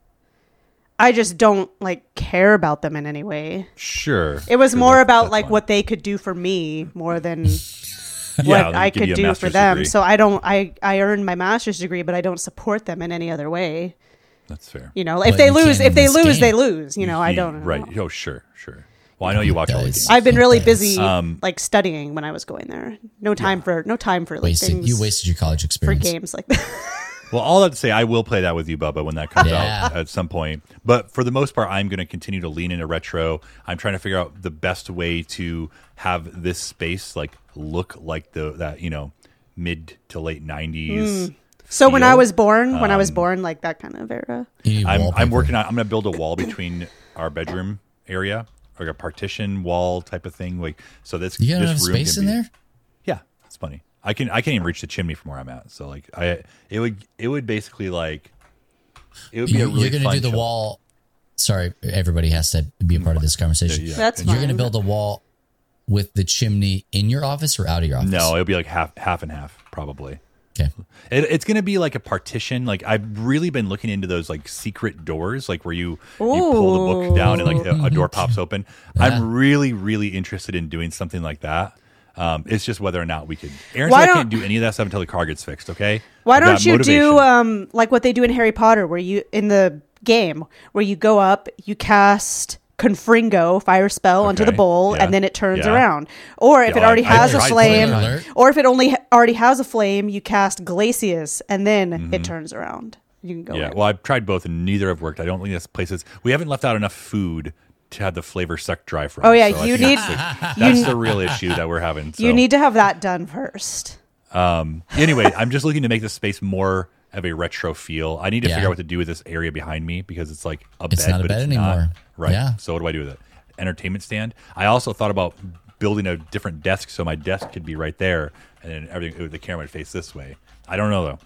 Speaker 1: I just don't like care about them in any way.
Speaker 4: Sure.
Speaker 1: It was
Speaker 4: Sure,
Speaker 1: more
Speaker 4: that-
Speaker 1: about
Speaker 4: that's
Speaker 1: like
Speaker 4: fine.
Speaker 1: what they could do for me more than
Speaker 4: Yeah,
Speaker 1: what
Speaker 4: they'll
Speaker 1: I
Speaker 4: give you
Speaker 1: could
Speaker 4: a
Speaker 1: do for
Speaker 4: master's
Speaker 1: them.
Speaker 4: degree.
Speaker 1: So I don't. I I earned my master's degree, but I don't support them in any other way.
Speaker 4: That's fair.
Speaker 1: You know, if
Speaker 3: But
Speaker 1: they
Speaker 3: you
Speaker 1: lose,
Speaker 3: can
Speaker 1: if they
Speaker 3: in this
Speaker 1: lose,
Speaker 3: game.
Speaker 1: they lose. You know, I
Speaker 4: Yeah,
Speaker 1: don't.
Speaker 4: Right. Oh, sure, sure. Well, I know you watch all the
Speaker 3: Guys.
Speaker 4: games.
Speaker 1: I've been really
Speaker 3: Yes.
Speaker 1: busy,
Speaker 4: Um,
Speaker 1: like studying when I was going there. No time for no time for like
Speaker 3: Wasted.
Speaker 1: things
Speaker 3: You wasted your college
Speaker 1: for
Speaker 3: experience.
Speaker 1: games like that.
Speaker 4: Well, all that to say, I will play that with you, Bubba, when that comes
Speaker 3: Yeah.
Speaker 4: out at some point. But for the most part, I'm going to continue to lean into retro. I'm trying to figure out the best way to have this space like look like the that you know mid to late nineties.
Speaker 1: So when
Speaker 4: feel.
Speaker 1: I was born, when I was
Speaker 4: Um,
Speaker 1: born, like that kind of era.
Speaker 3: You need
Speaker 4: I'm, I'm
Speaker 3: wallpaper.
Speaker 4: working on. I'm going to build a wall between our bedroom area, like a partition wall type of thing. Like so, this
Speaker 3: You got
Speaker 4: this
Speaker 3: enough
Speaker 4: room
Speaker 3: space
Speaker 4: can
Speaker 3: in
Speaker 4: be-
Speaker 3: there?
Speaker 4: Yeah, it's funny. I can I can't even reach the chimney from where I'm at. So like I it would it would basically like it would be
Speaker 3: You,
Speaker 4: a really
Speaker 3: you're going to
Speaker 4: fun
Speaker 3: do the
Speaker 4: show.
Speaker 3: wall. Sorry, everybody has to be a part of this conversation.
Speaker 4: Yeah.
Speaker 1: That's
Speaker 3: You're
Speaker 1: fine.
Speaker 3: going to build a wall with the chimney in your office or out of your office?
Speaker 4: No, it'll be like half half and half probably.
Speaker 3: Okay.
Speaker 4: It, it's going to be like a partition. Like I've really been looking into those like secret doors, like where you you pull the book down and like a, a door pops open.
Speaker 3: Yeah.
Speaker 4: I'm really really interested in doing something like that. Um, it's just whether or not we could. Aaron
Speaker 1: Why
Speaker 4: said I
Speaker 1: don't-
Speaker 4: can't do any of that stuff until the car gets fixed. Okay.
Speaker 1: Why
Speaker 4: I've
Speaker 1: don't
Speaker 4: got
Speaker 1: you do
Speaker 4: motivation.
Speaker 1: um like what they do in Harry Potter, where you in the game where you go up, you cast Confringo fire spell onto
Speaker 4: Okay,
Speaker 1: the bowl,
Speaker 4: yeah,
Speaker 1: and then it turns
Speaker 4: yeah.
Speaker 1: around. Or if
Speaker 4: Yeah,
Speaker 1: it already
Speaker 4: I- I
Speaker 1: has a
Speaker 4: tried
Speaker 1: flame,
Speaker 3: Spoiler alert.
Speaker 1: or if it only ha- already has a flame, you cast Glacius, and then
Speaker 4: Mm-hmm.
Speaker 1: it turns around. You can go.
Speaker 4: Yeah,
Speaker 1: in.
Speaker 4: well, I've tried both, and neither have worked. I don't think this place is. We haven't left out enough food to have the flavor suck dry from.
Speaker 1: Oh, yeah,
Speaker 4: so I
Speaker 1: you
Speaker 4: think
Speaker 1: need-
Speaker 4: that's, the, that's the real issue that we're having. So.
Speaker 1: You need to have that done first.
Speaker 4: Anyway, I'm just looking to make this space more of a retro feel. I need to
Speaker 3: Yeah.
Speaker 4: figure out what to do with this area behind me because it's like a
Speaker 3: It's
Speaker 4: bed,
Speaker 3: not a
Speaker 4: but
Speaker 3: bed
Speaker 4: it's
Speaker 3: anymore.
Speaker 4: not. Right.
Speaker 3: Yeah.
Speaker 4: So what do I do with it? Entertainment stand. I also thought about building a different desk so my desk could be right there, and then everything. The camera would face this way. I don't know though.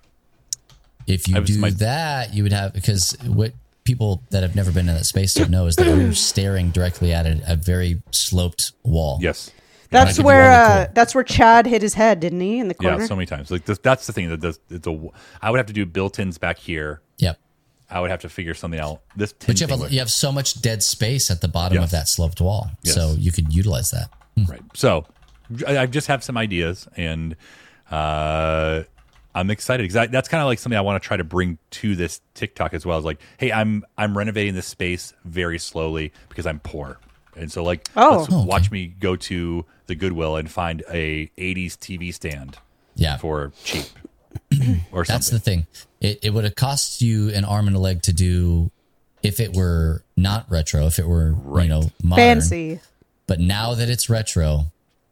Speaker 3: If you
Speaker 4: I was-
Speaker 3: do
Speaker 4: my-
Speaker 3: that, you would have, because what people that have never been in that space don't know is that we're staring directly at a, a very sloped wall.
Speaker 4: Yes.
Speaker 1: That's
Speaker 3: might be
Speaker 1: where
Speaker 3: really
Speaker 1: uh,
Speaker 3: cool.
Speaker 1: that's where Chad hit his head, didn't he, in the corner?
Speaker 4: Yeah, so many times. Like this, that's the thing. That does, it's a. I would have to do built-ins back here.
Speaker 3: Yep.
Speaker 4: I would have to figure something out. This, tin
Speaker 3: But you have,
Speaker 4: thing
Speaker 3: a,
Speaker 4: would-
Speaker 3: you have so much dead space at the bottom
Speaker 4: Yes.
Speaker 3: of that sloped wall.
Speaker 4: Yes.
Speaker 3: So you could utilize that.
Speaker 4: right. So I, I just have some ideas, and uh, I'm excited because that's kind of like something I want to try to bring to this TikTok as well. Is like, hey, I'm I'm renovating this space very slowly because I'm poor, and so like,
Speaker 1: Oh.
Speaker 4: let's
Speaker 3: Oh, okay.
Speaker 4: watch me go to the Goodwill and find a eighties T V stand
Speaker 3: Yeah.
Speaker 4: for cheap or
Speaker 3: That's
Speaker 4: something.
Speaker 3: the thing. It, it would have cost you an arm and a leg to do if it were not retro, if it were, you know, modern.
Speaker 1: Fancy.
Speaker 3: But now that it's retro,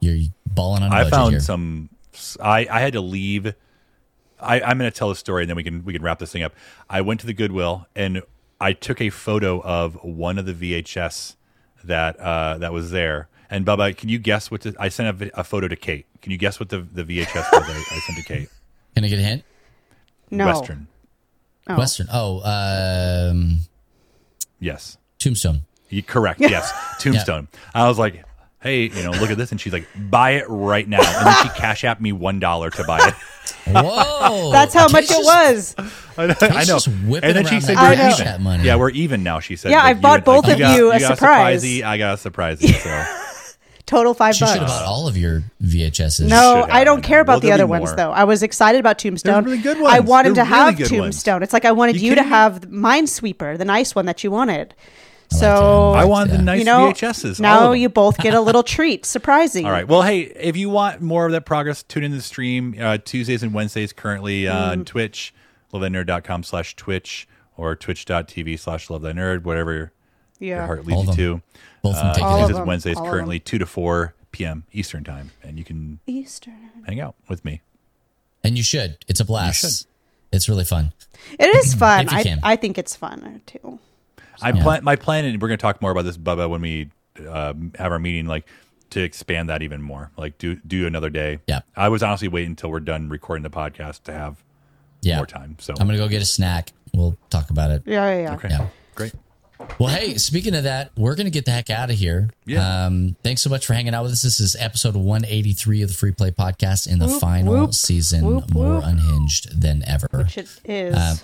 Speaker 3: you're balling on a
Speaker 4: I
Speaker 3: budget
Speaker 4: found
Speaker 3: here.
Speaker 4: some. I I had to leave. I, I'm going to tell a story, and then we can we can wrap this thing up. I went to the Goodwill, and I took a photo of one of the V H S that uh, that was there. And Bubba, can you guess what? The, I sent a, a photo to Kate. Can you guess what the, the V H S was I, I sent to Kate?
Speaker 3: Can I get a hint?
Speaker 1: No.
Speaker 4: Western.
Speaker 1: Oh.
Speaker 3: Western. Oh, um,
Speaker 4: Yes.
Speaker 3: Tombstone.
Speaker 4: You, correct. Yes. Tombstone. I was like, hey, you know, look at this. And she's like, buy it right now. And then she cash apped me one dollar to buy it.
Speaker 3: Whoa.
Speaker 1: That's how
Speaker 3: Kate's
Speaker 1: much it
Speaker 3: just-
Speaker 1: was.
Speaker 4: I know.
Speaker 3: Kate's
Speaker 4: I know.
Speaker 3: just whipping
Speaker 4: And then she
Speaker 3: around
Speaker 4: said,
Speaker 3: that
Speaker 4: you're
Speaker 1: cash
Speaker 4: even.
Speaker 3: app money.
Speaker 4: Yeah, we're even now, she said.
Speaker 1: Yeah,
Speaker 4: But
Speaker 1: I
Speaker 4: you
Speaker 1: bought
Speaker 4: and-
Speaker 1: both
Speaker 4: like,
Speaker 1: of
Speaker 4: got-
Speaker 1: you a
Speaker 4: got
Speaker 1: surprise.
Speaker 4: surprisey, I got a surprisey. So.
Speaker 1: Total five
Speaker 3: She
Speaker 1: bucks.
Speaker 3: should have bought all of your V H Ses.
Speaker 1: No,
Speaker 4: should
Speaker 1: I
Speaker 4: have,
Speaker 1: don't
Speaker 4: I
Speaker 1: care
Speaker 4: know.
Speaker 1: about
Speaker 4: Well,
Speaker 1: the
Speaker 4: there'll
Speaker 1: other
Speaker 4: be
Speaker 1: ones
Speaker 4: more.
Speaker 1: though. I was excited about Tombstone.
Speaker 4: They're really good
Speaker 1: I
Speaker 4: ones.
Speaker 1: wanted
Speaker 4: They're
Speaker 1: to have
Speaker 4: really good
Speaker 1: Tombstone.
Speaker 4: ones.
Speaker 1: It's like I wanted
Speaker 4: You
Speaker 1: you to
Speaker 4: kidding?
Speaker 1: have Minesweeper, the nice one that you wanted.
Speaker 3: I like
Speaker 1: So
Speaker 3: that.
Speaker 4: I want
Speaker 3: Yeah.
Speaker 4: the nice
Speaker 1: you know,
Speaker 4: V H Ses. all
Speaker 1: now
Speaker 4: of them.
Speaker 1: you both get a little treat. Surprising.
Speaker 4: All right. Well, hey, if you want more of that progress, tune in to the stream uh, Tuesdays and Wednesdays currently uh,
Speaker 1: Mm.
Speaker 4: on Twitch, love that nerd dot com slash Twitch or twitch.tv slash love that nerd, whatever your
Speaker 1: Yeah.
Speaker 4: heart
Speaker 3: All
Speaker 4: leads you
Speaker 3: of
Speaker 4: to.
Speaker 3: them. Both of them
Speaker 4: Uh,
Speaker 3: take it
Speaker 1: All
Speaker 3: in.
Speaker 1: of
Speaker 4: Tuesdays
Speaker 1: them.
Speaker 4: and Wednesdays
Speaker 1: All of
Speaker 4: currently two to four p.m. Eastern time, and you can
Speaker 1: Eastern.
Speaker 4: hang out with me.
Speaker 3: And you should. It's a blast.
Speaker 4: should.
Speaker 3: It's really fun.
Speaker 1: It is fun.
Speaker 3: If you
Speaker 1: I,
Speaker 3: can.
Speaker 1: I think it's fun too.
Speaker 4: I plan my plan, and we're going to talk more about this, Bubba, when we uh, have our meeting. Like to expand that even more. Like do do another day.
Speaker 3: Yeah.
Speaker 4: I was honestly waiting until we're done recording the podcast to have
Speaker 3: Yeah.
Speaker 4: more time. So
Speaker 3: I'm going to go get a snack. We'll talk about it.
Speaker 1: Yeah, yeah, yeah.
Speaker 4: okay,
Speaker 3: Yeah.
Speaker 4: great.
Speaker 3: Well, hey, speaking of that, we're going to get the heck out of here.
Speaker 4: Yeah.
Speaker 3: Um, thanks so much for hanging out with us. This is episode one eighty-three of the Free Play Podcast in the
Speaker 1: Whoop,
Speaker 3: final
Speaker 1: whoop,
Speaker 3: season,
Speaker 1: whoop,
Speaker 3: more
Speaker 1: whoop.
Speaker 3: unhinged than ever.
Speaker 1: Which it is.
Speaker 3: Uh,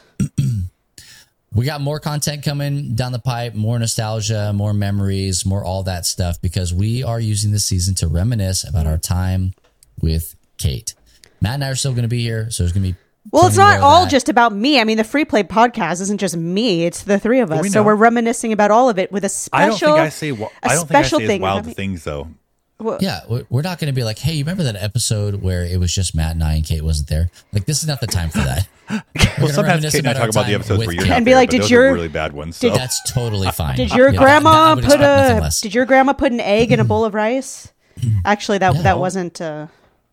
Speaker 3: We got more content coming down the pipe, more nostalgia, more memories, more all that stuff, because we are using this season to reminisce about our time with Kate. Matt and I are still going to be here, so there's going to be
Speaker 1: well, it's
Speaker 3: plenty
Speaker 1: not
Speaker 3: more of
Speaker 1: all
Speaker 3: that.
Speaker 1: just about me. I mean, the Free Play podcast isn't just me; it's the three of us.
Speaker 4: we
Speaker 1: So
Speaker 4: know.
Speaker 1: we're reminiscing about all of it with a special.
Speaker 4: I don't think I say. wa-
Speaker 1: a
Speaker 4: I don't think I
Speaker 1: special
Speaker 4: say
Speaker 1: thing.
Speaker 4: wild
Speaker 1: Having-
Speaker 4: things though.
Speaker 3: Yeah, we- we're not going to be like, hey, you remember that episode where it was just Matt and I and Kate wasn't there? Like, this is not the time for that. We're
Speaker 4: Well,
Speaker 3: gonna
Speaker 4: sometimes
Speaker 3: reminisce
Speaker 4: Kate and I
Speaker 3: our
Speaker 4: talk about the
Speaker 3: time
Speaker 4: episodes
Speaker 3: with
Speaker 4: where you're
Speaker 3: Kate.
Speaker 4: not
Speaker 1: And be
Speaker 4: there,
Speaker 1: like,
Speaker 4: but
Speaker 1: did
Speaker 4: those
Speaker 1: your-
Speaker 4: are really bad ones. So.
Speaker 3: That's totally fine.
Speaker 1: Did your
Speaker 3: Yeah,
Speaker 1: grandma
Speaker 3: I would
Speaker 1: put
Speaker 3: expect nothing
Speaker 1: a?
Speaker 3: less.
Speaker 1: Did your grandma put an egg in a bowl of rice? Actually, that
Speaker 3: Yeah.
Speaker 1: that wasn't uh,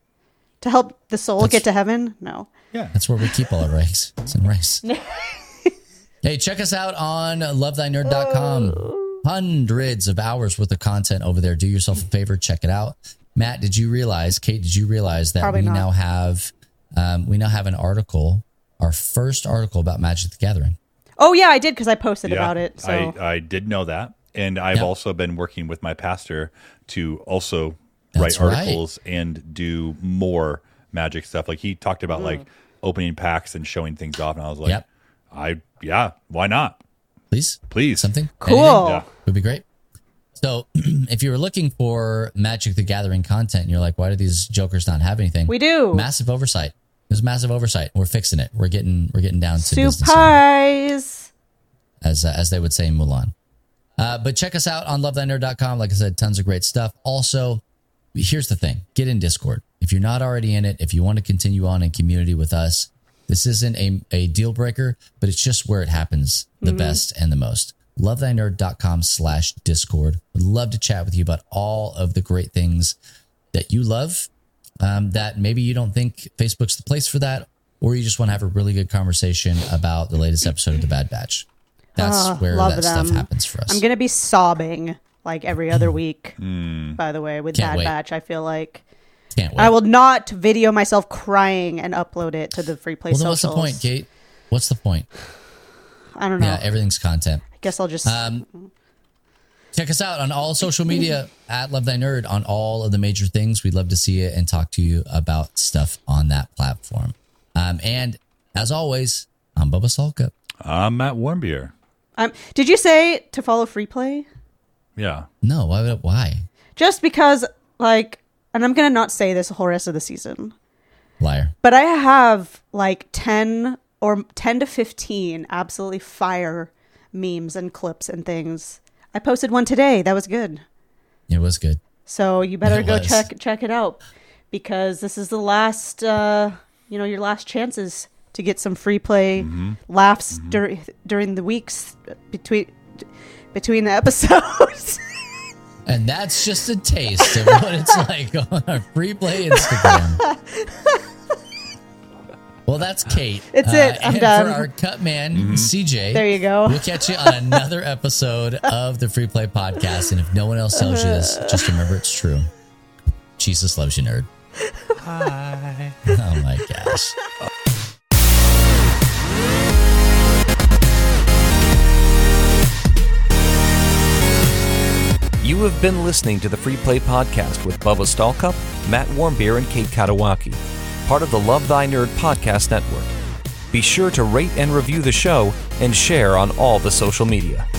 Speaker 1: to help the soul
Speaker 3: That's-
Speaker 1: get to heaven. No.
Speaker 4: yeah.
Speaker 3: That's where we keep all our rice. It's in rice. Hey, check us out on love thy nerd dot com. Hundreds of hours worth of content over there. Do yourself a favor, check it out. Matt, did you realize, Kate, did you realize that
Speaker 1: Probably
Speaker 3: we
Speaker 1: not.
Speaker 3: now have um, we now have an article, our first article about Magic the Gathering.
Speaker 1: Oh yeah, I did because I posted
Speaker 4: Yeah,
Speaker 1: about it. So
Speaker 4: I, I did know that. And I've
Speaker 3: Yep.
Speaker 4: also been working with my pastor to also
Speaker 3: That's
Speaker 4: write
Speaker 3: right.
Speaker 4: articles and do more magic stuff. Like he talked about like opening packs and showing things off. And I was like,
Speaker 3: Yep.
Speaker 4: I, yeah, why not?
Speaker 3: Please?
Speaker 4: Please.
Speaker 3: Something?
Speaker 1: Cool.
Speaker 3: Anything?
Speaker 4: Yeah.
Speaker 3: Would be great. So if you were looking for Magic the Gathering content and you're like, why do these jokers not have anything?
Speaker 1: we do.
Speaker 3: Massive oversight. There's massive oversight. We're fixing it. We're getting we're getting down to business here,
Speaker 1: Surprise.
Speaker 3: as uh, as they would say in Mulan. Uh, but check us out on love thy nerd dot com. Like I said, tons of great stuff. Also, here's the thing: get in Discord if you're not already in it. If you want to continue on in community with us, this isn't a a deal breaker, but it's just where it happens the best and the most. love thy nerd dot com slash Discord. Would love to chat with you about all of the great things that you love. Um, that maybe you don't think Facebook's the place for that, or you just want to have a really good conversation about the latest episode of The Bad Batch. That's
Speaker 1: Ah,
Speaker 3: where
Speaker 1: love
Speaker 3: that stuff
Speaker 1: them.
Speaker 3: happens for us.
Speaker 1: I'm gonna be sobbing like every other week. By the way, with
Speaker 3: Can't
Speaker 1: Bad
Speaker 3: wait.
Speaker 1: Batch, I feel like
Speaker 3: Can't wait.
Speaker 1: I will not video myself crying and upload it to the Free Play
Speaker 3: well, then what's
Speaker 1: socials.
Speaker 3: the point, Kate? What's the point?
Speaker 1: I don't know.
Speaker 3: Yeah, everything's content.
Speaker 1: I guess I'll just.
Speaker 3: Um, check us out on all social media at Love Thy Nerd on all of the major things. We'd love to see you and talk to you about stuff on that platform. Um, and as always, I'm Bubba Salka.
Speaker 4: I'm Matt Warmbier.
Speaker 1: um, did you say to follow Free Play?
Speaker 4: Yeah.
Speaker 3: No, why? would- Why?
Speaker 1: Just because, like, and I'm gonna not say this the whole rest of the season,
Speaker 3: Liar.
Speaker 1: but I have like ten or ten to fifteen absolutely fire memes and clips and things. I posted one today. That was good.
Speaker 3: It was good.
Speaker 1: So you better
Speaker 3: It
Speaker 1: go
Speaker 3: was.
Speaker 1: check check it out because this is the last, uh, you know, your last chances to get some free play laughs dur- during the weeks between between the episodes.
Speaker 3: And that's just a taste of what it's like on our Free Play Instagram. Well, that's Kate.
Speaker 1: It's
Speaker 3: uh,
Speaker 1: it. I'm
Speaker 3: and
Speaker 1: done.
Speaker 3: For our cut man, mm-hmm. C J.
Speaker 1: There you go.
Speaker 3: We'll catch you on another episode of the Free Play Podcast. And if no one else tells you this, just remember it's true. Jesus loves you, nerd.
Speaker 2: Hi.
Speaker 3: Oh my gosh.
Speaker 2: You have been listening to the Free Play Podcast with Bubba Stallcup, Matt Warmbier, and Kate Katawaki, part of the Love Thy Nerd Podcast Network. Be sure to rate and review the show and share on all the social media.